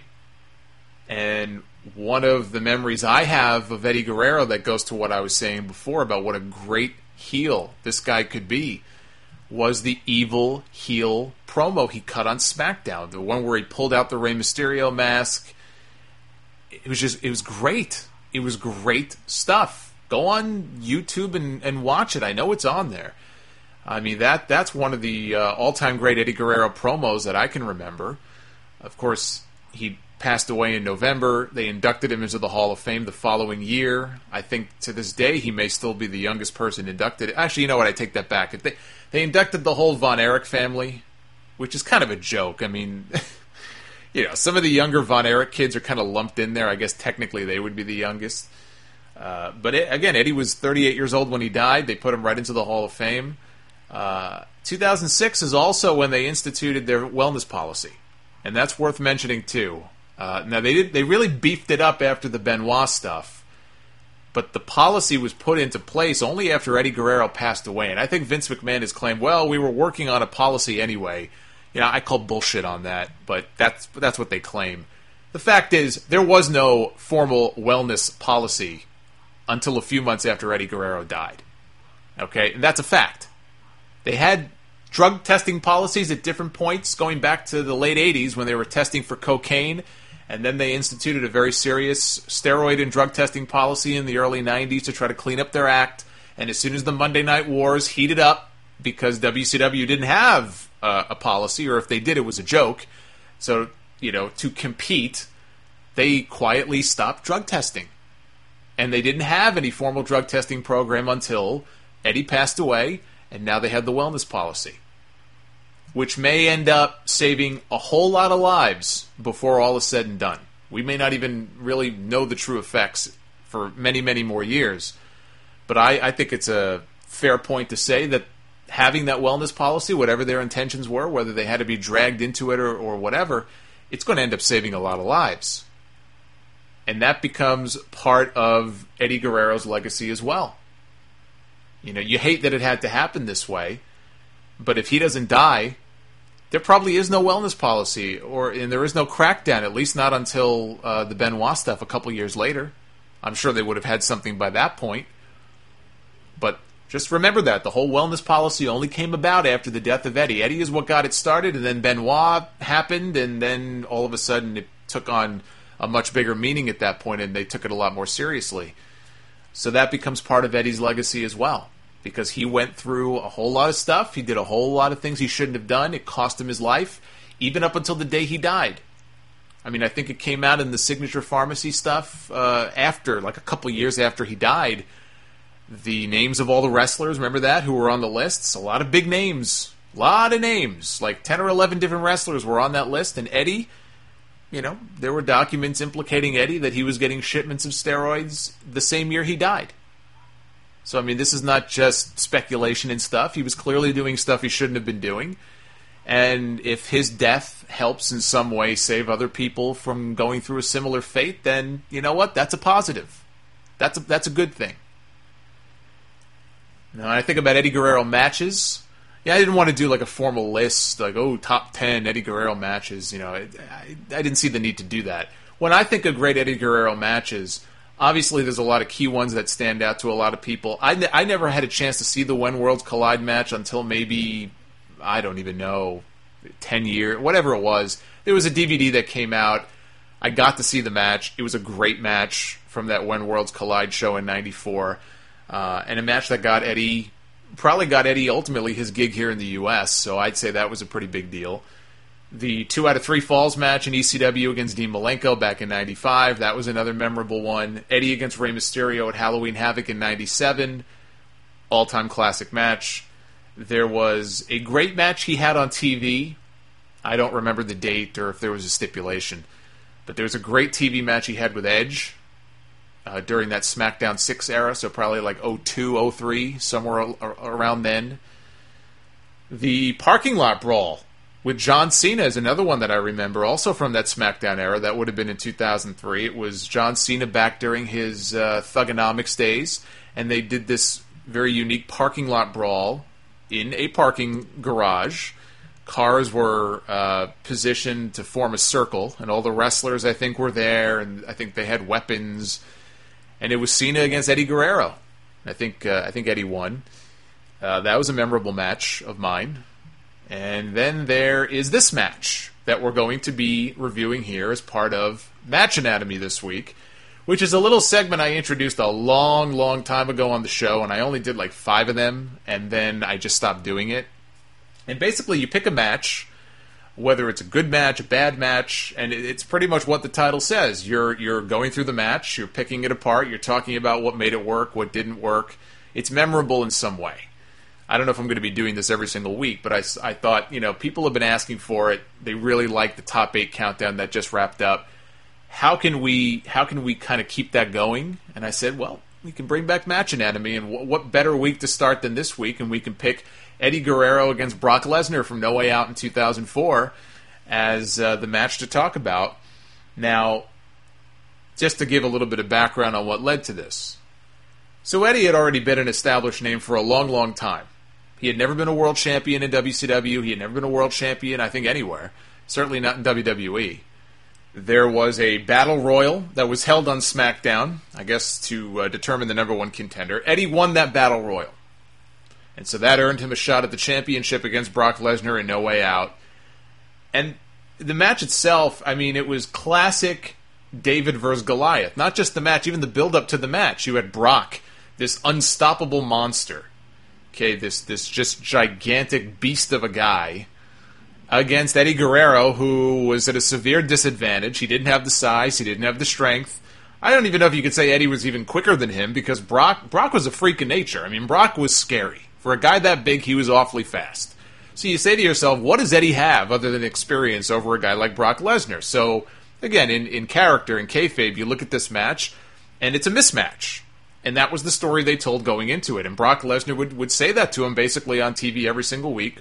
and one of the memories I have of Eddie Guerrero that goes to what I was saying before about what a great heel this guy could be was the evil heel promo he cut on SmackDown. The one where he pulled out the Rey Mysterio mask. It was just, it was great. It was great stuff. Go on YouTube and, and watch it. I know it's on there. I mean, that that's one of the uh, all-time great Eddie Guerrero promos that I can remember. Of course, he passed away in November. They inducted him into the Hall of Fame the following year. I think to this day he may still be the youngest person inducted. Actually, you know what? I take that back. They, they inducted the whole Von Erich family, which is kind of a joke. I mean, you know, some of the younger Von Erich kids are kind of lumped in there. I guess technically they would be the youngest. Uh, but it, again, Eddie was thirty-eight years old when he died. They put him right into the Hall of Fame. Uh, two thousand six is also when they instituted their wellness policy, and that's worth mentioning too. Uh, now, they did, they really beefed it up after the Benoit stuff, but the policy was put into place only after Eddie Guerrero passed away. And I think Vince McMahon has claimed, well, we were working on a policy anyway. You know, I call bullshit on that, but that's that's what they claim. The fact is, there was no formal wellness policy until a few months after Eddie Guerrero died. Okay, and that's a fact. They had drug testing policies at different points going back to the late eighties when they were testing for cocaine. And then they instituted a very serious steroid and drug testing policy in the early nineties to try to clean up their act. And as soon as the Monday Night Wars heated up, because W C W didn't have uh, a policy, or if they did, it was a joke. So, you know, to compete, they quietly stopped drug testing. And they didn't have any formal drug testing program until Eddie passed away, and now they have the wellness policy, which may end up saving a whole lot of lives before all is said and done. We may not even really know the true effects for many, many more years. But I, I think it's a fair point to say that having that wellness policy, whatever their intentions were, whether they had to be dragged into it or, or whatever, it's going to end up saving a lot of lives. And that becomes part of Eddie Guerrero's legacy as well. You know, you hate that it had to happen this way, But if he doesn't die, there probably is no wellness policy, or and there is no crackdown, at least not until uh, the Benoit stuff a couple years later. I'm sure they would have had something by that point. But just remember that. The whole wellness policy only came about after the death of Eddie. Eddie is what got it started, and then Benoit happened, and then all of a sudden it took on a much bigger meaning at that point, and they took it a lot more seriously. So that becomes part of Eddie's legacy as well. Because he went through a whole lot of stuff. He did a whole lot of things he shouldn't have done. It cost him his life, even up until the day he died. I mean, I think it came out in the Signature Pharmacy stuff uh, after, like a couple years after he died. The names of all the wrestlers, remember that, who were on the lists? A lot of big names. A lot of names. Like ten or eleven different wrestlers were on that list. And Eddie, you know, there were documents implicating Eddie that he was getting shipments of steroids the same year he died. So, I mean, this is not just speculation and stuff. He was clearly doing stuff he shouldn't have been doing. And if his death helps in some way save other people from going through a similar fate, then, you know what? That's a positive. That's a, that's a good thing. Now, when I think about Eddie Guerrero matches, yeah, I didn't want to do like a formal list, like, oh, top ten Eddie Guerrero matches. You know, I, I, I didn't see the need to do that. When I think of great Eddie Guerrero matches, obviously, there's a lot of key ones that stand out to a lot of people. I, ne- I never had a chance to see the When Worlds Collide match until maybe, I don't even know, ten years, whatever it was. There was a D V D that came out. I got to see the match. It was a great match from that When Worlds Collide show in ninety-four. Uh, and a match that got Eddie, probably got Eddie ultimately his gig here in the U S, so I'd say that was a pretty big deal. The two out of three falls match in E C W against Dean Malenko back in ninety-five, that was another memorable one. Eddie against Rey Mysterio at Halloween Havoc in ninety-seven, all-time classic match. There was a great match he had on T V. I don't remember the date or if there was a stipulation, but there was a great T V match he had with Edge uh, during that SmackDown six era, so probably like oh two, oh three, somewhere around then. The parking lot brawl with John Cena is another one that I remember, also from that SmackDown era. That would have been in two thousand three. It was John Cena back during his uh, Thuganomics days, and they did this very unique parking lot brawl in a parking garage. Cars were uh, positioned to form a circle, and all the wrestlers, I think, were there, and I think they had weapons. And it was Cena against Eddie Guerrero. I think uh, I think Eddie won. Uh, that was a memorable match of mine. And then there is this match that we're going to be reviewing here as part of Match Anatomy this week, which is a little segment I introduced a long, long time ago on the show, and I only did like five of them, and then I just stopped doing it. And basically, you pick a match, whether it's a good match, a bad match, and it's pretty much what the title says. You're you're going through the match, you're picking it apart, you're talking about what made it work, what didn't work. It's memorable in some way. I don't know if I'm going to be doing this every single week, but I, I thought, you know, people have been asking for it. They really like the top eight countdown that just wrapped up. How can we how can we kind of keep that going? And I said, well, we can bring back Match Anatomy, and w- what better week to start than this week? And we can pick Eddie Guerrero against Brock Lesnar from No Way Out in two thousand four as uh, the match to talk about. Now, just to give a little bit of background on what led to this. So Eddie had already been an established name for a long, long time. He had never been a world champion in W C W. He had never been a world champion, I think, anywhere. Certainly not in W W E. There was a battle royal that was held on SmackDown, I guess, to uh, determine the number one contender. Eddie won that battle royal. And so that earned him a shot at the championship against Brock Lesnar in No Way Out. And the match itself, I mean, it was classic David versus Goliath. Not just the match, even the build-up to the match. You had Brock, this unstoppable monster. Okay, this this just gigantic beast of a guy against Eddie Guerrero, who was at a severe disadvantage. He didn't have the size, he didn't have the strength. I don't even know if you could say Eddie was even quicker than him, because Brock Brock was a freak of nature. I mean, Brock was scary. For a guy that big, he was awfully fast. So you say to yourself, what does Eddie have other than experience over a guy like Brock Lesnar? So, again, in, in character, in kayfabe, you look at this match, and it's a mismatch. And that was the story they told going into it. And Brock Lesnar would, would say that to him basically on T V every single week.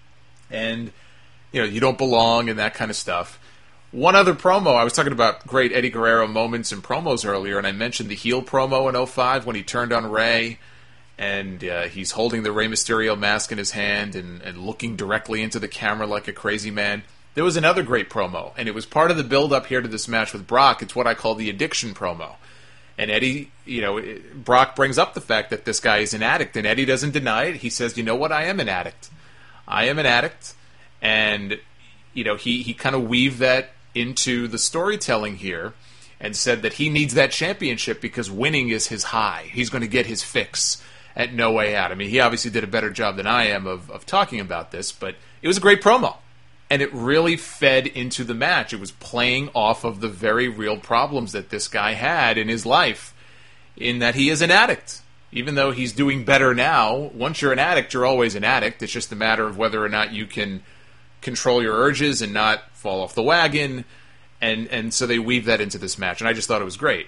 And, you know, you don't belong and that kind of stuff. One other promo, I was talking about great Eddie Guerrero moments and promos earlier, and I mentioned the heel promo in oh five when he turned on Ray. and uh, he's holding the Rey Mysterio mask in his hand and, and looking directly into the camera like a crazy man. There was another great promo, and it was part of the build-up here to this match with Brock. It's what I call the addiction promo. And Eddie, you know, Brock brings up the fact that this guy is an addict, and Eddie doesn't deny it. He says, you know what, I am an addict. I am an addict. And, you know, he, he kind of weaved that into the storytelling here and said that he needs that championship because winning is his high. He's going to get his fix at No Way Out. I mean, he obviously did a better job than I am of, of talking about this, but it was a great promo. And it really fed into the match. It was playing off of the very real problems that this guy had in his life, in that he is an addict. Even though he's doing better now, once you're an addict, you're always an addict. It's just a matter of whether or not you can control your urges and not fall off the wagon. And, and so they weave that into this match. And I just thought it was great.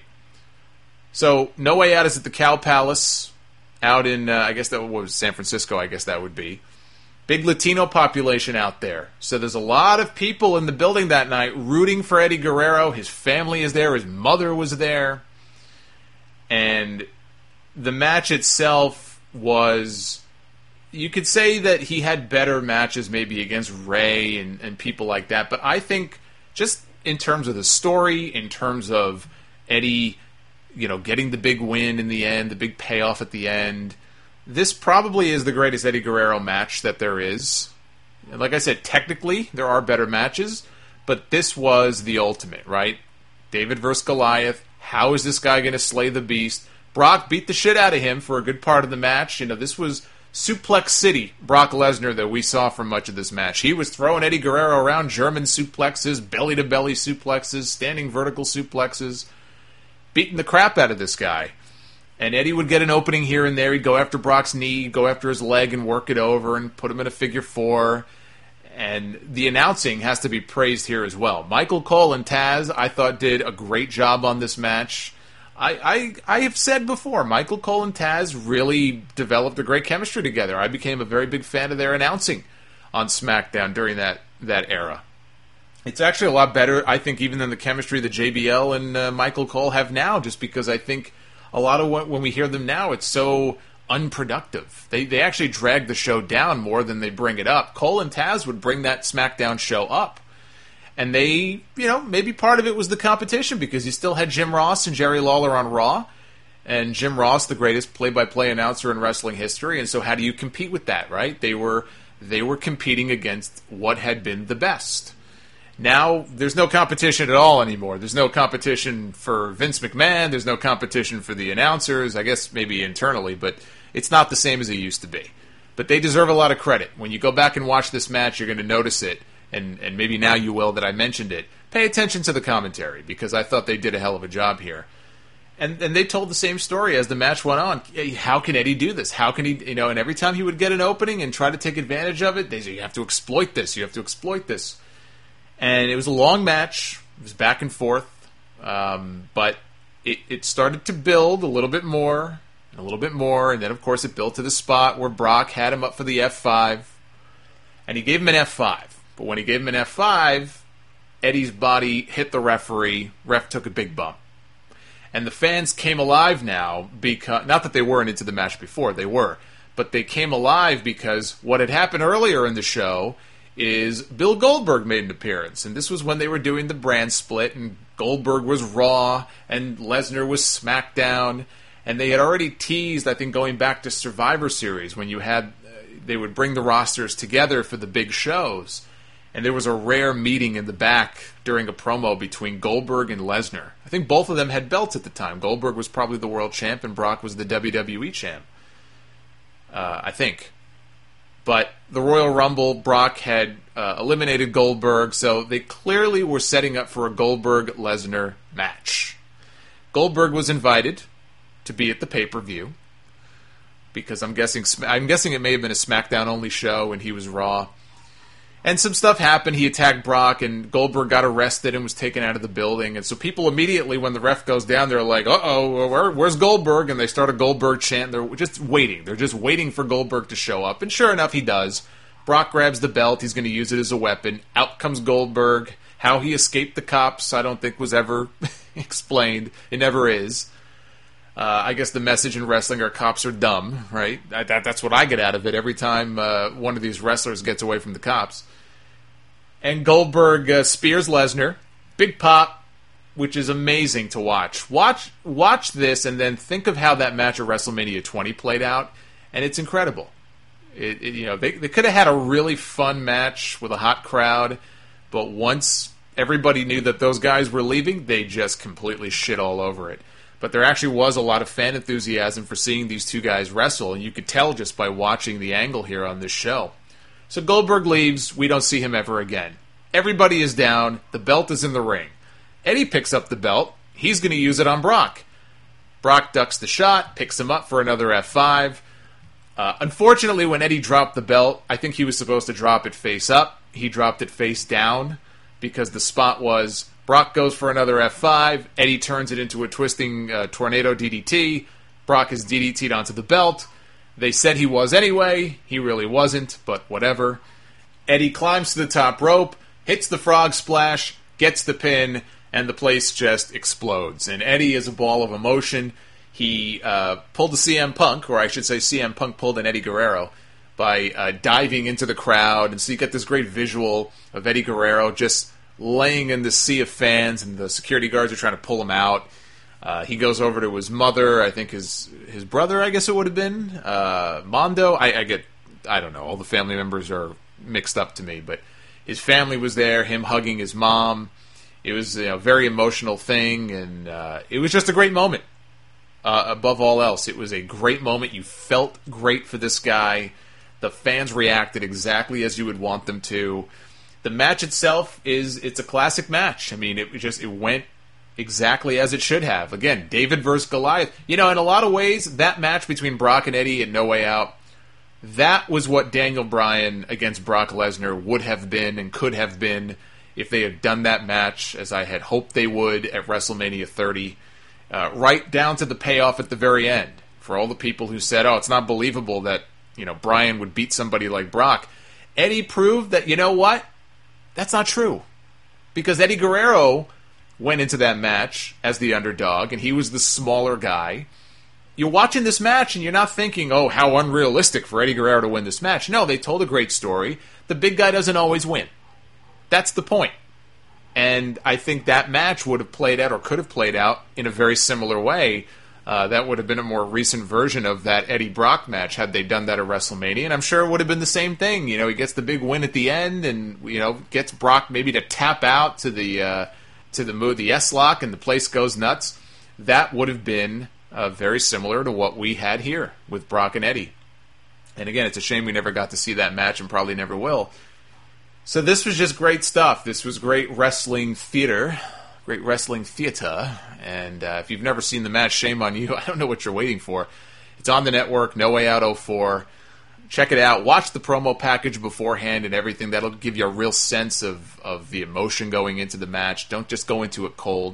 So, No Way Out is at the Cow Palace out in, uh, I guess that was San Francisco, I guess that would be. Big Latino population out there. So there's a lot of people in the building that night rooting for Eddie Guerrero. His family is there. His mother was there. And the match itself was... You could say that he had better matches maybe against Rey and, and people like that. But I think just in terms of the story, in terms of Eddie, you know, getting the big win in the end, the big payoff at the end... This probably is the greatest Eddie Guerrero match that there is. And like I said, technically, there are better matches, but this was the ultimate, right? David versus Goliath. How is this guy going to slay the beast? Brock beat the shit out of him for a good part of the match. You know, this was Suplex City Brock Lesnar that we saw for much of this match. He was throwing Eddie Guerrero around, German suplexes, belly-to-belly suplexes, standing vertical suplexes, beating the crap out of this guy. And Eddie would get an opening here and there. He'd go after Brock's knee, go after his leg and work it over and put him in a figure four. And the announcing has to be praised here as well. Michael Cole and Taz, I thought, did a great job on this match. I, I, I have said before, Michael Cole and Taz really developed a great chemistry together. I became a very big fan of their announcing on SmackDown during that, that era. It's actually a lot better, I think, even than the chemistry that J B L and uh, Michael Cole have now, just because I think... A lot of what, when we hear them now, it's so unproductive. They they actually drag the show down more than they bring it up. Cole and Taz would bring that SmackDown show up. And they, you know, maybe part of it was the competition because you still had Jim Ross and Jerry Lawler on Raw. And Jim Ross, the greatest play-by-play announcer in wrestling history. And so how do you compete with that, right? They were they were competing against what had been the best. Now, there's no competition at all anymore. There's no competition for Vince McMahon. There's no competition for the announcers. I guess maybe internally, but it's not the same as it used to be. But they deserve a lot of credit. When you go back and watch this match, you're going to notice it, and, and maybe now you will that I mentioned it. Pay attention to the commentary, because I thought they did a hell of a job here. And and they told the same story as the match went on. How can Eddie do this? How can he, you know, and every time he would get an opening and try to take advantage of it, they say, you have to exploit this, you have to exploit this. And it was a long match. It was back and forth. Um, but it, it started to build a little bit more, and a little bit more, and then, of course, it built to the spot where Brock had him up for the F five. And he gave him an F five. But when he gave him an F five, Eddie's body hit the referee. Ref took a big bump. And the fans came alive now, because not that they weren't into the match before, they were. But they came alive because what had happened earlier in the show is Bill Goldberg made an appearance. And this was when they were doing the brand split, and Goldberg was Raw, and Lesnar was SmackDown. And they had already teased, I think, going back to Survivor Series, when you had, uh, they would bring the rosters together for the big shows. And there was a rare meeting in the back during a promo between Goldberg and Lesnar. I think both of them had belts at the time. Goldberg was probably the world champ, and Brock was the W W E champ. Uh, I think. But the Royal Rumble, Brock had uh, eliminated Goldberg, so they clearly were setting up for a Goldberg-Lesnar match. Goldberg was invited to be at the pay-per-view, because I'm guessing I'm guessing it may have been a SmackDown-only show, and he was Raw. And some stuff happened. He attacked Brock, and Goldberg got arrested and was taken out of the building. And so people immediately, when the ref goes down, they're like, uh-oh, where, where's Goldberg? And they start a Goldberg chant. They're just waiting. They're just waiting for Goldberg to show up. And sure enough, he does. Brock grabs the belt. He's going to use it as a weapon. Out comes Goldberg. How he escaped the cops, I don't think was ever explained. It never is. Uh, I guess the message in wrestling are cops are dumb, right? I, that, that's what I get out of it every time uh, one of these wrestlers gets away from the cops. And Goldberg uh, spears Lesnar. Big pop, which is amazing to watch. Watch watch this and then think of how that match at WrestleMania twenty played out, and it's incredible. It, it, you know, they, they could have had a really fun match with a hot crowd, but once everybody knew that those guys were leaving, they just completely shit all over it. But there actually was a lot of fan enthusiasm for seeing these two guys wrestle, and you could tell just by watching the angle here on this show. So Goldberg leaves. We don't see him ever again. Everybody is down. The belt is in the ring. Eddie picks up the belt. He's going to use it on Brock. Brock ducks the shot, picks him up for another F five. Uh, unfortunately, when Eddie dropped the belt, I think he was supposed to drop it face up. He dropped it face down because the spot was Brock goes for another F five. Eddie turns it into a twisting uh, tornado D D T. Brock is D D T'd onto the belt. They said he was anyway. He really wasn't, but whatever. Eddie climbs to the top rope, hits the frog splash, gets the pin, and the place just explodes. And Eddie is a ball of emotion. He uh, pulled a C M Punk, or I should say C M Punk pulled an Eddie Guerrero, by uh, diving into the crowd. And so you get this great visual of Eddie Guerrero just laying in the sea of fans, and the security guards are trying to pull him out. Uh, he goes over to his mother, I think his his brother, I guess it would have been, uh, Mondo. I, I get, I don't know, all the family members are mixed up to me, but his family was there, him hugging his mom. It was you know, a very emotional thing, and uh, it was just a great moment. Uh, above all else, it was a great moment. You felt great for this guy. The fans reacted exactly as you would want them to. The match itself is, it's a classic match. I mean, it just, it went exactly as it should have. Again, David versus Goliath. You know, in a lot of ways, that match between Brock and Eddie and No Way Out, that was what Daniel Bryan against Brock Lesnar would have been and could have been if they had done that match as I had hoped they would at WrestleMania thirty. Uh, right down to the payoff at the very end. For all the people who said, oh, it's not believable that, you know, Bryan would beat somebody like Brock. Eddie proved that, you know what? That's not true. Because Eddie Guerrero went into that match as the underdog, and he was the smaller guy. You're watching this match, and you're not thinking, oh, how unrealistic for Eddie Guerrero to win this match. No, they told a great story. The big guy doesn't always win. That's the point. And I think that match would have played out, or could have played out, in a very similar way. Uh, that would have been a more recent version of that Eddie Brock match had they done that at WrestleMania, and I'm sure it would have been the same thing. You know, he gets the big win at the end, and you know, gets Brock maybe to tap out to the uh, to the move, the S-lock, and the place goes nuts. That would have been uh, very similar to what we had here with Brock and Eddie. And again, it's a shame we never got to see that match, and probably never will. So this was just great stuff. This was great wrestling theater, great wrestling theater. And uh, if you've never seen the match, shame on you. I don't know what you're waiting for. It's on the network, No Way Out oh four. Check it out. Watch the promo package beforehand and everything. That'll give you a real sense of, of the emotion going into the match. Don't just go into it cold.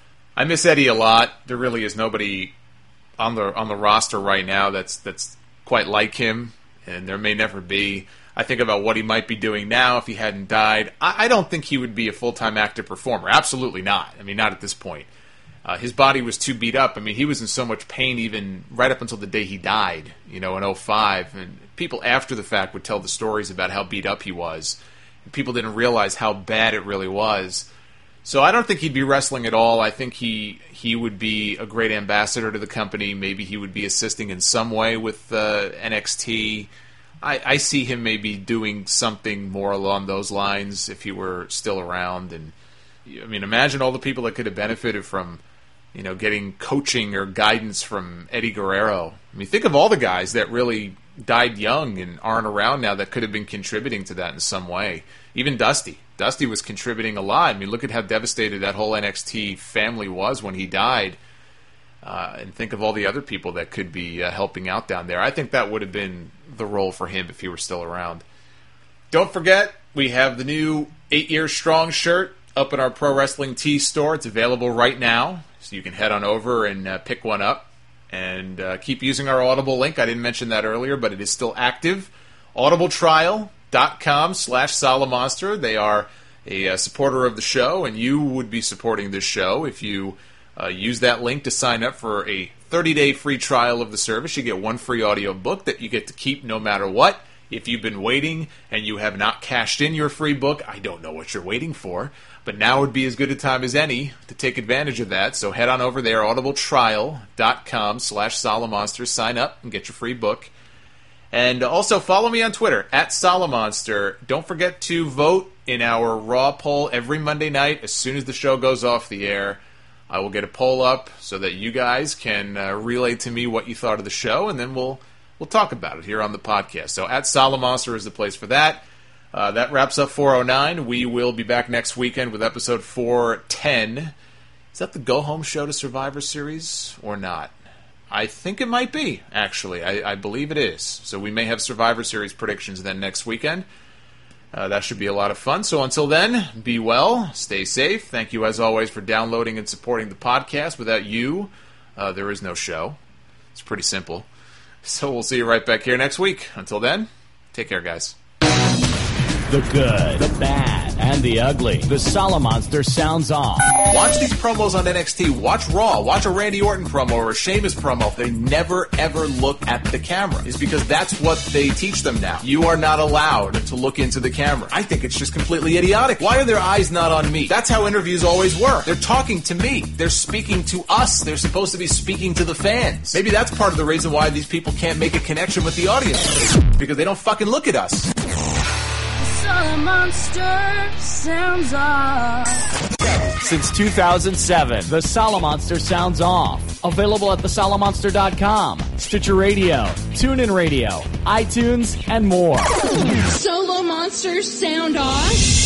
I miss Eddie a lot. There really is nobody on the on the roster right now that's that's quite like him, and there may never be. I think about what he might be doing now if he hadn't died. I, I don't think he would be a full-time active performer. Absolutely not. I mean, not at this point. Uh, his body was too beat up. I mean, he was in so much pain even right up until the day he died, you know, in oh five. And people after the fact would tell the stories about how beat up he was. And people didn't realize how bad it really was. So I don't think he'd be wrestling at all. I think he he would be a great ambassador to the company. Maybe he would be assisting in some way with uh, N X T. I, I see him maybe doing something more along those lines if he were still around. And I mean, imagine all the people that could have benefited from, you know, getting coaching or guidance from Eddie Guerrero. I mean, think of all the guys that really died young and aren't around now that could have been contributing to that in some way. Even Dusty. Dusty was contributing a lot. I mean, look at how devastated that whole N X T family was when he died. Uh, and think of all the other people that could be uh, helping out down there. I think that would have been the role for him if he were still around. Don't forget, we have the new eight years Strong shirt up in our Pro Wrestling Tees store. It's available right now, so you can head on over and uh, pick one up. And uh, keep using our Audible link. I didn't mention that earlier, but it is still active. audibletrial.com slash Solomonster. They are a uh, supporter of the show, and you would be supporting this show if you uh, use that link to sign up for a thirty-day free trial of the service. You get one free audio book that you get to keep no matter what. If you've been waiting and you have not cashed in your free book, I don't know what you're waiting for. But now would be as good a time as any to take advantage of that. So head on over there, audibletrial.com slash Solomonster. Sign up and get your free book. And also follow me on Twitter, at Solomonster. Don't forget to vote in our Raw poll every Monday night. As soon as the show goes off the air, I will get a poll up so that you guys can uh, relay to me what you thought of the show, and then we'll we'll talk about it here on the podcast. So at Solomonster is the place for that. Uh, that wraps up four oh nine. We will be back next weekend with episode four ten. Is that the go-home show to Survivor Series or not? I think it might be, actually. I, I believe it is. So we may have Survivor Series predictions then next weekend. Uh, that should be a lot of fun. So until then, be well, stay safe. Thank you, as always, for downloading and supporting the podcast. Without you, uh, there is no show. It's pretty simple. So we'll see you right back here next week. Until then, take care, guys. The good, the bad, and the ugly. The Solomonster sounds off. Watch these promos on N X T. Watch Raw. Watch a Randy Orton promo or a Sheamus promo. They never, ever look at the camera. It's because that's what they teach them now. You are not allowed to look into the camera. I think it's just completely idiotic. Why are their eyes not on me? That's how interviews always work. They're talking to me. They're speaking to us. They're supposed to be speaking to the fans. Maybe that's part of the reason why these people can't make a connection with the audience. Because they don't fucking look at us. Solomonster sounds off. Since two thousand seven, the Solomonster sounds off. Available at the solomonster dot com, Stitcher Radio, TuneIn Radio, iTunes, and more. Solomonster sound off.